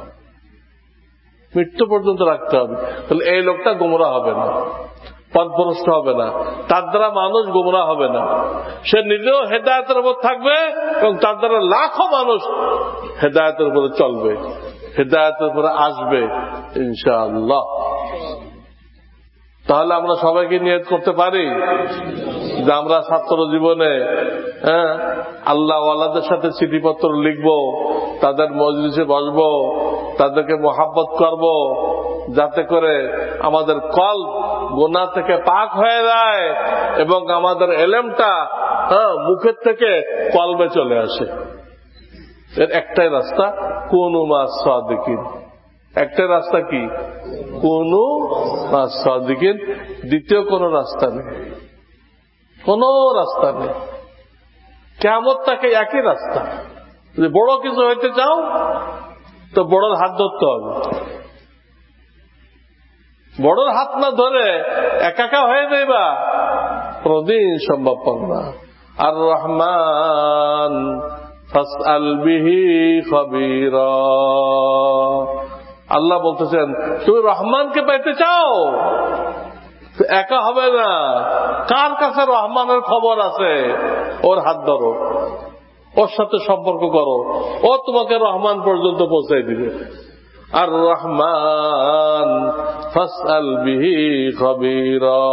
মৃত্যু পর্যন্ত রাখতে হবে। তাহলে এই লোকটা গোমরা হবে না, পথভ্রষ্ট হবে না, তার দ্বারা মানুষ গোমরা হবে না। সে নিজেও হেদায়েতের উপর থাকবে এবং তার দ্বারা লাখো মানুষ হেদায়েতের উপরে চলবে, হেদায়েতের উপরে আসবে ইনশাআল্লাহ। তাহলে আমরা সবাইকে নিয়ত করতে পারি যে আমরা ছাত্র জীবনে হ্যাঁ আল্লাহ ওয়ালাদের সাথে চিঠিপত্র লিখব, তাদের মজলিসে বসব, তাদেরকে মোহাব্বত করব, যাতে করে আমাদের কলব গুনাহ থেকে পাক হয়ে যায় এবং আমাদের এলেমটা হ্যাঁ মুখের থেকে কলবে চলে আসে। এর একটাই রাস্তা, কুনু মা সাদিকিন। একটাই রাস্তা কি? কুনু মা সাদিকিন। দ্বিতীয় কোন রাস্তা নেই, কোন রাস্তা নেই। কিয়ামত তাকে একই রাস্তা। যদি বড় কিছু হইতে চাও তো বড়র হাত ধরতে হবে। বড়র হাত না ধরে একা একা হয়ে যাইবা, কোনদিন সম্ভবপর না। আর রহমান ফাসআল বিহি খাবীরা। আল্লাহ বলতেছেন, তুমি রহমানকে পাইতে চাও, একা হবে না। কার কাছে রহমানের খবর আছে ওর হাত ধরো, ওর সাথে সম্পর্ক করো, ও তোমাকে রহমান পর্যন্ত পৌঁছাই দিবে। আর রহমান ফাসআল বিহি খাবীরা।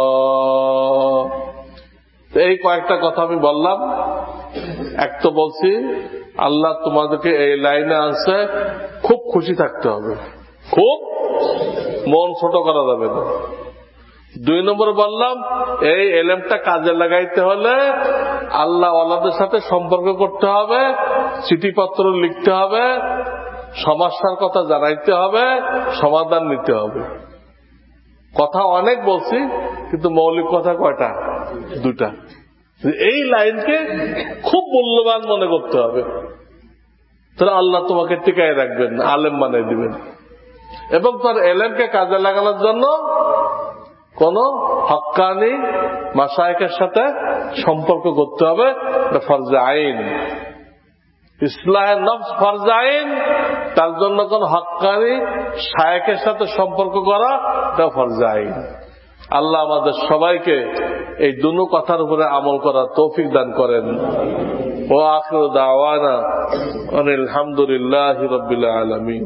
এই কয়েকটা কথা আমি বললাম। এক তো বলছি আল্লাহ তোমাদেরকে এই লাইনে আনছে, খুব খুশি থাকতে হবে, খুব মন ছোট করা যাবে না। দুই নম্বর বললাম এই এলেমটা কাজে লাগাইতে হলে আল্লাহ ওয়ালাদের সাথে সম্পর্ক করতে হবে, চিঠিপত্র লিখতে হবে, সমস্যার কথা জানাইতে হবে, সমাধান নিতে হবে। কথা অনেক বলছি, কিন্তু মৌলিক কথা কয়টা? দুটা। এই লাইনকে খুব মূল্যবান মনে করতে হবে, তাহলে আল্লাহ তোমাকে টিকায় রাখবেন, আলেম বানিয়ে দিবেন। এবং তার এলেমকে কাজে লাগানোর জন্য কোন হক্কানি মাশায়েখের সাথে সম্পর্ক করতে হবে, এটা ফরজে আইন। ইসলাহের নফস ফরজে আইন, তার জন্য কোন হক্কানি শায়েখের সাথে সম্পর্ক করা এটা ফরজে আইন। আল্লাহ আমাদের সবাইকে এই দুটো কথার উপরে আমল করার তৌফিক দান করেন। ও আখিরু দাওয়ানা আনিল হামদুলিল্লাহি রাব্বিল আলামিন।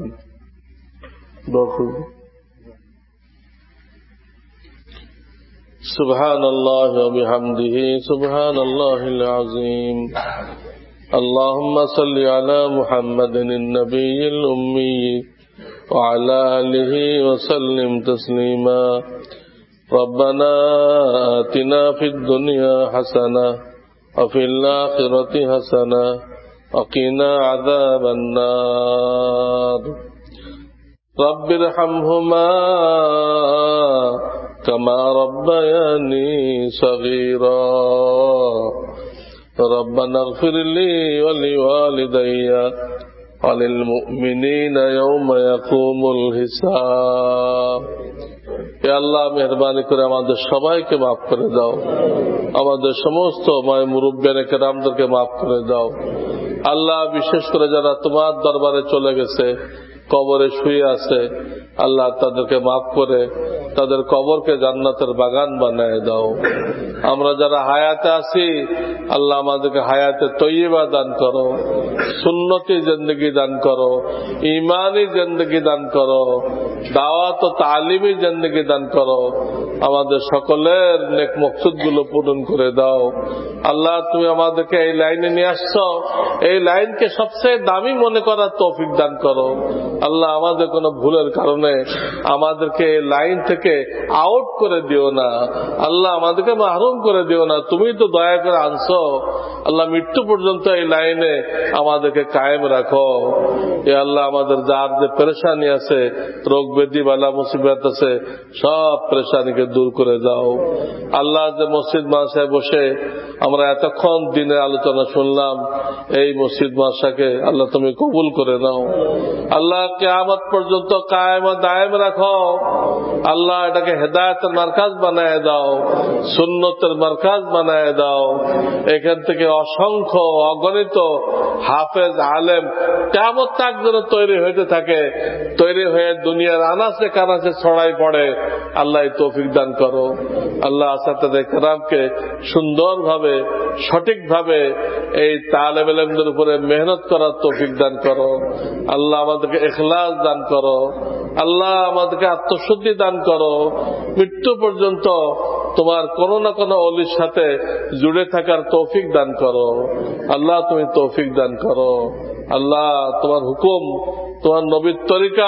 সুবহানাল্লাহি ওয়া বিহামদিহি সুবহানাল্লাহিল আযীম। اللهم صل على محمد النبي الأمي وعلى آله وسلم تسليما. ربنا آتنا في الدنيا حسنة وفي الآخرة حسنة وقنا عذاب النار. رب ارحمهما كما ربياني صغيرا. ربنا اغفر لي ولوالدي وللمؤمنين يوم يقوم الحساب. হে আল্লাহ, মেহরবানি করে আমাদের সবাইকে মাফ করে দাও, আমাদের সমস্ত মায় মুরব্বিয়ানে কেরামদেরকে মাফ করে দাও। আল্লাহ, বিশেষ করে যারা তোমার দরবারে চলে গেছে, কবরে শুয়ে আছে, আল্লাহ তাদেরকে মাফ করে তাদের কবরকে জান্নাতের বাগান বানায় দাও। আমরা যারা হায়াতে আছি, আল্লাহ আমাদেরকে হায়াতে তৈয়বা দান করো, সুন্নতি জিন্দেগি দান করো, ইমানি জিন্দেগি দান করো, দাওয়াত ও তালিমি জিন্দেগি দান করো। আমাদের সকলের নেক মকসুদ গুলো পূরণ করে দাও। আল্লাহ, তুমি আমাদেরকে এই লাইনে নিয়ে আসছো, এই লাইনকে সবচেয়ে দামি মনে করার তৌফিক দান করো। আল্লাহ, আমাদের কোনো ভুলের কারণে আমাদেরকে এই লাইন থেকে আউট করে দিও না। আল্লাহ, আমাদেরকে মাহরুম করে দিও না। তুমি তো দয়া করে আনছো। আল্লাহ, মৃত্যু পর্যন্ত এই লাইনে আমাদেরকে কায়েম রাখো। এ আল্লাহ, আমাদের যার যে পেরেশানি আছে, রোগ ব্যাধি বালা মুসিবত আছে, সব পেরেশানিকে দূর করে দাও। আল্লাহ, যে মসজিদ মাদ্রাসায় বসে আমরা এতক্ষণ দিনের আলোচনা শুনলাম, এই মসজিদ মাদ্রাসাকে আল্লাহ তুমি কবুল করে নাও। আল্লাহ, কিয়ামত পর্যন্ত কায়েম ও দায়েম রাখো। আল্লাহ, এটাকে হেদায়েতের মারকাজ বানায় দাও, সুন্নতের মারকাজ বানায় দাও। এখান থেকে অসংখ্য অগণিত হাফেজ আলেম কিয়ামত তাক যেন তৈরি হইতে থাকে, তৈরি হয়ে দুনিয়ার আনাচে কানাচে ছড়াই পড়ে। আল্লাহ, তৌফিক দান করো। আল্লাহ, আসাতে কেরামকে সুন্দরভাবে সঠিকভাবে এই তালেব ইলমদের উপরে মেহনত করার তৌফিক দান করো। আল্লাহ, আমাদেরকে ইখলাস দান করো। আল্লাহ, আমাদেরকে আত্মশুদ্ধি দান করো। মৃত্যু পর্যন্ত তোমার কোন না কোন ওলির সাথে জুড়ে থাকার তৌফিক দান করো। আল্লাহ, তুমি তৌফিক দান করো। আল্লাহ, তোমার হুকুম, তোমার নবীর তরিকা,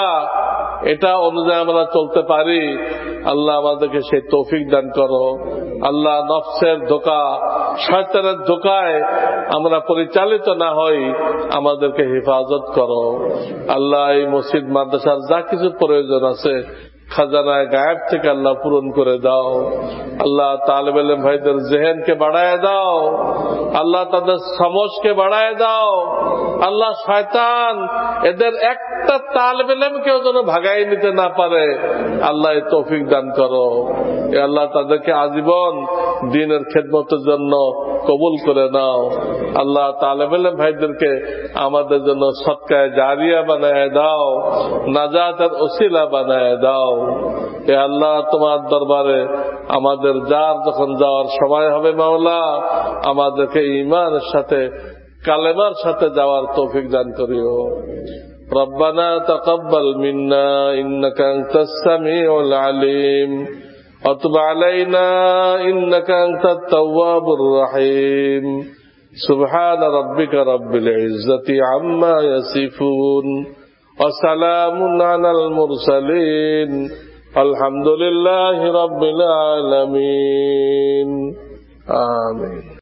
এটা অনুযায়ী আমরা চলতে পারি। আল্লাহ, আমাদেরকে সেই তৌফিক দান করো। আল্লাহ, নফসের ধোঁকা, শয়তানের ধোঁকায় আমরা পরিচালিত না হই, আমাদেরকে হেফাজত করো। আল্লাহ, এই মসজিদ মাদ্রাসার যা কিছু প্রয়োজন আছে খাজানায় গায়েব থেকে আল্লাহ পূরণ করে দাও। আল্লাহ, তালেব ইলম ভাইদের জেহেনকে বাড়ায় দাও। আল্লাহ, তাদের সমঝকে বাড়ায় দাও। আল্লাহ, শয়তান এদের একটা তালেব ইলমকেও যেন ভাগাই নিতে না পারে। আল্লাহ, এই তৌফিক দান করো। এ আল্লাহ, তাদেরকে আজীবন দ্বীনের খেদমতের জন্য কবুল করে নাও। আল্লাহ, তালেব ইলম ভাইদেরকে আমাদের জন্য সদকায়ে জারিয়া বানায় দাও, নাজাতের ওসিলা বানায় দাও। এ আল্লাহ, তোমার দরবারে আমাদের যার যখন যাওয়ার সময় হবে, মাওলা আমাদেরকে ঈমানের সাথে কালেমার সাথে যাওয়ার তৌফিক দান করিও। রব্বানা তাকাব্বাল মিন্না ইন্নাকা আনতাস সামিউল আলিম ওয়া তুব আলাইনা ইন্নাকা আনতাত তাওয়াবুর রহিম। সুবহানা রাব্বিকা রাব্বিল ইজ্জাতি আম্মা ইয়াসিফুন ওয়া সালামুন আলাল মুরসালিন আলহামদুলিল্লাহি রাব্বিল আলামিন। আমিন।